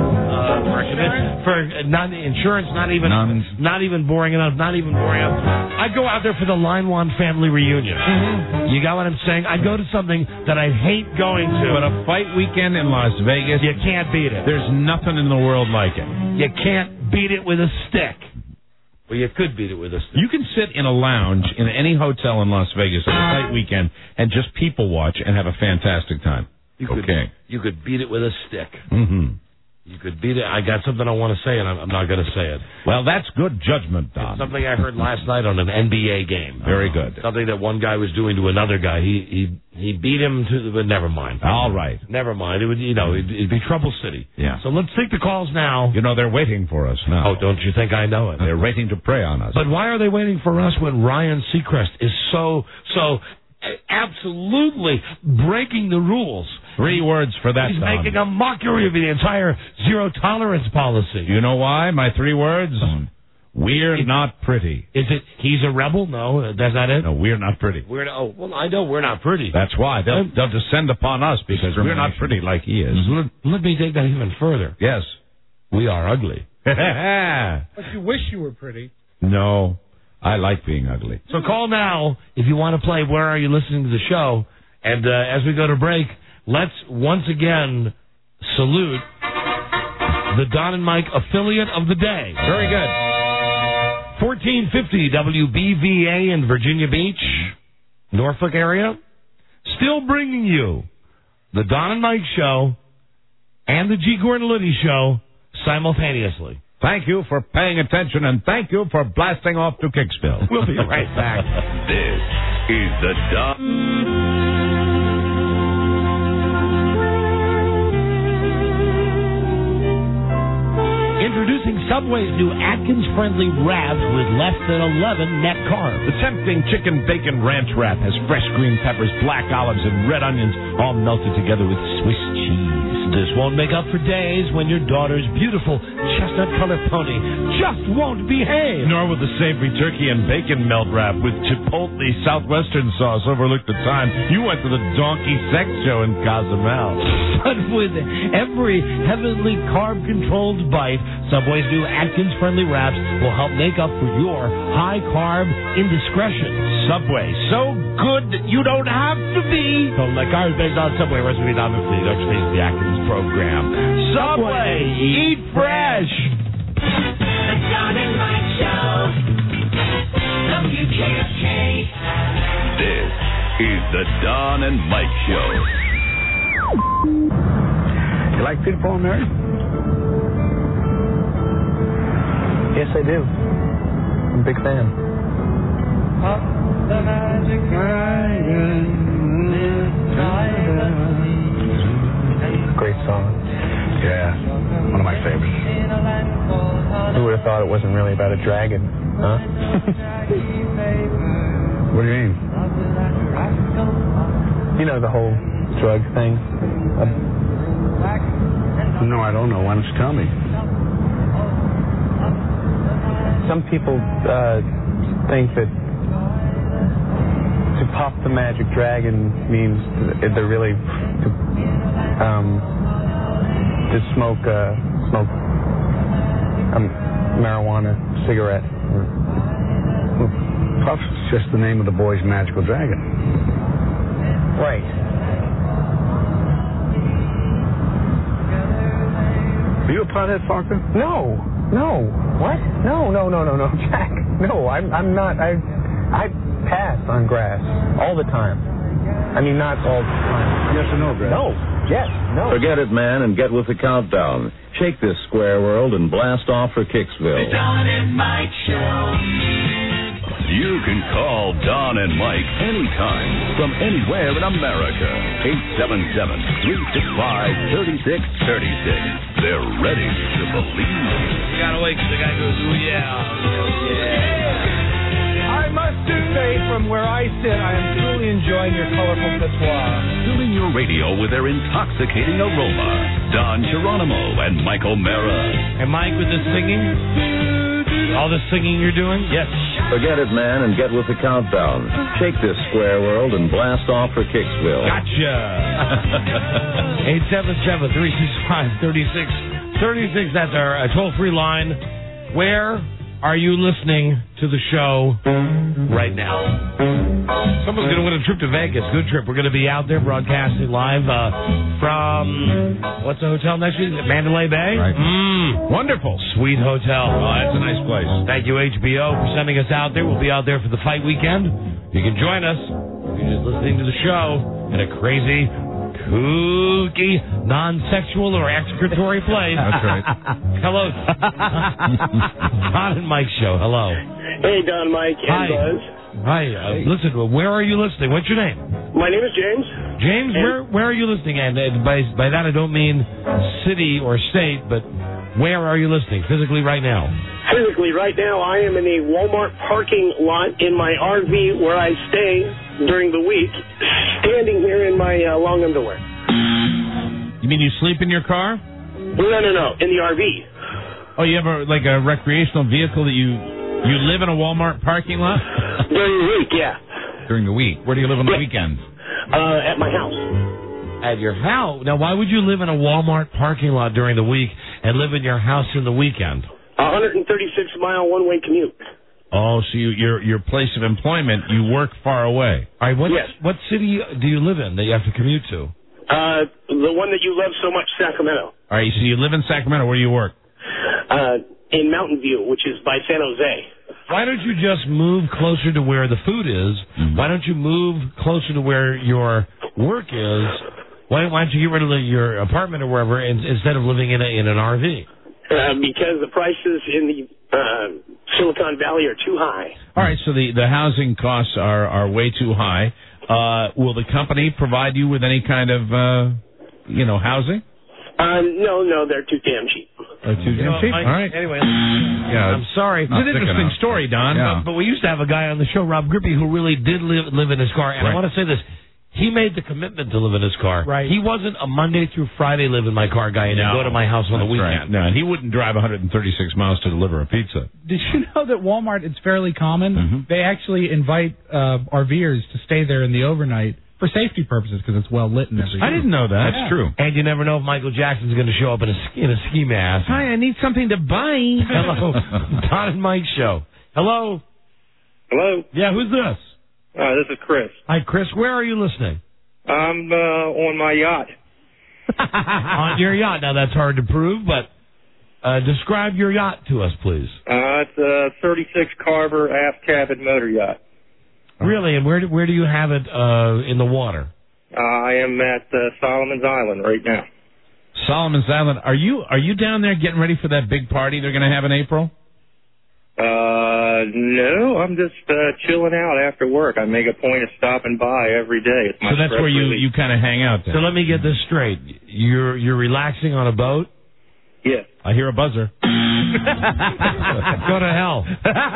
uh, for, a convention, for not insurance, not even None. not even boring enough, not even boring enough. I'd go out there for the Line One family reunion. Mm-hmm. You got what I'm saying? I'd go to something that I hate going to. But a fight weekend in Las Vegas, you can't beat it. There's nothing in the world like it. You can't beat it with a stick. Well, you could beat it with a stick. You can sit in a lounge in any hotel in Las Vegas on a fight weekend and just people watch and have a fantastic time. You could, okay. You could beat it with a stick. Mm-hmm. You could beat it. I got something I want to say, and I'm, I'm not going to say it. Well, that's good judgment, Don. It's something I heard last night on an N B A game. Very good. Something that one guy was doing to another guy. He he he beat him to. But never mind. All right. Never mind. It would you know it'd, it'd be Trouble City. Yeah. So let's take the calls now. You know they're waiting for us now. Oh, don't you think I know it? They're waiting to prey on us. But why are they waiting for us when Ryan Seacrest is so so absolutely breaking the rules? Three words for that, He's Don. making a mockery of the entire zero tolerance policy. You know why? My three words? We're it, not pretty. Is it he's a rebel? No, that's not it? No, we're not pretty. We're oh, well, I know we're not pretty. That's why. They'll, they'll descend upon us because we're not pretty like he is. Let, let me take that even further. Yes. We are ugly. But you wish you were pretty. No, I like being ugly. So call now if you want to play Where Are You Listening to the Show? And uh, as we go to break, let's once again salute the Don and Mike affiliate of the day. Very good. fourteen fifty W B V A in Virginia Beach, Norfolk area. Still bringing you the Don and Mike Show and the G. Gordon Liddy Show simultaneously. Thank you for paying attention, and thank you for blasting off to Kicksville. We'll be right back. This is the Don... Introducing Subway's new Atkins-friendly wrap with less than eleven net carbs. The tempting chicken bacon ranch wrap has fresh green peppers, black olives, and red onions all melted together with Swiss cheese. This won't make up for days when your daughter's beautiful chestnut-colored pony just won't behave. Nor will the savory turkey and bacon melt wrap with chipotle southwestern sauce overlook the time you went to the donkey sex show in Cozumel. But with every heavenly carb-controlled bite, Subway's new Atkins-friendly wraps will help make up for your high-carb indiscretions. Subway, so good that you don't have to be. So, like carbs based on Subway recipe, not the the Atkins program. Subway, eat fresh. The Don and Mike Show. W K S K. This is the Don and Mike Show. You like Peter, Paul, and Mary? Yes, I do. I'm a big fan. Pop the magic dragon. Great song. Yeah, one of my favorites. Who would have thought it wasn't really about a dragon, huh? What do you mean? You know the whole drug thing? Uh, no, I don't know. Why don't you tell me? Some people uh, think that to pop the magic dragon means that they're really to, um, to smoke uh, smoke um, marijuana cigarette. Puff's just the name of the boy's magical dragon. Right. Are you a pothead, Parker? No, no. What? No, no, no, no, no, Jack. No, I'm, I'm not. I, I pass on grass all the time. I mean, not all the time. Yes or no, Greg? No. Yes. No. Forget it, man, and get with the countdown. Shake this square world and blast off for Kicksville. The Don and Mike Show. You can call Don and Mike anytime from anywhere in America. eight seven seven, three six five, three six three six. They're ready to believe. You gotta wait till the guy goes, ooh, yeah. Yeah. I must say, from where I sit, I am truly enjoying your colorful patois. Filling your radio with their intoxicating aroma. Don Geronimo and Michael Mara. And Mike, with the singing? All the singing you're doing? Yes. Forget it, man, and get with the countdown. Shake this square world and blast off for Kicksville. Gotcha. eight seven seven, three six five, three six three six. That's our toll-free line. Where are you listening to the show right now? Someone's going to win a trip to Vegas. Good trip. We're going to be out there broadcasting live uh, from, what's the hotel next week? Mandalay Bay? Right. Mm, wonderful. Sweet hotel. Oh, that's a nice place. Thank you, H B O, for sending us out there. We'll be out there for the fight weekend. You can join us if you're just listening to the show in a crazy, kooky, non-sexual or excretory place. That's right. Hello. Don and Mike Show. Hello. Hey, Don, Mike, and Hi. Buzz. Hi. Uh, listen, where are you listening? What's your name? My name is James. James, And- where where are you listening? And uh, by by that I don't mean city or state, but where are you listening physically right now? Physically, right now, I am in a Walmart parking lot in my R V where I stay during the week, standing here in my uh, long underwear. You mean you sleep in your car? No, no, no, in the R V. Oh, you have a, like a recreational vehicle that you you live in a Walmart parking lot? During the week, yeah. During the week. Where do you live on the weekends? Uh, at my house. At your house? Now, why would you live in a Walmart parking lot during the week and live in your house in the weekend? one hundred thirty-six mile one-way commute. Oh, so you, your your place of employment, you work far away. All right, what, Yes. what city do you live in that you have to commute to? Uh, the one that you love so much, Sacramento. All right, so you live in Sacramento. Where do you work? Uh, in Mountain View, which is by San Jose. Why don't you just move closer to where the food is? Mm-hmm. Why don't you move closer to where your work is? Why, why don't you get rid of the, your apartment or wherever in, instead of living in a, in an R V? Uh, because the prices in the uh, Silicon Valley are too high. All right, so the, the housing costs are, are way too high. Uh, will the company provide you with any kind of, uh, you know, housing? Uh, no, no, they're too damn cheap. Uh, too damn cheap? All right. Anyway, Yeah, I'm sorry. It's an interesting story, Don. But, but we used to have a guy on the show, Rob Grippy, who really did live, live in his car. And I Right. want to say this. He made the commitment to live in his car. Right. He wasn't a Monday through Friday live in my car guy and then No. go to my house on the That's weekend. right. No, and he wouldn't drive one hundred thirty-six miles to deliver a pizza. Did you know that Walmart, it's fairly common? Mm-hmm. They actually invite uh, RVers to stay there in the overnight for safety purposes because it's well lit and everything. I didn't know that. Yeah. That's true. And you never know if Michael Jackson's going to show up in a, ski- in a ski mask. Hi, I need something to buy. Hello. Don and Mike show. Hello. Hello. Yeah, who's this? Uh, this is Chris. Hi, Chris. Where are you listening? I'm uh, on my yacht. On your yacht. Now, that's hard to prove, but uh, describe your yacht to us, please. Uh, it's a thirty-six Carver aft cabin motor yacht. Really? And where do, where do you have it uh, in the water? Uh, I am at uh, Solomon's Island right now. Solomon's Island. Are you are you down there getting ready for that big party they're going to have in April? Uh, no, I'm just uh, chilling out after work. I make a point of stopping by every day. It's my So that's stress where you, relief. you kind of hang out there. So let me get this straight. You're you're relaxing on a boat? Yeah. I hear a buzzer. Go to hell.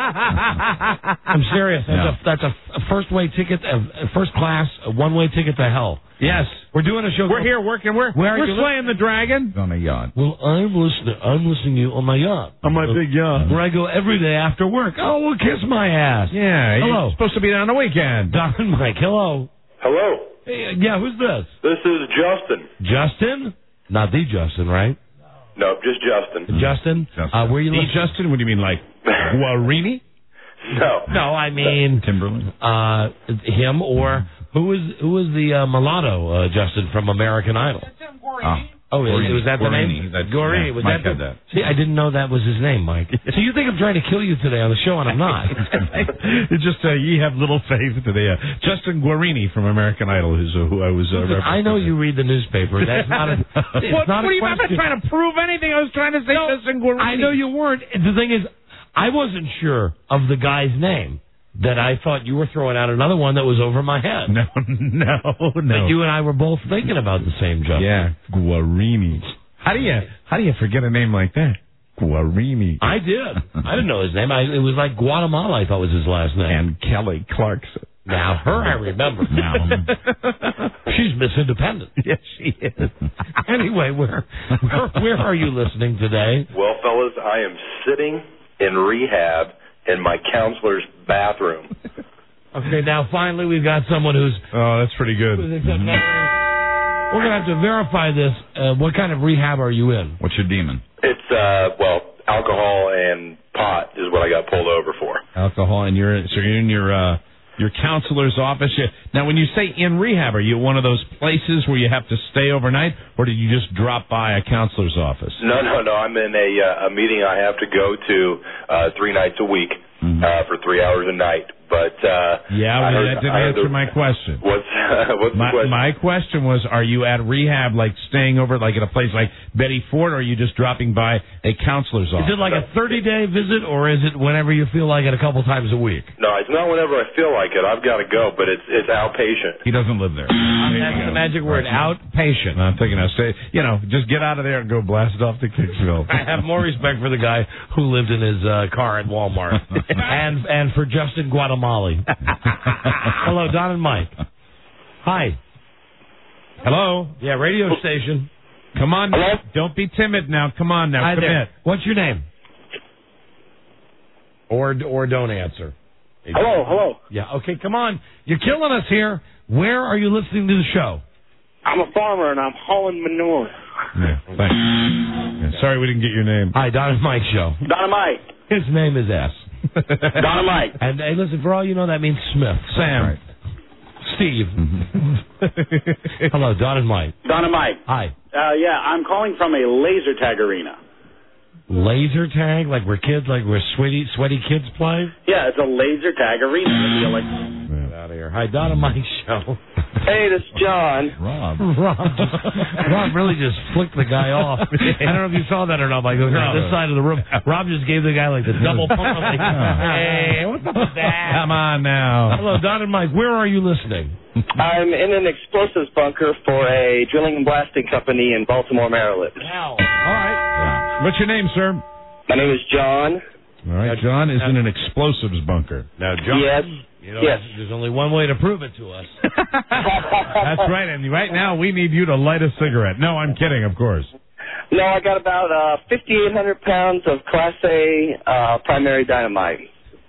I'm serious. That's No. a that's a, a first way ticket, a, a first class, a one way ticket to hell. Yes. We're doing a show. We're here working. We're, Where are we're you slaying the dragon. On a yacht. Well, I'm listening. I'm listening to you on my yacht. On my big yacht. Where I go every day after work. Oh, well, kiss my ass. Yeah. Hello. You're supposed to be there on the weekend. Don and Mike. Hello. Hello. Hey, yeah, who's this? This is Justin. Justin? Not the Justin, right? No, just Justin. Justin? Uh, where you The live? Justin? What do you mean, like Guarini? No. No, I mean Timberland. uh, him or who is who is the uh, mulatto uh, Justin from American Idol? Ah. Oh, Gorini. was that the Gorini. name? That's- Gorini. yeah, Was Mike that, had the, that. See, I didn't know that was his name, Mike. So you think I'm trying to kill you today on the show, and I'm not. It's just uh, ye have little faith today. Uh, Justin Guarini from American Idol, who's uh, who I was. Uh, Listen, I know you read the newspaper. That's not a. It's what, not what a are you? I'm not question. trying to prove anything. I was trying to say No, Justin Guarini. I know you weren't. The thing is, I wasn't sure of the guy's name. That I thought you were throwing out another one that was over my head. No, no, no. But you and I were both thinking about the same Justin. Yeah, Guarini. How do you how do you forget a name like that? Guarini. I did. I didn't know his name. I, it was like Guatemala, I thought was his last name. And Kelly Clarkson. Now, her I remember. Now. She's Miss Independent. Yes, she is. Anyway, where, where where are you listening today? Well, fellas, I am sitting in rehab in my counselor's bathroom. Okay, now finally we've got someone who's... Oh, that's pretty good. who's accepting that. We're going to have to verify this. Uh, what kind of rehab are you in? What's your demon? It's, uh, well, alcohol and pot is what I got pulled over for. Alcohol, and you're so you're in your uh, your counselor's office. You- Now, when you say in rehab, are you at one of those places where you have to stay overnight, or did you just drop by a counselor's office? No, no, no. I'm in a, uh, a meeting I have to go to uh, three nights a week Mm-hmm. uh, for three hours a night. But uh, Yeah, I well, heard- that didn't I heard answer the- my question. What's uh, what's My, the question? my question was, are you at rehab, like staying over, like at a place like Betty Ford, or are you just dropping by a counselor's Is office? it like a thirty-day visit, or is it whenever you feel like it a couple times a week? No, it's not whenever I feel like it. I've got to go, but it's it's outpatient. He doesn't live there. That's the magic word, outpatient. I'm thinking, I say, you know, just get out of there and go blast off to Kicksville. I have more respect for the guy who lived in his uh, car at Walmart, and and for Justin Guatemala. Hello, Don and Mike. Hi. Hello. Yeah, radio station. Come on, Hello? now. Don't be timid now. Come on now. Hi Commit. there. What's your name? Or or don't answer. Hello, hello. Yeah. Okay. Come on. You're killing us here. Where are you listening to the show? I'm a farmer and I'm hauling manure. Yeah, thanks. Yeah, sorry we didn't get your name. Hi, Don and Mike show. Dynamite. His name is S. Dynamite. And hey, listen, for all you know, that means Smith. Sam. Right. Steve. Hello, Don and Mike. Dynamite. Hi. Uh, yeah, I'm calling from a laser tag arena. Laser tag, like where kids, like where sweaty, sweaty kids play. Yeah, it's a laser tag arena. It'd be like- Get out of here. here. Hi, Don and Mike show. Hey, this is John. Rob. Rob, just, Rob really just flicked the guy off. I don't know if you saw that or not, Mike. It was on this side of the room. Rob just gave the guy like the double pump. Like, hey, what's up with that? Come on now. Hello, Don and Mike. Where are you listening? I'm in an explosives bunker for a drilling and blasting company in Baltimore, Maryland. Wow. All right. What's your name, sir? My name is John. All right. John is in an explosives bunker. Now, John. Yes. You know, yes. There's only one way to prove it to us. That's right. And right now we need you to light a cigarette. No, I'm kidding, of course. No, I got about uh, fifty-eight hundred pounds of Class A uh, primary dynamite.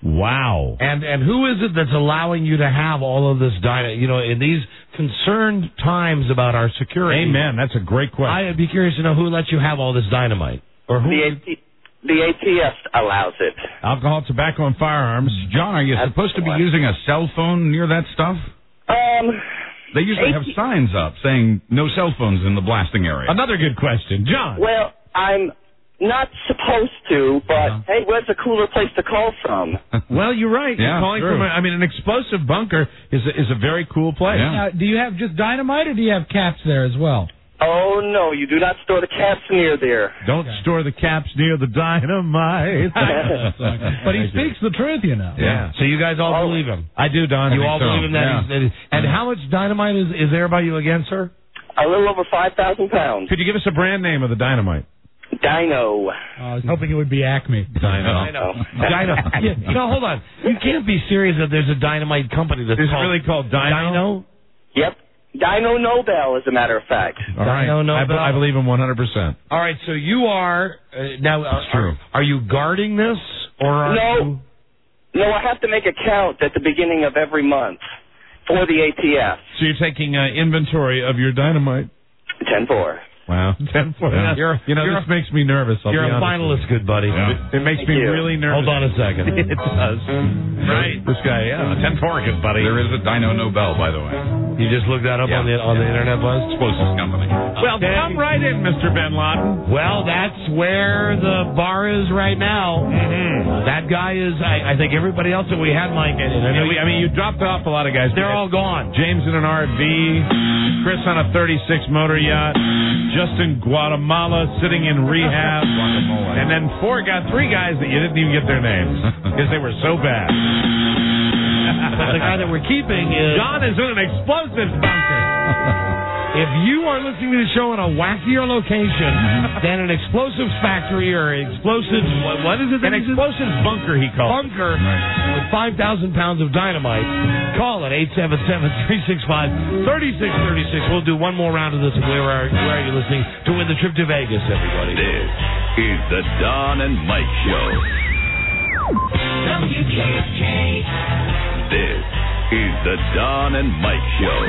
Wow. And and who is it that's allowing you to have all of this dynamite? You know, in these concerned times about our security. Amen. That's a great question. I'd be curious to know who lets you have all this dynamite. Or who? The A T, the A T F allows it. Alcohol, tobacco, and firearms. John, are you That's supposed to be one. using a cell phone near that stuff? Um, They usually have A T signs up saying no cell phones in the blasting area. Another good question. John. Well, I'm not supposed to, but Uh-huh. hey, where's a cooler place to call from? Well, you're right. Yeah, You're calling true. from a, I mean, an explosive bunker is a, is a very cool place. Yeah. Now, do you have just dynamite, or do you have caps there as well? Oh, no, you do not store the caps near there. Don't store the caps near the dynamite. But he speaks the truth, you know. Yeah. So you guys all Oh. believe him? I do, Don. You I think all so. believe him that, Yeah. he's, that he's... And how much dynamite is, is there by you again, sir? A little over five thousand pounds. Could you give us a brand name of the dynamite? Dino. I was hoping it would be Acme. Dino. Dino. Dino. Yeah, no, hold on. You can't be serious that there's a dynamite company that's Is it called really called Dino? Dino? Yep. Dino Nobel, as a matter of fact. All right. Dino I, be- Nobel. I believe him one hundred percent. All right, so you are uh, now. Uh, It's true. Are, are you guarding this, or are No. you? No, I have to make a count at the beginning of every month for the A T F. So you're taking uh, inventory of your dynamite. ten four. Wow. ten four. Yeah. You're, you know, You're this makes me nervous. I'll You're be a honest with finalist, good buddy. you. It makes Thank me you. really nervous. Hold on a second. It does. Right. This guy, yeah. ten four, good buddy. There is a Dino Nobel, by the way. You just looked that up Yeah. on the on the internet, Buzz. Explosives company. Well, Okay. come right in, Mister Bin Laden. Well, that's where the bar is right now. Mm-hmm. That guy is. I, I think everybody else that we had, Mike, and I know And we, you, I mean, you dropped off a lot of guys. they're We had all gone. James in an R V, Chris on a thirty-six motor yacht, Justin Guatemala sitting in rehab, and then four got three guys that you didn't even get their names because they were so bad. But the guy that we're keeping is. John is in an explosives bunker. If you are listening to the show in a wackier location than an explosives factory or explosives, what, what is it? An explosives bunker, he called it. bunker with five thousand pounds of dynamite, call it eight seven seven, three six five, three six three six. We'll do one more round of this. Where are, where are you listening to win the trip to Vegas, everybody? This is the Don and Mike Show. W K K. This is the Don and Mike Show.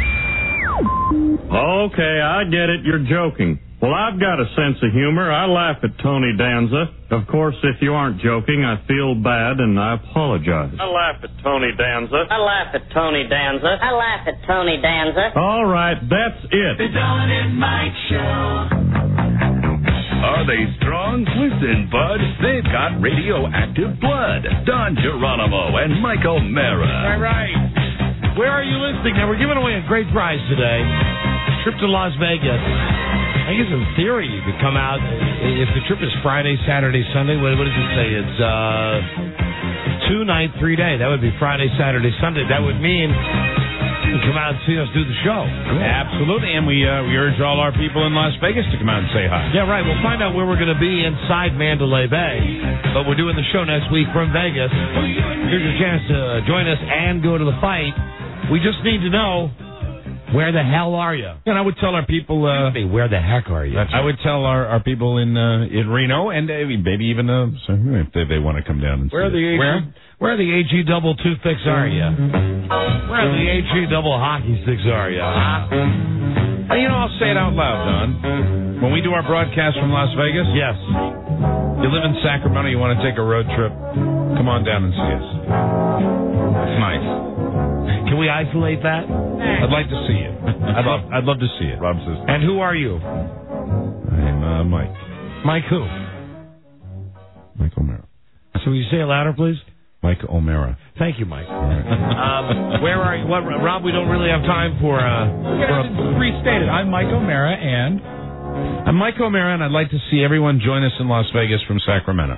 Okay, I get it. You're joking. Well, I've got a sense of humor. I laugh at Tony Danza. Of course, if you aren't joking, I feel bad and I apologize. I laugh at Tony Danza. I laugh at Tony Danza. I laugh at Tony Danza. All right, that's it. The Don and Mike Show. Are they strong? Listen, bud. They've got radioactive blood. Don Geronimo and Mike O'Mara. All right. Where are you listening? Now, we're giving away a great prize today. Trip to Las Vegas. I guess in theory you could come out. If the trip is Friday, Saturday, Sunday, what, what does it say? It's uh, two night, three day. That would be Friday, Saturday, Sunday. That would mean you come out and see us do the show. Cool. Absolutely, and we uh, we urge all our people in Las Vegas to come out and say hi. Yeah, right. We'll find out where we're going to be inside Mandalay Bay. But we're doing the show next week from Vegas. Here's your chance to join us and go to the fight. We just need to know, where the hell are you? And I would tell our people. Uh, Hey, where the heck are you? I would tell our, our people in uh, in Reno and uh, maybe even uh, so, if they, they want to come down and Where are see the us. Where? Where the H E double toothpicks are you? Where the H E double hockey sticks are you? Huh? Hey, you know, I'll say it out loud, Don. When we do our broadcast from Las Vegas, yes, you live in Sacramento, you want to take a road trip, come on down and see us. It's nice. Can we isolate that? I'd like to see it. I'd love, I'd love to see it. Rob says. And who are you? I'm uh, Mike. Mike who? Mike O'Mara. So will you say it louder, please? Mike O'Mara. Thank you, Mike. um, where are you? What, Rob, we don't really have time for... Uh, for a... Restate it. I'm Mike O'Mara, and... I'm Mike O'Mara, and I'd like to see everyone join us in Las Vegas from Sacramento.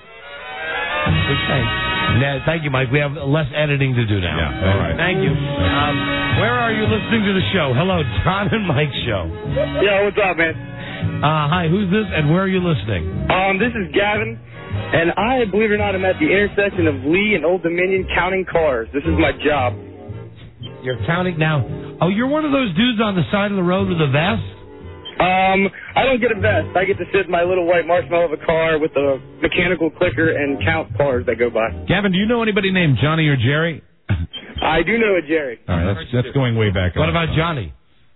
Okay. Now, thank you, Mike. We have less editing to do now. Yeah, all right. Thank you. Um, where are you listening to the show? Hello, Don and Mike show. Yo, what's up, man? Uh, hi, who's this, and where are you listening? Um, this is Gavin, and I, believe it or not, am at the intersection of Lee and Old Dominion counting cars. This is my job. You're counting now. Oh, you're one of those dudes on the side of the road with a vest? Um, I don't get a vest. I get to sit in my little white marshmallow of a car with a mechanical clicker and count cars that go by. Gavin, do you know anybody named Johnny or Jerry? I do know a Jerry. All right, that's, that's going way back. What about Johnny?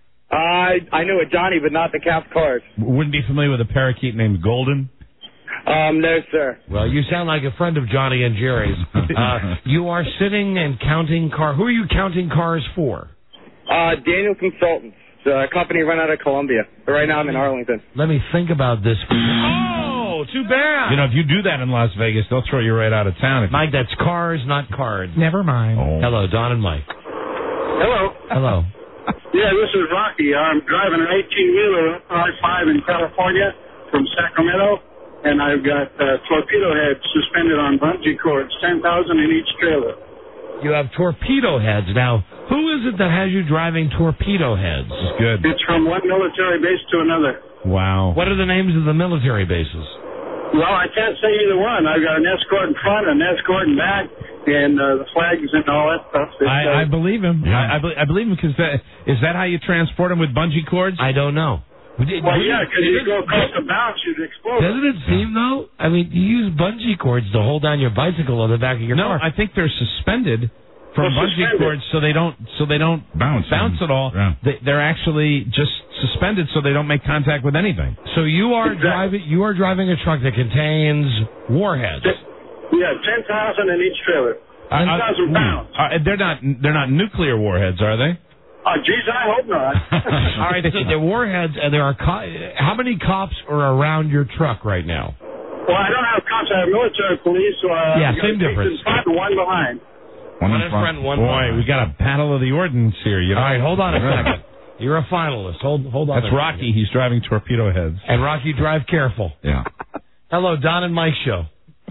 I I know a Johnny, but not the count cars. Wouldn't be familiar with a parakeet named Golden? Um, no, sir. Well, you sound like a friend of Johnny and Jerry's. Uh, you are sitting and counting car. Who are you counting cars for? Uh, Daniel Consultants. It's a company run out of Columbia. But right now I'm in Arlington. Let me think about this. Oh, too bad. You know, if you do that in Las Vegas, they'll throw you right out of town. Mike, that's cars, not cards. Never mind. Oh. Hello, Don and Mike. Hello. Hello. Yeah, this is Rocky. I'm driving an eighteen-wheeler up I five in California from Sacramento, and I've got uh, torpedo heads suspended on bungee cords, ten thousand in each trailer. You have torpedo heads. Now, who is it that has you driving torpedo heads? It's good. It's from one military base to another. Wow. What are the names of the military bases? Well, I can't say either one. I've got an escort in front, an escort in back, and uh, the flags and all that stuff. It's, I, I uh, believe him. Yeah. I, I, be, I believe him because that, is that how you transport them with bungee cords? I don't know. Well, yeah, because you go across the bounce, you'd explode. Doesn't it seem, though? I mean, you use bungee cords to hold down your bicycle on the back of your no, car. No, I think they're suspended from Well, bungee suspended. cords so they don't so they don't Bounce. bounce at all. Yeah. They, they're actually just suspended so they don't make contact with anything. So you are Exactly. driving you are driving a truck that contains warheads. Yeah, ten thousand in each trailer. ten thousand pounds. Uh, they're not they're not nuclear warheads, are they? Oh, geez, I hope not. All right, so they're warheads, and there are co- how many cops are around your truck right now? Well, I don't have cops. I have military police. So, uh, Yeah, I've got same six difference. in front and one behind. One, One in in front. front, one Boy, behind. we got a battle of the ordnance here. You know? All right, hold on a second. You're a finalist. Hold hold on. That's a Rocky. second. He's driving torpedo heads. And Rocky, drive careful. Yeah. Hello, Don and Mike show.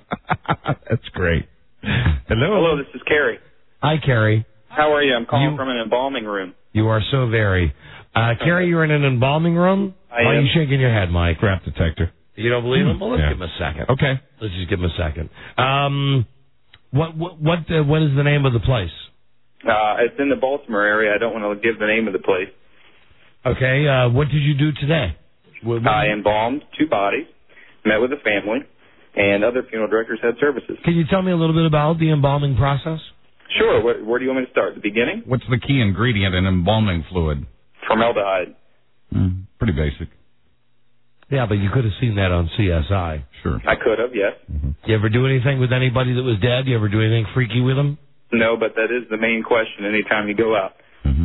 That's great. Hello. Hello, this is Carrie. Hi, Carrie. How are you? I'm calling You- from an embalming room. You are so very. Uh, Carrie, you're in an embalming room? I Why are am. you shaking your head, Mike? Crap detector. You don't believe him? Well, let's Yeah. give him a second. Okay. Let's just give him a second. Um, what what what, uh, what is the name of the place? Uh, it's in the Baltimore area. I don't want to give the name of the place. Okay. Uh, what did you do today? What, what- I embalmed two bodies, met with a family, and other funeral directors had services. Can you tell me a little bit about the embalming process? Sure. Where, where do you want me to start? The beginning? What's the key ingredient in embalming fluid? Formaldehyde. Mm, pretty basic. Yeah, but you could have seen that on C S I. Sure. I could have, yes. You ever do anything with anybody that was dead? You ever do anything freaky with them? No, but that is the main question anytime you go out.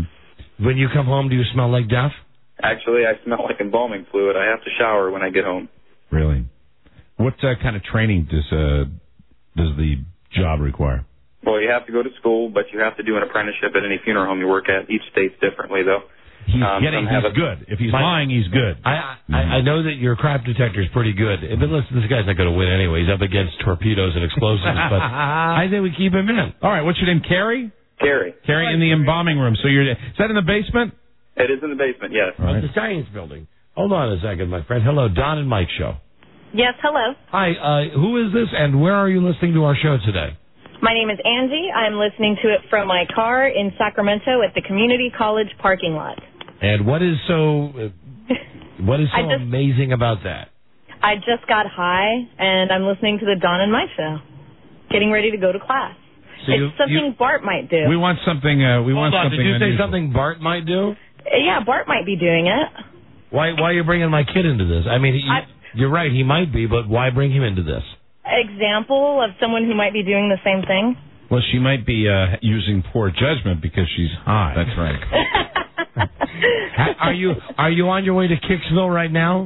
When you come home, do you smell like death? Actually, I smell like embalming fluid. I have to shower when I get home. Really? What uh, kind of training does uh, does the job require? Well, you have to go to school, but you have to do an apprenticeship at any funeral home you work at. Each state's differently, though. He's Um, getting. some have He's a- good. If he's My- lying, he's good. I, I I know that your crap detector is pretty good, but listen, this guy's not going to win anyway. He's up against torpedoes and explosives, but I think we keep him in. All right. What's your name? Carrie. Carrie. Carrie in the embalming room. So you're. Is that in the basement? It is in the basement, yes. Of the science building. Hold on a second, my friend. Hello, Don and Mike show. Yes, hello. Hi, uh, who is this, and where are you listening to our show today? My name is Angie. I'm listening to it from my car in Sacramento at the community college parking lot. And what is so uh, what is so I just- amazing about that? I just got high, and I'm listening to the Don and Mike show, getting ready to go to class. So it's you- something you- Bart might do. We want something. Uh, we Hold want on, something. did you say unusual. something Bart might do? Yeah, Bart might be doing it. Why why are you bringing my kid into this? I mean, he, I- you're right, he might be, but why bring him into this? Example of someone who might be doing the same thing. Well, she might be uh, using poor judgment because she's high. That's right. Ha- are you are you on your way to Kicksville right now?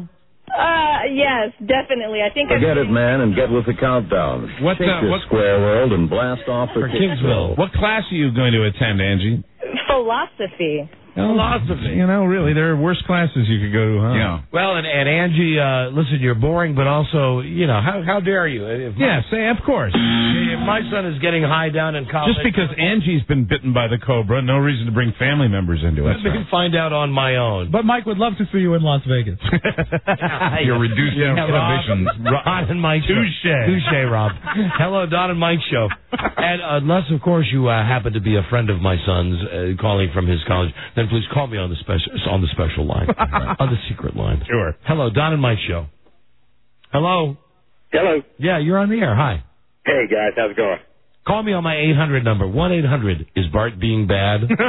Uh, yes, definitely. I think Forget I've it, man, and get with the countdown. What, Shake uh, this what- square world and blast off for, For Kingsville. What class are you going to attend, Angie? philosophy. Philosophy. You know, really, there are worse classes you could go to, huh? Yeah. Well, and, and Angie, uh, listen, you're boring, but also, you know, how how dare you? If my, Yeah, say, of course. if my son is getting high down in college, Just because Angie's been bitten by the cobra, no reason to bring family members into it. let me find out on my own. But Mike would love to see you in Las Vegas. You're reducing Yeah, inhibitions. Rob, Don and Mike. Touche. Touche, Rob. Hello, Don and Mike show. And unless, of course, you uh, happen to be a friend of my son's uh, calling from his college, then please call me on the special on the special line, on the secret line. Sure. Hello, Don and Mike show. Hello. Hello. Yeah, you're on the air. Hi. Hey, guys. How's it going? Call me on my eight hundred number. one eight hundred is Bart being bad? That's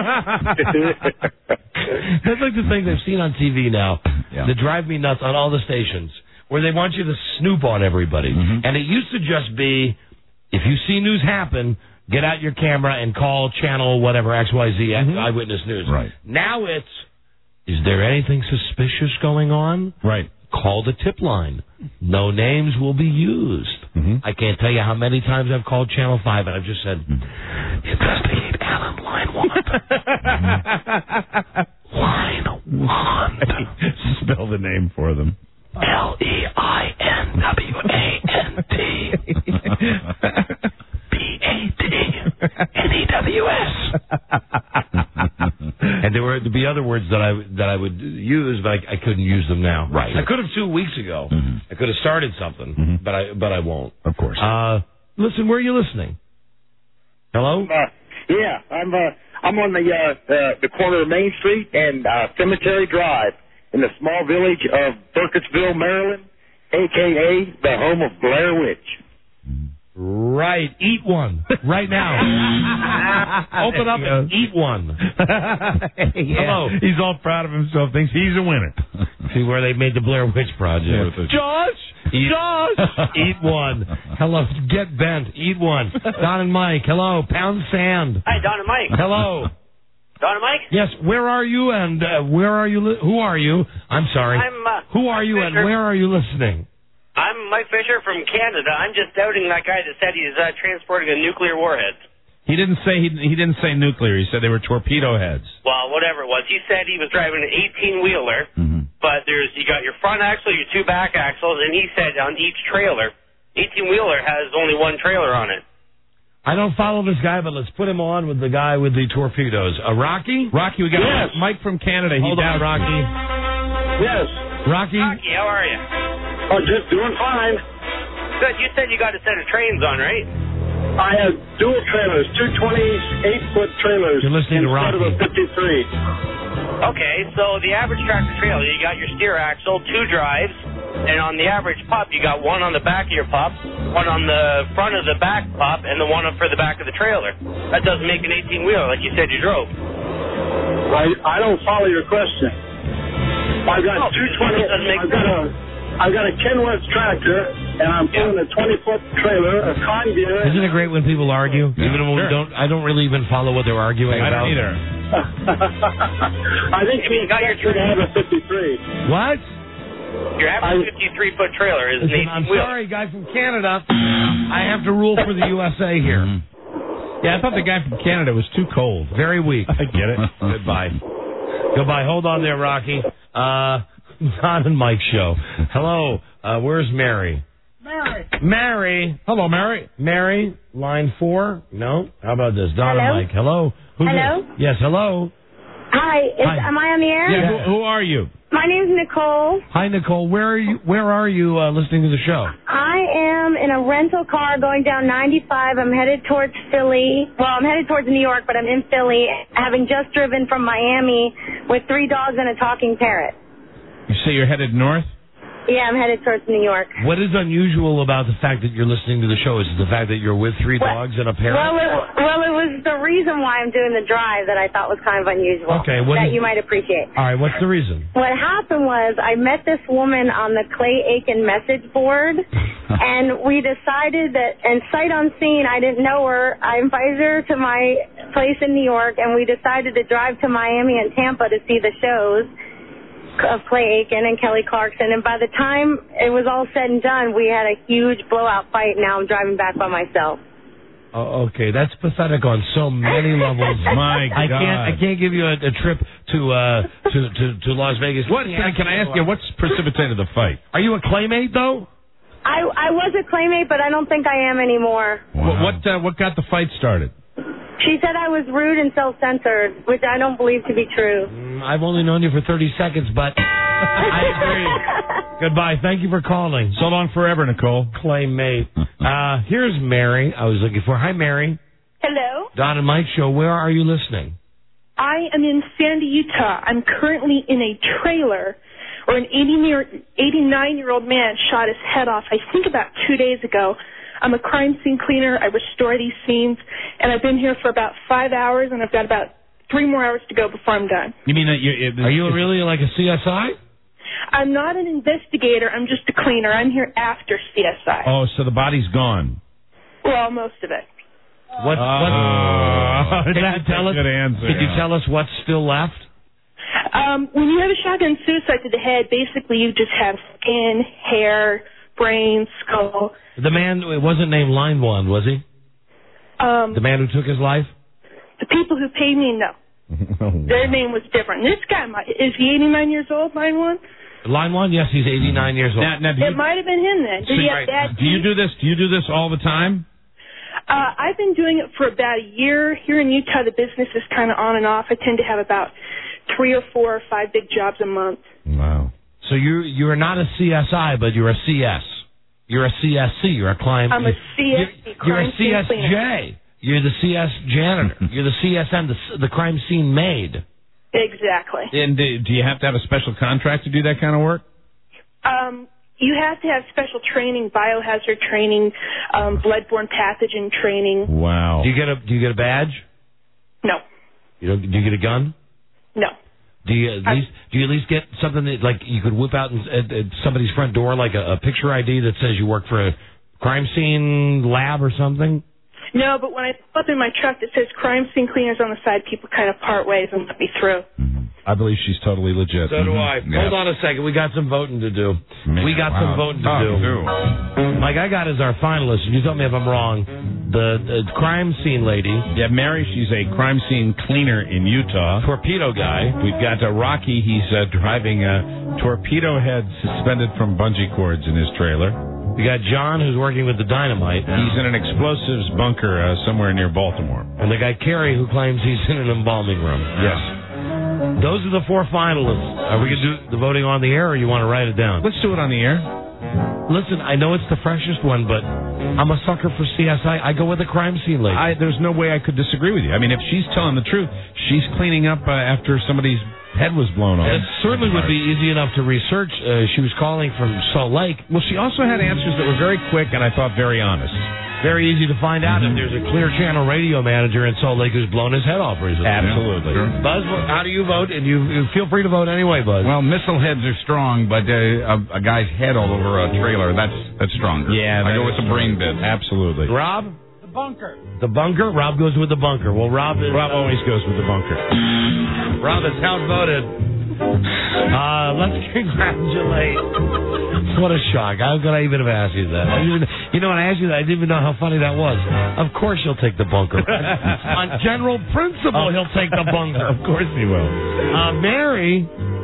like the things I've seen on T V now Yeah. that drive me nuts on all the stations, where they want you to snoop on everybody. Mhm. And it used to just be, if you see news happen, get out your camera and call channel whatever, X Y Z, Eyewitness News. Right. Now it's, is there anything suspicious going on? Right. Call the tip line. No names will be used. Mm-hmm. I can't tell you how many times I've called Channel five and I've just said, investigate Alan, line one. Line one. Spell the name for them. L E I N W A N T. B A T N E W S. And there were there'd be other words that I that I would use, but I, I couldn't use them now. Right. I could have two weeks ago. Mm-hmm. I could have started something, Mhm. but I but I won't. Of course. Uh, listen, where are you listening? Hello. Uh, yeah, I'm uh, I'm on the uh, uh, the corner of Main Street and uh, Cemetery Drive in the small village of Burkittsville, Maryland, aka the home of Blair Witch. Right. Eat one right now. Open up and eat one. Hello. He's all proud of himself. Thinks he's a winner. See where they made the Blair Witch Project. Yeah, with the- Josh! Eat, Josh! Eat one. Hello. Get bent. Eat one. Don and Mike. Hello. Pound sand. Hi, Don and Mike. Hello. Don and Mike? Yes. Where are you and uh, where are you? Li- who are you? I'm sorry. I'm, uh, who are you and Fisher. where are you listening? I'm Mike Fisher from Canada. I'm just doubting that guy that said he's uh, transporting a nuclear warhead. He didn't say he, he didn't say nuclear. He said they were torpedo heads. Well, whatever it was. He said he was driving an eighteen-wheeler, Mm-hmm. but there's you got your front axle, your two back axles, and he said on each trailer, eighteen-wheeler has only one trailer on it. I don't follow this guy, but let's put him on with the guy with the torpedoes. Uh, Rocky? Rocky, we got Yes. Mike from Canada. He Hold on, down. Rocky. Yes. Rocky? Rocky, how are you? Oh, just doing fine. Good. You said you got a set of trains on, right? I have dual trailers, two twenty-eight foot trailers. You're listening to instead of a Rocky. fifty-three. Okay, so the average tractor trailer, you got your steer axle, two drives, and on the average pup, you got one on the back of your pup, one on the front of the back pup, and the one up for the back of the trailer. That doesn't make an eighteen-wheeler like you said you drove. I I don't follow your question. I've got Oh, two it twenty. doesn't make I've got a I've got a Kenworth tractor, and I'm pulling a twenty foot trailer, a con gear. Isn't it great when people argue? Yeah, even when we sure. don't, I don't really even follow what they're arguing I about. don't either. I think you got your should have a fifty-three. What? Your average fifty-three foot trailer is an Listen, I'm eighteen-wheeler. sorry, guy from Canada. I have to rule for the U S A here. Yeah, I thought the guy from Canada was too cold. Very weak. I get it. Goodbye. Goodbye. Hold on there, Rocky. Uh, Don and Mike show. Hello. Uh, where's Mary? Mary. Mary. Hello, Mary. Mary, line four. No. How about this? Don Hello? and Mike. Hello. Who's Hello? this? Yes. Hello. Hi. Is, Hi. Am I on the air? Yeah. Who, who are you? My name's Nicole. Hi, Nicole. Where are you? Where are you uh, listening to the show? I am in a rental car going down ninety-five. I'm headed towards Philly. Well, I'm headed towards New York, but I'm in Philly, having just driven from Miami with three dogs and a talking parrot. You say you're headed north? Yeah, I'm headed towards New York. What is unusual about the fact that you're listening to the show? Is it the fact that you're with three Well- dogs and a parrot? Well, it, well, it was the reason why I'm doing the drive that I thought was kind of unusual. Okay, what that is- you might appreciate. All right. What's the reason? What happened was I met this woman on the Clay Aiken message board, and we decided that, and sight unseen, I didn't know her. I invited her to my place in New York, and we decided to drive to Miami and Tampa to see the shows. of Clay Aiken and Kelly Clarkson, and by the time it was all said and done, we had a huge blowout fight. Now I'm driving back by myself. Oh, okay, that's pathetic on so many levels. My I God. can't, I can't give you a, a trip to, uh, to to to Las Vegas. What can I, can I ask you? What's precipitated the fight? Are you a claymate though? I I was a Claymate, but I don't think I am anymore. What what, uh, what got the fight started? She said I was rude and self-censored, which I don't believe to be true. Mm, I've only known you for thirty seconds, but I agree. Goodbye. Thank you for calling. So long forever, Nicole. Claymate. Uh, here's Mary. I was looking for. Hi, Mary. Hello. Don and Mike Show. Where are you listening? I am in Sandy, Utah. I'm currently in a trailer where an eighty-nine-year-old man shot his head off, I think about two days ago. I'm a crime scene cleaner. I restore these scenes, and I've been here for about five hours, and I've got about three more hours to go before I'm done. You mean that you? It, Are you really like a C S I? I'm not an investigator. I'm just a cleaner. I'm here after C S I. Oh, so the body's gone. Well, most of it. What's, what's, Oh, can you that's tell a us? good answer. Can you tell us what's still left? Um, when you have a shotgun suicide to the head, basically you just have skin, hair, brain, skull. The man it wasn't named Line One, was he? Um, The man who took his life? the people who paid me, no. Their name was different. This guy, might, is he eighty-nine years old, line one? Line One? Yes, he's eighty-nine years old. Now, now, do It you, might have been him then. Did so he you- have bad do you teeth? do this? Do you do this all the time? Uh, I've been doing it for about a year. Here in Utah, the business is kind of on and off. I tend to have about three or four or five big jobs a month. Wow. So you you're not a C S I, but you're a C S. You're a C S C. You're a client. I'm a C S C, You're a crime scene C S J. cleaner. You're the C S janitor. You're the C S M, the, the crime scene maid. Exactly. And do, do you have to have a special contract to do that kind of work? Um, you have to have special training, biohazard training, um, bloodborne pathogen training. Wow. Do you get a Do you get a badge? No, You don't, do you get a gun? no. Do you at least do you at least get something that like you could whip out and, at, at somebody's front door, like a, a picture I D that says you work for a crime scene lab or something? No, but when I pull up in my truck that says crime scene cleaners on the side, people kind of part ways and let me through. I believe she's totally legit. So do I. Yeah. Hold on a second. We got some voting to do. Man, we got some wow. voting to Oh, do. do. Mike, I got as our finalist, and you tell me if I'm wrong, the, the crime scene lady. Yeah, Mary, she's a crime scene cleaner in Utah. Torpedo guy. We've got uh, Rocky. He's uh, driving a torpedo head suspended from bungee cords in his trailer. We got John, who's working with the dynamite. He's in an explosives bunker uh, somewhere near Baltimore. And the guy Kerry, who claims he's in an embalming room. Yes. Those are the four finalists. Are we going to do the voting on the air, or you want to write it down? Let's do it on the air. Listen, I know it's the freshest one, but I'm a sucker for C S I. I go with the crime scene lady. I, there's no way I could disagree with you. I mean, if she's telling the truth, she's cleaning up uh, after somebody's head was blown off. It certainly would be easy enough to research. Uh, she was calling from Salt Lake. Well, she also had answers that were very quick and I thought very honest. Very easy to find out if there's a Clear Channel radio manager in Salt Lake who's blown his head off recently. Absolutely. Yeah, sure. Buzz, how do you vote? And you, you feel free to vote anyway, Buzz. Well, missile heads are strong, but uh, a, a guy's head all over a trailer, that's that's stronger. Yeah, I that go is with the brain bit. Absolutely. Rob? The bunker. The bunker? Rob goes with the bunker. Well, Rob is... Rob always goes with the bunker. Rob is outvoted. Uh, let's congratulate. What a shock. How could I even have asked you that? I didn't even, you know, when I asked you that, I didn't even know how funny that was. Of course he'll take the bunker. On general principle, he'll take the bunker. Of course he will. Uh, Mary.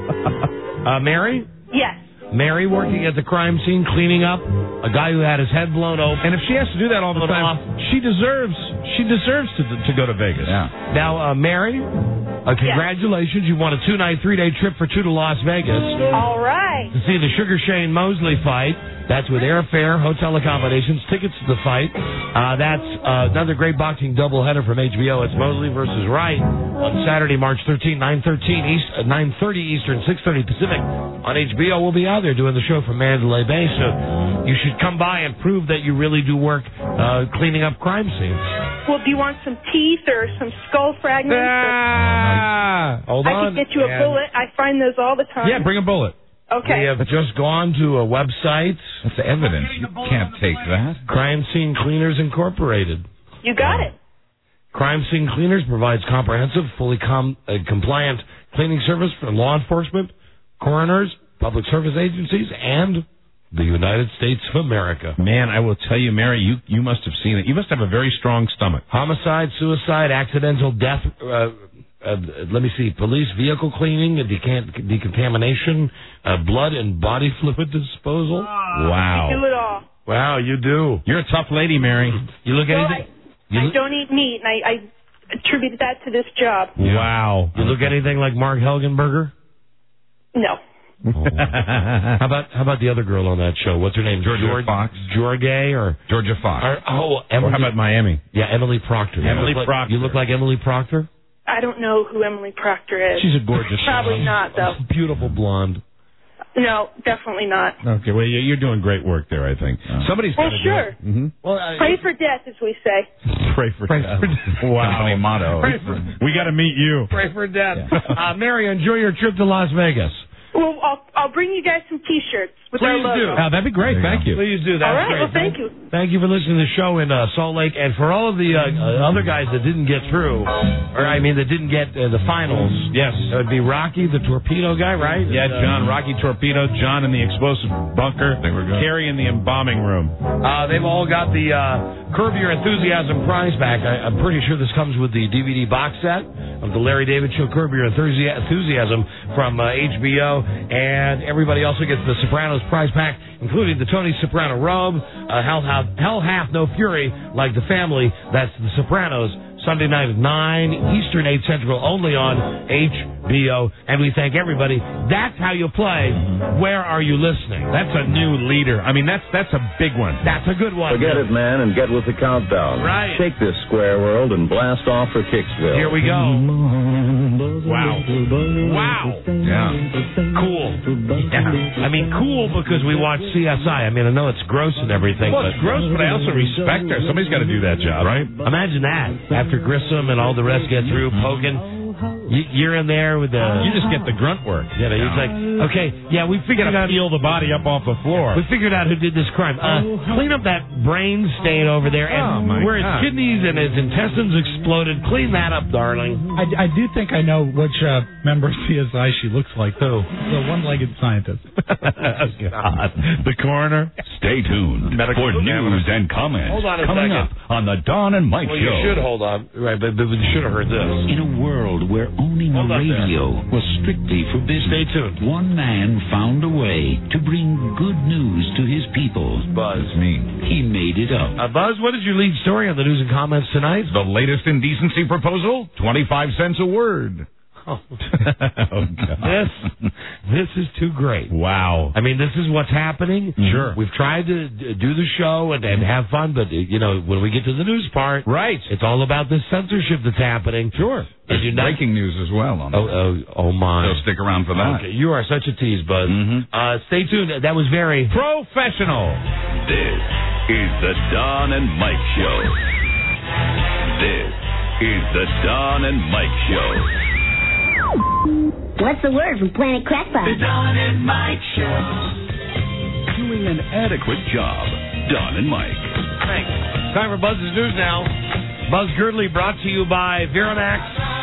Uh, Mary? Yes. Mary working at the crime scene, cleaning up a guy who had his head blown open. And if she has to do that all the Blown time, off. she deserves she deserves to to go to Vegas. Yeah. Now, uh, Mary, uh, congratulations. You won a two-night, three-day trip for two to Las Vegas. All right. To see the Sugar Shane Mosley fight. That's with airfare, hotel accommodations, tickets to the fight. Uh, that's uh, another great boxing doubleheader from H B O. It's Mosley versus Wright on Saturday, March thirteenth, nine thirteen East, uh, nine thirty Eastern, six thirty Pacific. On H B O, we'll be out there doing the show from Mandalay Bay. So you should come by and prove that you really do work uh, cleaning up crime scenes. Well, do you want some teeth or some skull fragments? Ah, hold I on. can get you a And- bullet. I find those all the time. Yeah, bring a bullet. Okay. We have just gone to a website. That's evidence. You can't take that. Crime Scene Cleaners Incorporated. You got it. Crime Scene Cleaners provides comprehensive, fully com- uh, compliant cleaning service for law enforcement, coroners, public service agencies, and the United States of America. Man, I will tell you, Mary, you, you must have seen it. You must have a very strong stomach. Homicide, suicide, accidental death, uh, uh, let me see, police vehicle cleaning, decant- decontamination, uh, blood and body fluid disposal. Wow. I do it all. Wow, you do. You're a tough lady, Mary. You look Well, anything... I, you I look, don't eat meat, and I, I attribute that to this job. Wow. You look anything like Mark Helgenberger? No. Oh. how about how about the other girl on that show? What's her name? Georgia George, Fox. George or Georgia Fox. Or, oh, Emily. Or how about Miami? Yeah, Emily Proctor. You Emily look like- Proctor. You look like Emily Proctor? I don't know who Emily Proctor is. She's a gorgeous Probably not, though. Beautiful blonde. No, definitely not. Okay, well, you- you're doing great work there, I think. Somebody's Well, got to sure. do it. Mm-hmm. Well, uh, Pray for death, as we say. Pray for Pray death. for- Wow. Company motto. Pray for, We got to meet you. pray for death. Uh, Mary, enjoy your trip to Las Vegas. Well, I'll, I'll bring you guys some T-shirts with Please our logo. do. Oh, that'd be great. Thank you. Please do. That's All right, great. well, thank you. Thank you for listening to the show in uh, Salt Lake, and for all of the uh, uh, other guys that didn't get through, or I mean that didn't get uh, the finals. Yes. It would be Rocky, the torpedo guy, right? Yeah, And, uh, John, Rocky Torpedo, John in the explosive bunker, They were good. Carrie in the embalming room. Uh, they've all got the uh, Curb Your Enthusiasm prize back. I, I'm pretty sure this comes with the D V D box set of the Larry David Show, Curb Your Enthusi- Enthusiasm from uh, H B O, and everybody also gets the Sopranos prize pack, including the Tony Soprano robe, uh, Hell, Hell, Hell Hath No Fury, like the family. That's the Sopranos, Sunday night at nine Eastern, eight Central, only on H B O. And we thank everybody. That's how you play Where Are You Listening? That's a new leader. I mean, that's that's a big one. That's a good one. Forget it, man, and get with the countdown. Right. Shake this square world and blast off for Kicksville. Here we go. Wow. Wow. Yeah. Cool. Yeah. I mean, cool because we watch C S I. I mean, I know it's gross and everything. Well, but it's gross, but I also respect her. Somebody's got to do that job. Right? Imagine that. After Grissom and all the rest get through, Hogan, you, you're in there with the... You just get the grunt work. Yeah, but it's like, okay, yeah, we You figured got out... to peel the body up off the floor. We figured out who did this crime. Uh, clean up that brain stain over there, Oh, and my where his God. kidneys and his intestines exploded. Clean that up, darling. I, I do think I know which uh, member of C S I she looks like. Who? The one-legged scientist. God. The coroner. Stay tuned Medical for examiner. news and comments Hold on a coming second. up on the Don and Mike Well, Show. you should hold on. Right, but, but you should have heard this. In a world where owning Hold a on there. radio was strictly for business, Stay tuned. one man found a way to bring good news to his people. Buzz. Me. He made it up. Uh, Buzz, what is your lead story on the news and comments tonight? The latest indecency proposal, twenty-five cents a word. Oh, Oh, God. this, this is too great. Wow. I mean, this is what's happening. Sure. We've tried to d- do the show and, and have fun, but, uh, you know, when we get to the news part, Right. it's all about this censorship that's happening. Sure. Did you not? Breaking news as well. On Oh, oh, oh, my. So stick around for that. Okay, you are such a tease, Buzz. Mhm. Uh, stay tuned. That was very... Professional. This is the Don and Mike Show. This is the Don and Mike Show. What's the word from Planet Crackpot? The Don and Mike Show. Doing an adequate job. Don and Mike. Thanks. Time for Buzz's News now. Buzz Girdley brought to you by Viramax.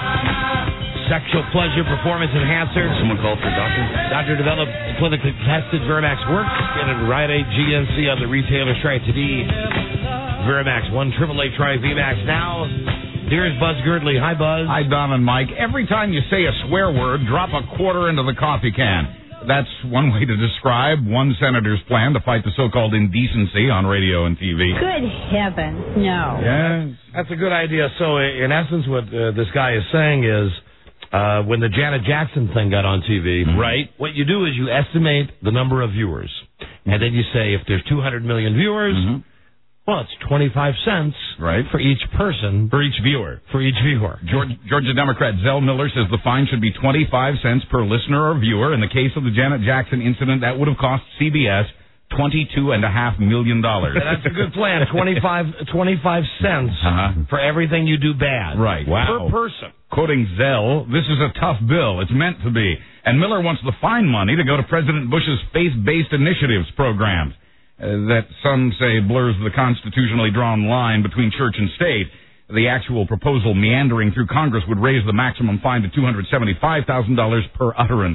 Sexual pleasure performance enhancer. Someone called for a doctor? Doctor developed clinically tested Viramax works. Get it right at G N C on the retailers. Try it today. Viramax. One triple A try VMAX now. Here's Buzz Girdley. Hi, Buzz. Hi, Don and Mike. Every time you say a swear word, drop a quarter into the coffee can. That's one way to describe one senator's plan to fight the so-called indecency on radio and T V. Good heavens, no. Yes. That's a good idea. So, in essence, what uh, this guy is saying is, uh, when the Janet Jackson thing got on T V, Right. what you do is you estimate the number of viewers. And then you say, if there's two hundred million viewers, Mhm. well, it's twenty-five cents Right. for each person, For each viewer. for each viewer. Georgia, Georgia Democrat Zell Miller says the fine should be twenty-five cents per listener or viewer. In the case of the Janet Jackson incident, that would have cost C B S twenty-two and a half million dollars. That's a good plan. twenty-five, twenty-five cents Uh-huh. for everything you do bad. Right. Wow. Per person. Quoting Zell, this is a tough bill. It's meant to be. And Miller wants the fine money to go to President Bush's faith-based initiatives programs uh, that some say blurs the constitutionally drawn line between church and state. The actual proposal meandering through Congress would raise the maximum fine to two hundred seventy-five thousand dollars per utterance.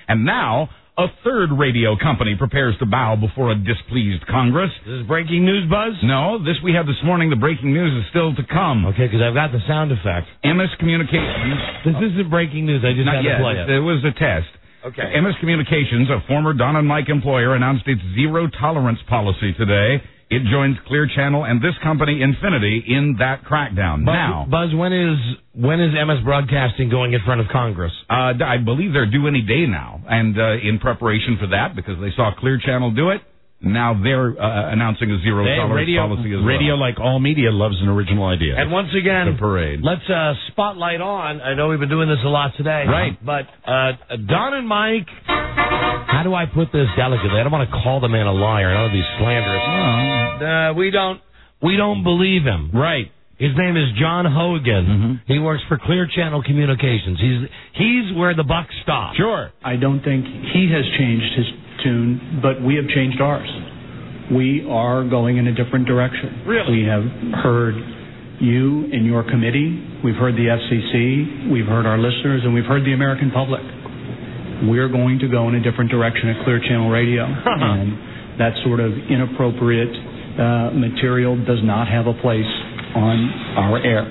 And now, a third radio company prepares to bow before a displeased Congress. This is breaking news, Buzz? No, this we have this morning. The breaking news is still to come. Okay, because I've got the sound effect. M S Communications. This isn't breaking news. I just Not had yet. to play it. It was a test. Okay. M S Communications, a former Don and Mike employer, announced its zero-tolerance policy today. It joins Clear Channel and this company, Infinity, in that crackdown. Buzz, now, Buzz, when is when is M S Broadcasting going in front of Congress? Uh, I believe they're due any day now, and uh, in preparation for that, because they saw Clear Channel do it, now they're uh, announcing a zero-tolerance radio, policy as radio, well. like all media, loves an original idea. And once again, the parade. Let's uh, spotlight on. I know we've been doing this a lot today, right? But uh, Don and Mike. How do I put this delicately? I don't want to call the man a liar. I don't want to be slanderous. Uh, we don't. We don't believe him. Right. His name is John Hogan. Mm-hmm. He works for Clear Channel Communications. He's he's where the buck stops. Sure. I don't think he has changed his tune, but we have changed ours. We are going in a different direction. Really? We have heard you and your committee. We've heard the F C C. We've heard our listeners, and we've heard the American public. We're going to go in a different direction at Clear Channel Radio, and that sort of inappropriate uh, material does not have a place on our air.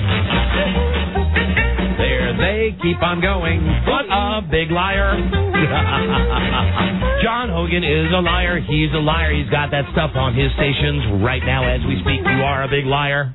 There they keep on going. What a big liar. John Hogan is a liar. He's a liar. He's got that stuff on his stations right now as we speak. You are a big liar.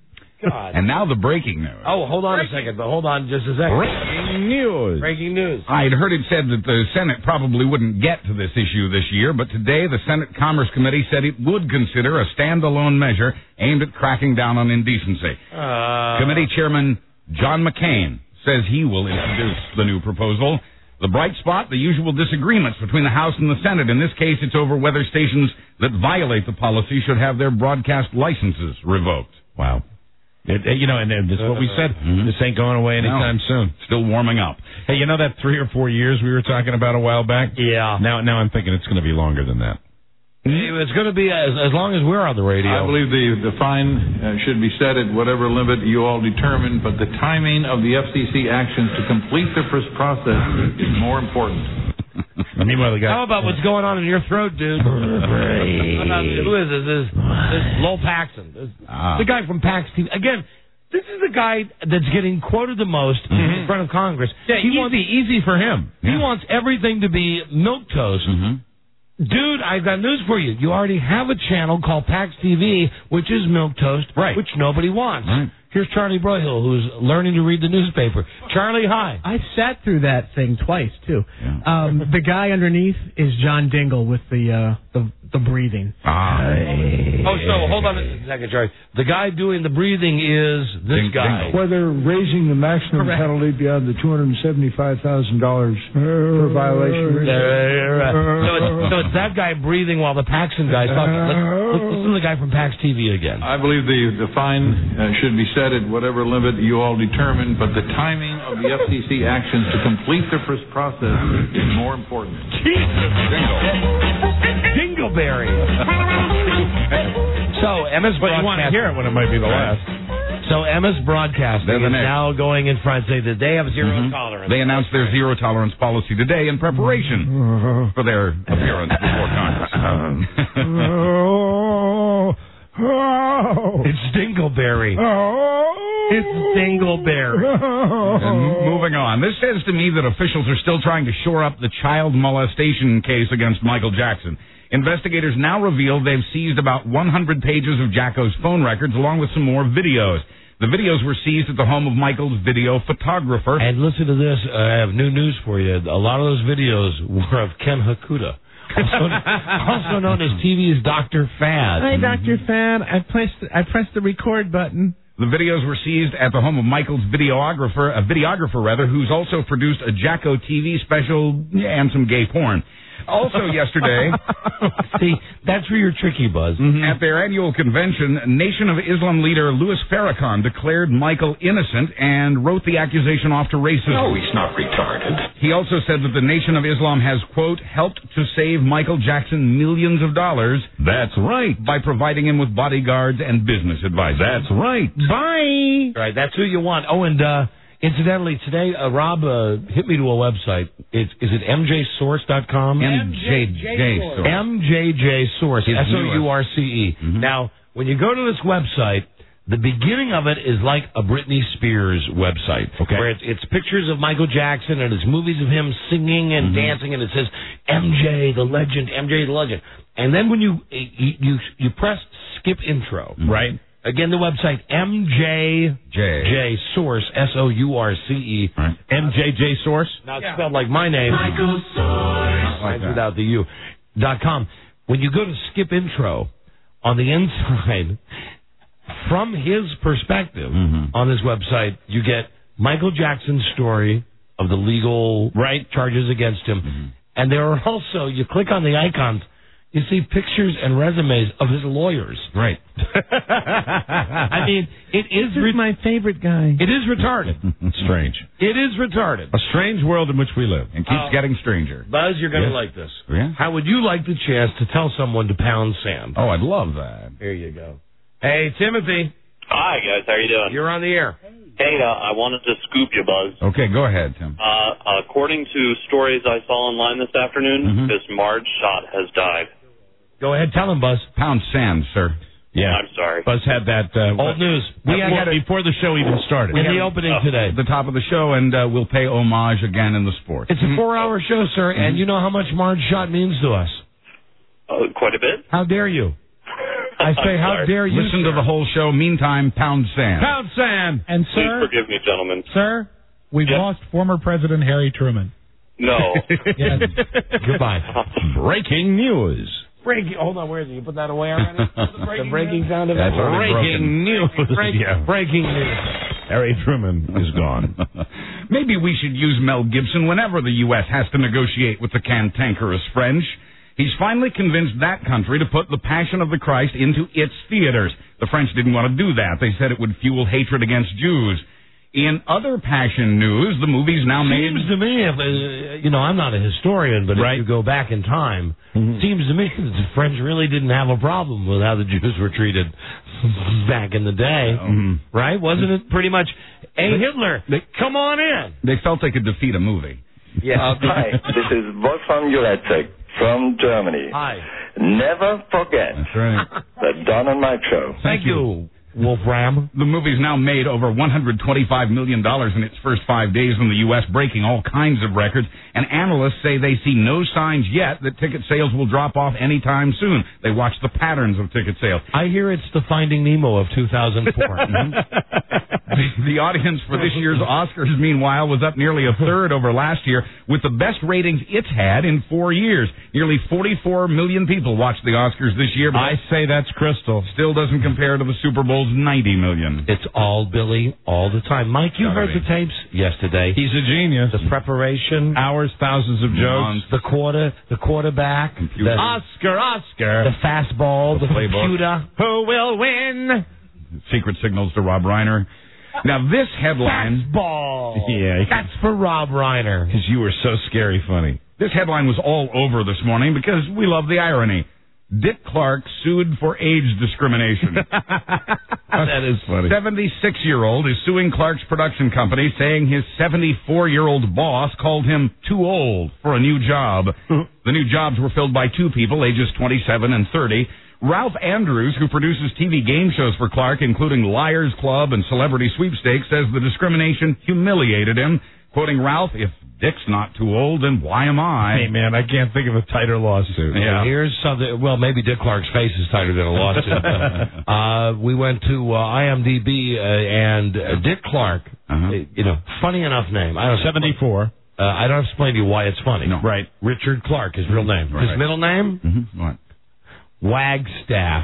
God. And now the breaking news. Oh, hold on a second, but hold on just a second. Breaking news. Breaking news. I'd heard it said that the Senate probably wouldn't get to this issue this year, but today the Senate Commerce Committee said it would consider a standalone measure aimed at cracking down on indecency. Uh, Committee Chairman John McCain says he will introduce the new proposal. The bright spot, the usual disagreements between the House and the Senate. In this case, it's over whether stations that violate the policy should have their broadcast licenses revoked. Wow. It, it, you know, and, and this is what we said. Mm-hmm. This ain't going away anytime no. soon. Still warming up. Hey, you know that three or four years we were talking about a while back? Yeah. Now, now I'm thinking it's going to be longer than that. It's going to be as, as long as we're on the radio. I believe the, the fine uh, should be set at whatever limit you all determine, but the timing of the F C C actions to complete the first process is more important. Meanwhile, the guy. How about what's going on in your throat, dude? How about, who is this? This, this Lowell Paxton. This, Ah. The guy from Pax T V. Again, this is the guy that's getting quoted the most Mm-hmm. in front of Congress. Yeah, he easy, wants, easy for him. He wants everything to be milquetoast. Mm-hmm. Dude, I've got news for you. You already have a channel called Pax T V, which is milquetoast, Right. which nobody wants. Right. Here's Charlie Broyhill, who's learning to read the newspaper. Charlie, hi. I sat through that thing twice too. Um, the guy underneath is John Dingle with the uh, the, the breathing. Ah. Oh, so hold on a second, Charlie. The guy doing the breathing is this Ding- guy. Dingle. Whether raising the maximum Correct. penalty beyond the two hundred seventy-five thousand dollars per violation. So it's, so it's that guy breathing while the Paxton guy's talking. Let's, let's listen to the guy from Pax T V again. I believe the, the fine uh, should be set at whatever limit you all determine, but the timing of the F C C actions to complete the first process is more important. Jesus. Dingleberry. So M S But you want to hear it when it might be the last. So M S Broadcasting They're the is next. now going in front, saying that they have zero Mhm. tolerance. They announced their zero tolerance policy today in preparation for their appearance before Congress. It's Dingleberry. It's Dingleberry. And moving on. This says to me that officials are still trying to shore up the child molestation case against Michael Jackson. Investigators now reveal they've seized about one hundred pages of Jacko's phone records along with some more videos. The videos were seized at the home of Michael's video photographer. And listen to this. I have new news for you. A lot of those videos were of Ken Hakuda, also, also known as T V's Doctor Fad. Hi, Doctor Fad. I pressed I pressed the record button. The videos were seized at the home of Michael's videographer, a videographer rather, who's also produced a Jacko T V special and some gay porn. Also yesterday, see, that's where you're tricky, Buzz. Mm-hmm. At their annual convention, Nation of Islam leader Louis Farrakhan declared Michael innocent and wrote the accusation off to racism. No, he's not retarded. He also said that the Nation of Islam has, quote, helped to save Michael Jackson millions of dollars. That's right. By providing him with bodyguards and business advice. That's right. Bye. Right, that's who you want. Oh, and uh, Incidentally, today, uh, Rob uh, hit me to a website. It's, is it M J source dot com? M J J Source. M J J Source. His S O U R C E. Mhm. Now, when you go to this website, the beginning of it is like a Britney Spears website, Okay. where it's, it's pictures of Michael Jackson and it's movies of him singing and Mhm. dancing, and it says M J the legend, M J the legend. And then when you you you, you press skip intro, Right. again the website M J J. J Source S O U R C E. Right. M J J Source? Not spelled like my name. Michael Source. Mine's without the U. Dot com. When you go to skip intro, on the inside, from his perspective Mhm. on this website, you get Michael Jackson's story of the legal Right. charges against him. Mhm. And there are also, you click on the icons, you see pictures and resumes of his lawyers. Right. I mean, it is This re- is my favorite guy. it is retarded. Strange. It is retarded. A strange world in which we live. And keeps Uh, getting stranger. Buzz, you're going to Yes. like this. Yeah. How would you like the chance to tell someone to pound sand? Oh, I'd love that. Here you go. Hey, Timothy, Hi, guys. How you doing? you're on the air. Hey, uh, I wanted to scoop you, Buzz. Okay, go ahead, Tim. Uh, according to stories I saw online this afternoon, Mhm. this Marge shot has died. Go ahead, tell him, Buzz. Pound sand, sir. Yeah. I'm sorry. Buzz had that. Uh, Old news. We We had had it it before the show even started. in the opening Oh. today. At the top of the show, and uh, we'll pay homage again in the sports. It's a four-hour show, sir, and you know how much Marge shot means to us. Uh, quite a bit. How dare you? I say, I'm how sorry. dare you? Listen to the whole show. Meantime, pound sand. Pound sand. And Please sir, forgive me, gentlemen. sir, we've Yes. lost former President Harry Truman. No. Yes. Goodbye. Breaking news. Breaking. Hold on, where is it? You put that away already? the breaking sound of That's it? already Breaking news. Break- Yeah. Breaking news. Harry Truman is gone. Maybe we should use Mel Gibson whenever the U S has to negotiate with the cantankerous French. He's finally convinced that country to put The Passion of the Christ into its theaters. The French didn't want to do that. They said it would fuel hatred against Jews. In other Passion news, the movie's now made... Seems to me, if uh, you know, I'm not a historian, but Right. if you go back in time, seems to me that the French really didn't have a problem with how the Jews were treated back in the day, Mhm. right? Wasn't it pretty much, hey, Hitler, come on in? They felt they could defeat a movie. Yes. Uh, hi, this is Wolfgang Jurecek from Germany. Hi. Never forget That's right. the Don and Mike show. Thank you, Wolfram. The movie's now made over one hundred twenty-five million dollars in its first five days in the U S, breaking all kinds of records, and analysts say they see no signs yet that ticket sales will drop off anytime soon. They watch the patterns of ticket sales. I hear it's the Finding Nemo of two thousand four. The, the audience for this year's Oscars, meanwhile, was up nearly a third over last year, with the best ratings it's had in four years. Nearly forty-four million people watched the Oscars this year, but I say that's Crystal. still doesn't compare to the Super Bowl's ninety million. It's all Billy all the time. Mike, you Gotta heard be. the tapes yesterday. He's a genius. The preparation, Hours, thousands of jokes. the quarter, the quarterback, the, Oscar, Oscar. the fastball, the, The playbook. computer. Who will win? Secret signals to Rob Reiner. Now, this headline... Fastball. Yeah. That's for Rob Reiner. Because you were so scary funny. This headline was all over this morning because we love the irony. Dick Clark sued for age discrimination. That is funny. seventy-six-year-old is suing Clark's production company, saying his seventy-four-year-old boss called him too old for a new job. The new jobs were filled by two people, ages twenty-seven and thirty. Ralph Andrews, who produces T V game shows for Clark, including Liars Club and Celebrity Sweepstakes, says the discrimination humiliated him. Quoting Ralph, "If Dick's not too old, then why am I?" Hey, man, I can't think of a tighter lawsuit. Yeah. Here's something. Well, maybe Dick Clark's face is tighter than a lawsuit. uh, we went to uh, IMDb uh, and uh, Dick Clark. Uh-huh. uh, You know, funny enough name. I don't know. seventy-four. Uh, I don't have to explain to you why it's funny. No. Right. Richard Clark, his real name. Right. His middle name? Mm-hmm. What? Wagstaff.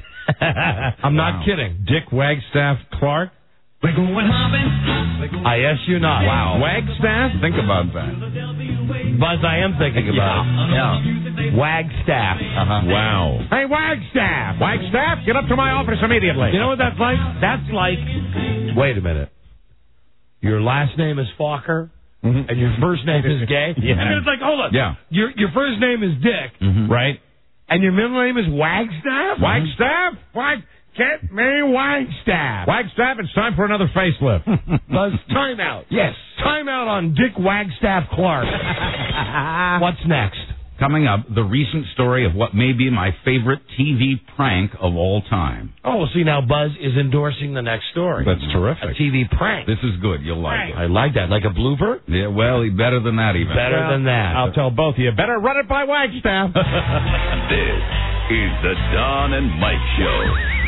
I'm Wow. not kidding. Dick Wagstaff Clark. We're going hopping. I ask you not. Wow. Wagstaff? Think about that. Buzz, I am thinking about it. Yeah. Wagstaff. Uh-huh. Wow. Hey, Wagstaff. Wagstaff, get up to my office immediately. You know what that's like? That's like, wait a minute. Your last name is Fokker, Mhm. and your first name is Gay? Yeah. And it's like, hold on. Yeah. Your your first name is Dick, Mhm. Right? and your middle name is Wagstaff? Wagstaff? Wag. Get me Wagstaff. Wagstaff, it's time for another facelift. Buzz, time out. Yes. Time out on Dick Wagstaff Clark. What's next? Coming up, the recent story of what may be my favorite T V prank of all time. Oh, see, now Buzz is endorsing the next story. That's terrific. A T V prank. This is good. You'll like it. I like that. Like a blooper? Yeah, well, better than that even. Better Well, than that. I'll tell both of you. Better run it by Wagstaff. This is the Don and Mike Show.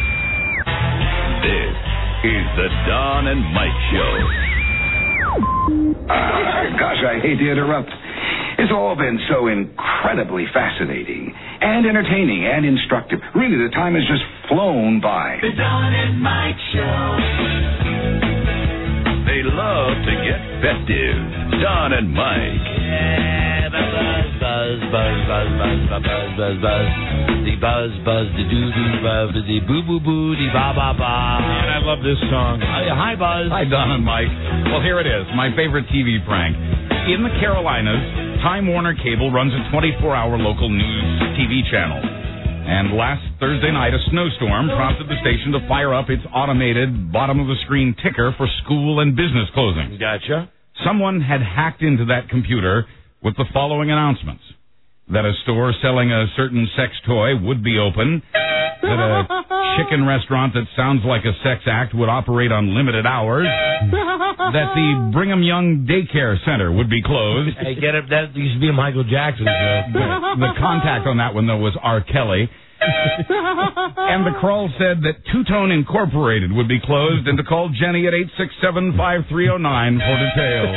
This is the Don and Mike Show. Uh, gosh, I hate to interrupt. It's all been so incredibly fascinating and entertaining and instructive. Really, the time has just flown by. The Don and Mike Show. They love to get festive. Don and Mike. Yeah, buzz, buzz, buzz, buzz, buzz, buzz, buzz, buzz, buzz. The buzz, buzz, the doo doo, buzz, the boo boo boo, the ba ba ba. Man, I love this song. Hi, hi, Buzz. Hi, Don and Mike. Well, here it is, my favorite T V prank. In the Carolinas, Time Warner Cable runs a twenty-four hour local news T V channel. And last Thursday night, a snowstorm prompted the station to fire up its automated bottom-of-the-screen ticker for school and business closings. Gotcha. Someone had hacked into that computer with the following announcements. That a store selling a certain sex toy would be open. That a chicken restaurant that sounds like a sex act would operate on limited hours. That the Brigham Young Daycare Center would be closed. Hey, get it? That used to be a Michael Jackson show. The, the contact on that one, though, was R. Kelly. And the crawl said that Two Tone Incorporated would be closed and to call Jenny at eight six seven, five three zero nine for details.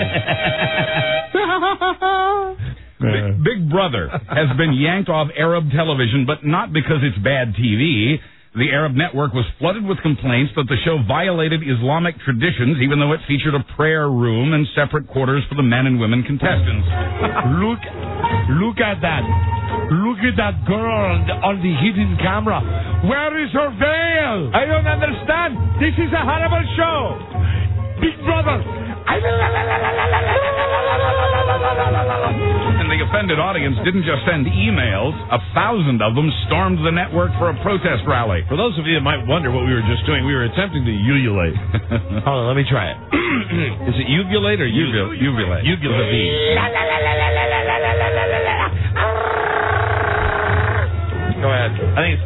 Big, Big Brother has been yanked off Arab television, but not because it's bad T V. The Arab network was flooded with complaints that the show violated Islamic traditions, even though it featured a prayer room and separate quarters for the men and women contestants. Look, look at that. Look at that girl on the, on the hidden camera. Where is her veil? I don't understand. This is a horrible show. Big Brother. And the offended audience didn't just send emails. A thousand of them stormed the network for a protest rally. For those of you that might wonder what we were just doing, we were attempting to ululate. Hold on, let me try it. Is it uvulate or uvul- uvulate? Uvulate. Go ahead. I think it's...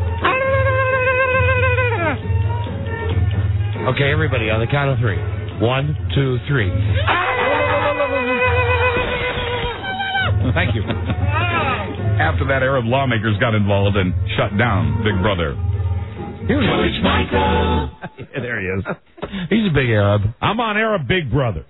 Okay, everybody, on the count of three. One, two, three. Thank you. After that, Arab lawmakers got involved and shut down Big Brother. Here's George Michael. Yeah, there he is. He's a big Arab. I'm on Arab Big Brother.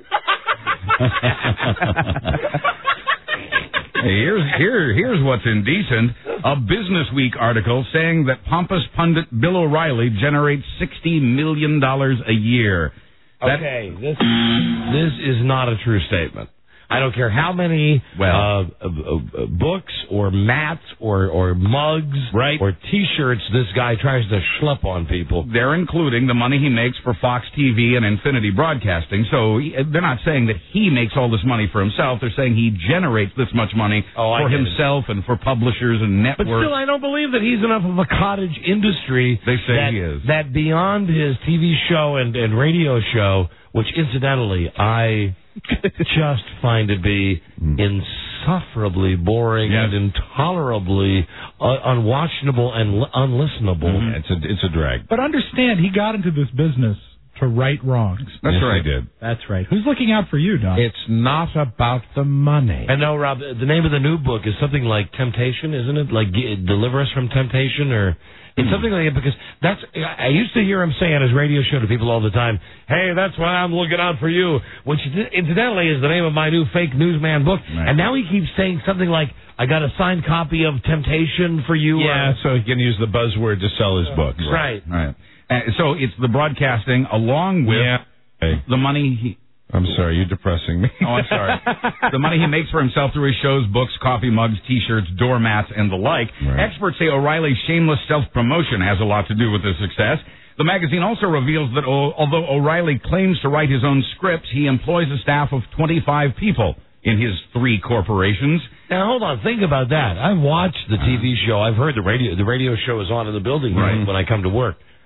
Hey, here's here here's what's indecent. A Business Week article saying that pompous pundit Bill O'Reilly generates sixty million dollars a year. That, Okay, this this is not a true statement. I don't care how many Well- uh, uh, uh, books or mats or, or mugs Right. or T-shirts this guy tries to schlep on people. They're including the money he makes for Fox T V and Infinity Broadcasting. So he- they're not saying that he makes all this money for himself. They're saying he generates this much money Oh, I for get it. himself and for publishers and But networks. still, I don't believe that he's enough of a cottage industry. They say that, he is. That beyond his T V show and, and radio show, which incidentally I just find to be insufferably boring Yes. and intolerably uh, unwatchable and li- unlistenable. Mm-hmm. It's a it's a drag. But understand, he got into this business to right wrongs. That's Yes, right. I did. That's right. Who's looking out for you, Don? It's not about the money. I know, Rob. The name of the new book is something like Temptation, isn't it? Like G- Deliver Us from Temptation, or it's something like it. Because that's I used to hear him say on his radio show to people all the time, "Hey, that's why I'm looking out for you," which incidentally is the name of my new fake newsman book. Right. And now he keeps saying something like, "I got a signed copy of Temptation for you." Yeah, so he can use the buzzword to sell his books. Right. Right. Uh, so it's the broadcasting along with Yeah. Hey, the money he... I'm sorry, you're depressing me. Oh, I'm sorry. The money he makes for himself through his shows, books, coffee mugs, T-shirts, doormats, and the like. Right. Experts say O'Reilly's shameless self-promotion has a lot to do with his success. The magazine also reveals that o- although O'Reilly claims to write his own scripts, he employs a staff of twenty-five people in his three corporations. Now hold on, think about that. I've watched the T V show. I've heard the radio. The radio show is on in the building Right. when I come to work.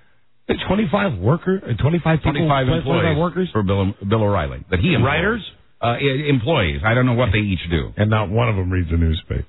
twenty-five worker, uh, twenty-five people, twenty-five employees twenty-five workers for Bill, Bill O'Reilly. That he employs. Writers? Uh, i- employees. I don't know what they each do. And not one of them reads the newspaper.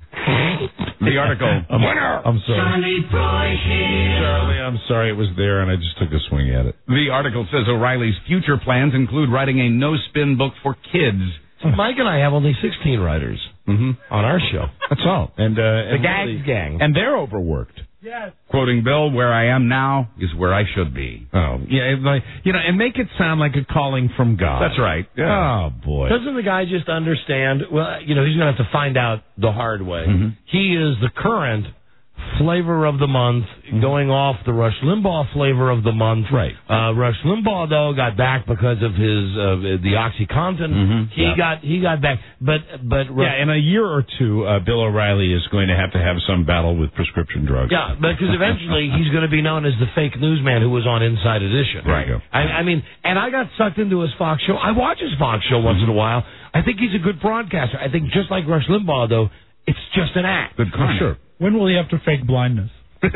The article. I'm, I'm sorry. Charlie Boy here. Charlie, I'm sorry it was there and I just took a swing at it. The article says O'Reilly's future plans include writing a no-spin book for kids. Mike and I have only sixteen writers mm-hmm. on our show. That's all. And uh, the and Gags really, Gang. And they're overworked. Yes. Quoting Bill, where I am now is where I should be. Oh, yeah, like, you know, and make it sound like a calling from God. That's right. Yeah. Oh, boy. Doesn't the guy just understand? Well, you know, he's going to have to find out the hard way. Mm-hmm. He is the current flavor of the month, Mm-hmm. going off the Rush Limbaugh flavor of the month. Right. Uh, Rush Limbaugh, though, got back because of his uh, the OxyContin. Mm-hmm. He Yeah. got he got back, but but Yeah, in a year or two, uh, Bill O'Reilly is going to have to have some battle with prescription drugs. Yeah, because eventually he's going to be known as the fake newsman who was on Inside Edition. There you go. I, I mean, and I got sucked into his Fox show. I watch his Fox show once in a while. I think he's a good broadcaster. I think just like Rush Limbaugh, though, it's just an act. Good Oh, sure. When will he have to fake blindness?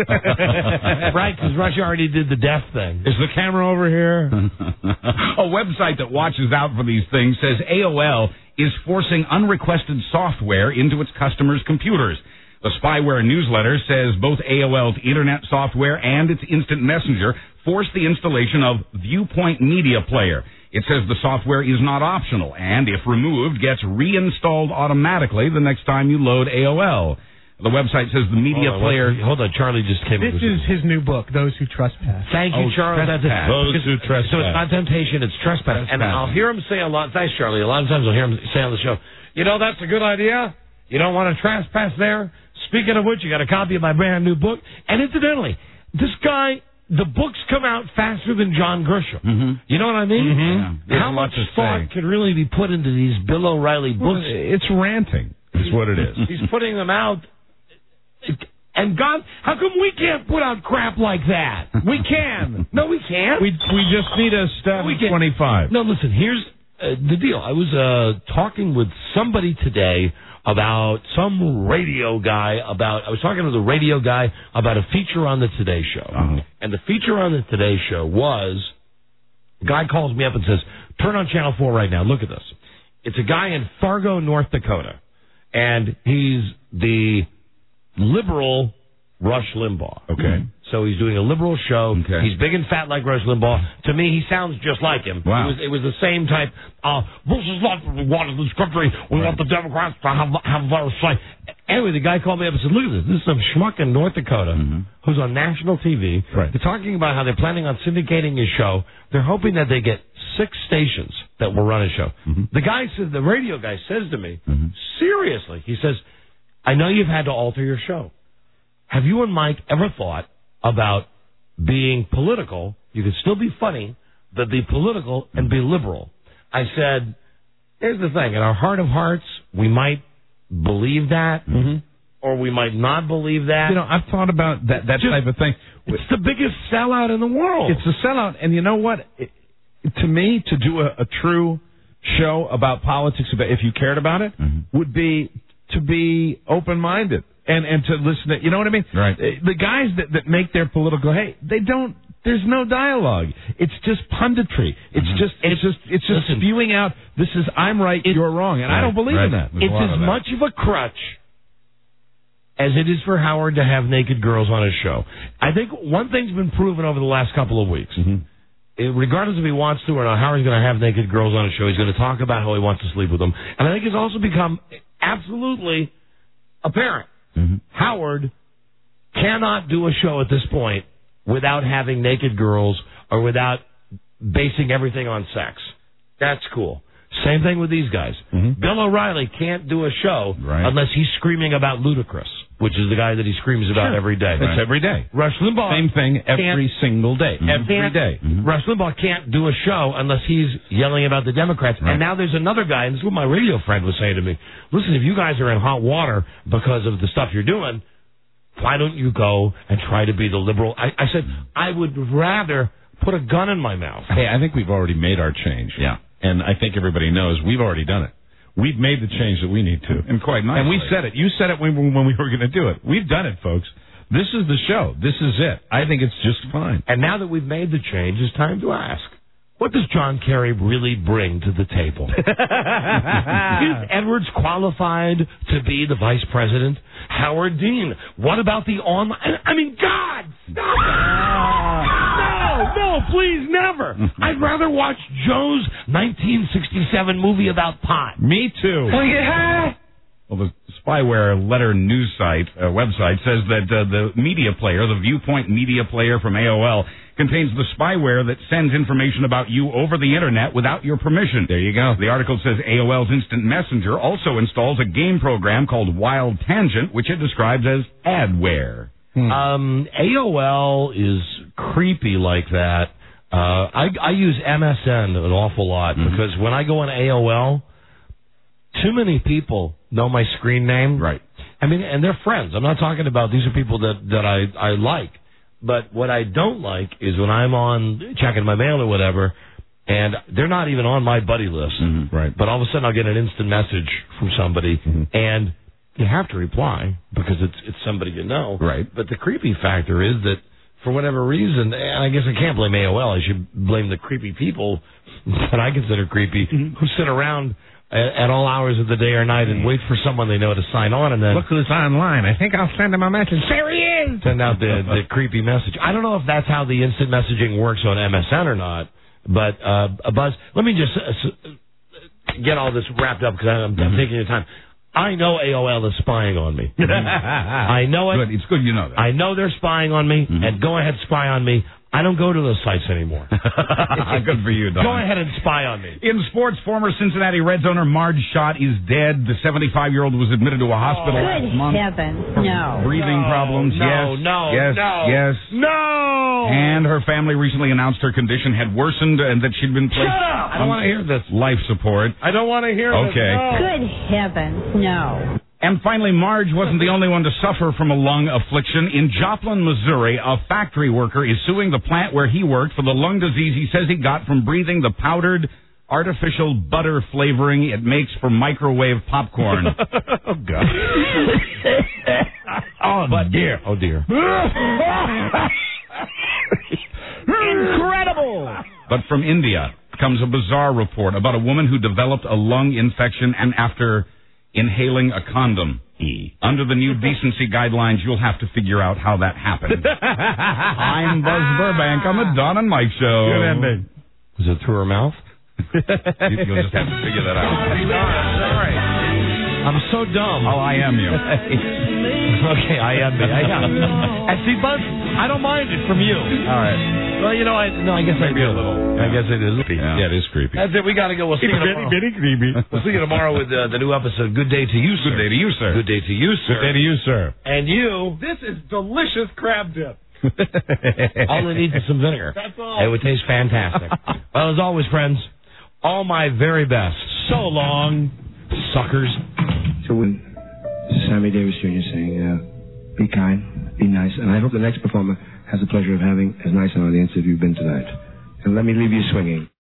Right, because Rush already did the deaf thing. Is the camera over here? A website that watches out for these things says A O L is forcing unrequested software into its customers' computers. The spyware newsletter says both A O L's internet software and its instant messenger force the installation of Viewpoint Media Player. It says the software is not optional and, if removed, gets reinstalled automatically the next time you load A O L. The website says the media hold on, player... Hold on, Charlie just came This up with is his new book, Those Who Trespass. Thank you, Oh, Charlie. That's it. trespass. Those Because- who trespass. So it's not temptation, it's trespass. And I'll hear him say a lot. Thanks, Charlie. A lot of times I'll hear him say on the show, you know, that's a good idea. You don't want to trespass there. Speaking of which, you got a copy of my brand new book. And incidentally, this guy, the books come out faster than John Grisham. Mm-hmm. You know what I mean? Mm-hmm. How There's much a lot to thought say. could really be put into these Bill O'Reilly Well, books? it's ranting, is what it is. He's putting them out. And God, how come we can't put out crap like that? We can. No, we can't. We we just need a staff We of can- twenty-five. No, listen, here's uh, the deal. I was uh, talking with somebody today about some radio guy about, I was talking to the radio guy about a feature on the Today Show. Uh-huh. And the feature on the Today Show was, a guy calls me up and says, turn on Channel four right now. Look at this. It's a guy in Fargo, North Dakota. And he's the liberal Rush Limbaugh. Okay. So he's doing a liberal show. Okay. He's big and fat like Rush Limbaugh. To me, he sounds just like him. Wow. It was, it was the same type. Uh, this is not what we want in this country. We want the Democrats to have have their say. Anyway, the guy called me up and said, "Look at this. This is some schmuck in North Dakota who's on national T V. Right. They're talking about how they're planning on syndicating his show. They're hoping that they get six stations that will run his show." The guy said, the radio guy says to me, seriously, he says, "I know you've had to alter your show. Have you and Mike ever thought about being political? You could still be funny, but be political and be liberal." I said, here's the thing. In our heart of hearts, we might believe that, or we might not believe that. You know, I've thought about that that Just- type of thing. It's the biggest sellout in the world. It's a sellout, and you know what? It, to me, to do a, a true show about politics, about if you cared about it, would be to be open-minded and and to listen to. You know what I mean? Right. Uh, The guys that that make their political, hey, they don't. There's no dialogue. It's just punditry. It's just it's just it's just Listen. spewing out. This is I'm right, you're wrong, and I don't believe in that. It's as much of a crutch as it is for Howard to have naked girls on his show. I think one thing's been proven over the last couple of weeks. Eh, regardless if he wants to or not, Howard's going to have naked girls on his show. He's going to talk about how he wants to sleep with them. And I think it's also become absolutely apparent. Howard cannot do a show at this point without having naked girls or without basing everything on sex. That's cool. Same thing with these guys. Bill O'Reilly can't do a show unless he's screaming about Ludacris, which is the guy that he screams about Sure. every day. It's every day. Rush Limbaugh. Same thing every can't- single day. Every can't- day. Rush Limbaugh can't do a show unless he's yelling about the Democrats. And now there's another guy, and this is what my radio friend was saying to me. Listen, if you guys are in hot water because of the stuff you're doing, why don't you go and try to be the liberal? I, I said, I would rather put a gun in my mouth. Hey, I think we've already made our change. Yeah. And I think everybody knows we've already done it. We've made the change that we need to. And quite nicely. And we said it. You said it when, when we were going to do it. We've done it, folks. This is the show. This is it. I think it's just fine. And now that we've made the change, it's time to ask, what does John Kerry really bring to the table? Is Edwards qualified to be the vice president? Howard Dean. What about the online... I mean, God, stop it! No, no, please, never. I'd rather watch Joe's nineteen sixty-seven movie about pot. Me too. Will you get high? Well, the Spyware letter news site, uh, website says that uh, the media player, the Viewpoint media player from A O L, contains the spyware that sends information about you over the internet without your permission. There you go. The article says A O L's Instant Messenger also installs a game program called Wild Tangent, which it describes as adware. Hmm. Um, A O L is creepy like that. Uh, I, I use M S N an awful lot mm-hmm. because when I go on A O L, too many people know my screen name. Right. I mean, and they're friends. I'm not talking about these are people that, that I, I like. But what I don't like is when I'm on checking my mail or whatever, and they're not even on my buddy list. Mm-hmm. Right. But all of a sudden I'll get an instant message from somebody, mm-hmm. and you have to reply because it's it's somebody you know. Right. But the creepy factor is that for whatever reason, and I guess I can't blame A O L. I should blame the creepy people that I consider creepy mm-hmm. who sit around at all hours of the day or night and wait for someone they know to sign on and then... Look who's online. I think I'll send him a message. There he is! Send out the, the creepy message. I don't know if that's how the instant messaging works on M S N or not, but, uh, Buzz, let me just uh, get all this wrapped up because I'm, I'm taking your time. I know A O L is spying on me. I know it. Good. It's good you know that. I know they're spying on me, mm-hmm. and go ahead, spy on me. I don't go to those sites anymore. Good for you, Don. Go ahead and spy on me. In sports, former Cincinnati Reds owner Marge Schott is dead. The seventy-five-year-old was admitted to a hospital oh, last good month. heavens, no. Breathing no, problems, no, yes. No, yes, no, yes. No! And her family recently announced her condition had worsened and that she'd been placed Shut up! I don't want to hear this. Life support. I don't want to hear okay. this. No. Good heavens, no. And finally, Marge wasn't the only one to suffer from a lung affliction. In Joplin, Missouri, a factory worker is suing the plant where he worked for the lung disease he says he got from breathing the powdered artificial butter flavoring it makes for microwave popcorn. Oh, God. Oh, but dear. Oh, dear. Incredible! But from India comes a bizarre report about a woman who developed a lung infection and after... inhaling a condom. E. Under the new decency guidelines, you'll have to figure out how that happened. I'm Buzz Burbank on the Don and Mike Show. Good ending. Was it through her mouth? you, you'll just have to figure that out. Sorry. I'm so dumb. Oh, I am you. Okay, I am me. I am. And see, Buzz, I don't mind it from you. All right. Well, you know, I no, I guess Maybe I do. a little. I guess it is. Yeah, yeah it is creepy. That's it. We got to go. We'll see you tomorrow. Bitty, bitty, creepy. We'll see you tomorrow with uh, the new episode. Good day to you, sir. Good day to you, sir. Good day to you, sir. Good day to you, sir. And you. This is delicious crab dip. All it needs is some vinegar. That's all. It would taste fantastic. Well, as always, friends, all my very best. So long, suckers. So when Sammy Davis Junior saying, uh, be kind, be nice, and I hope the next performer has the pleasure of having as nice an audience as you've been tonight. And let me leave you swinging.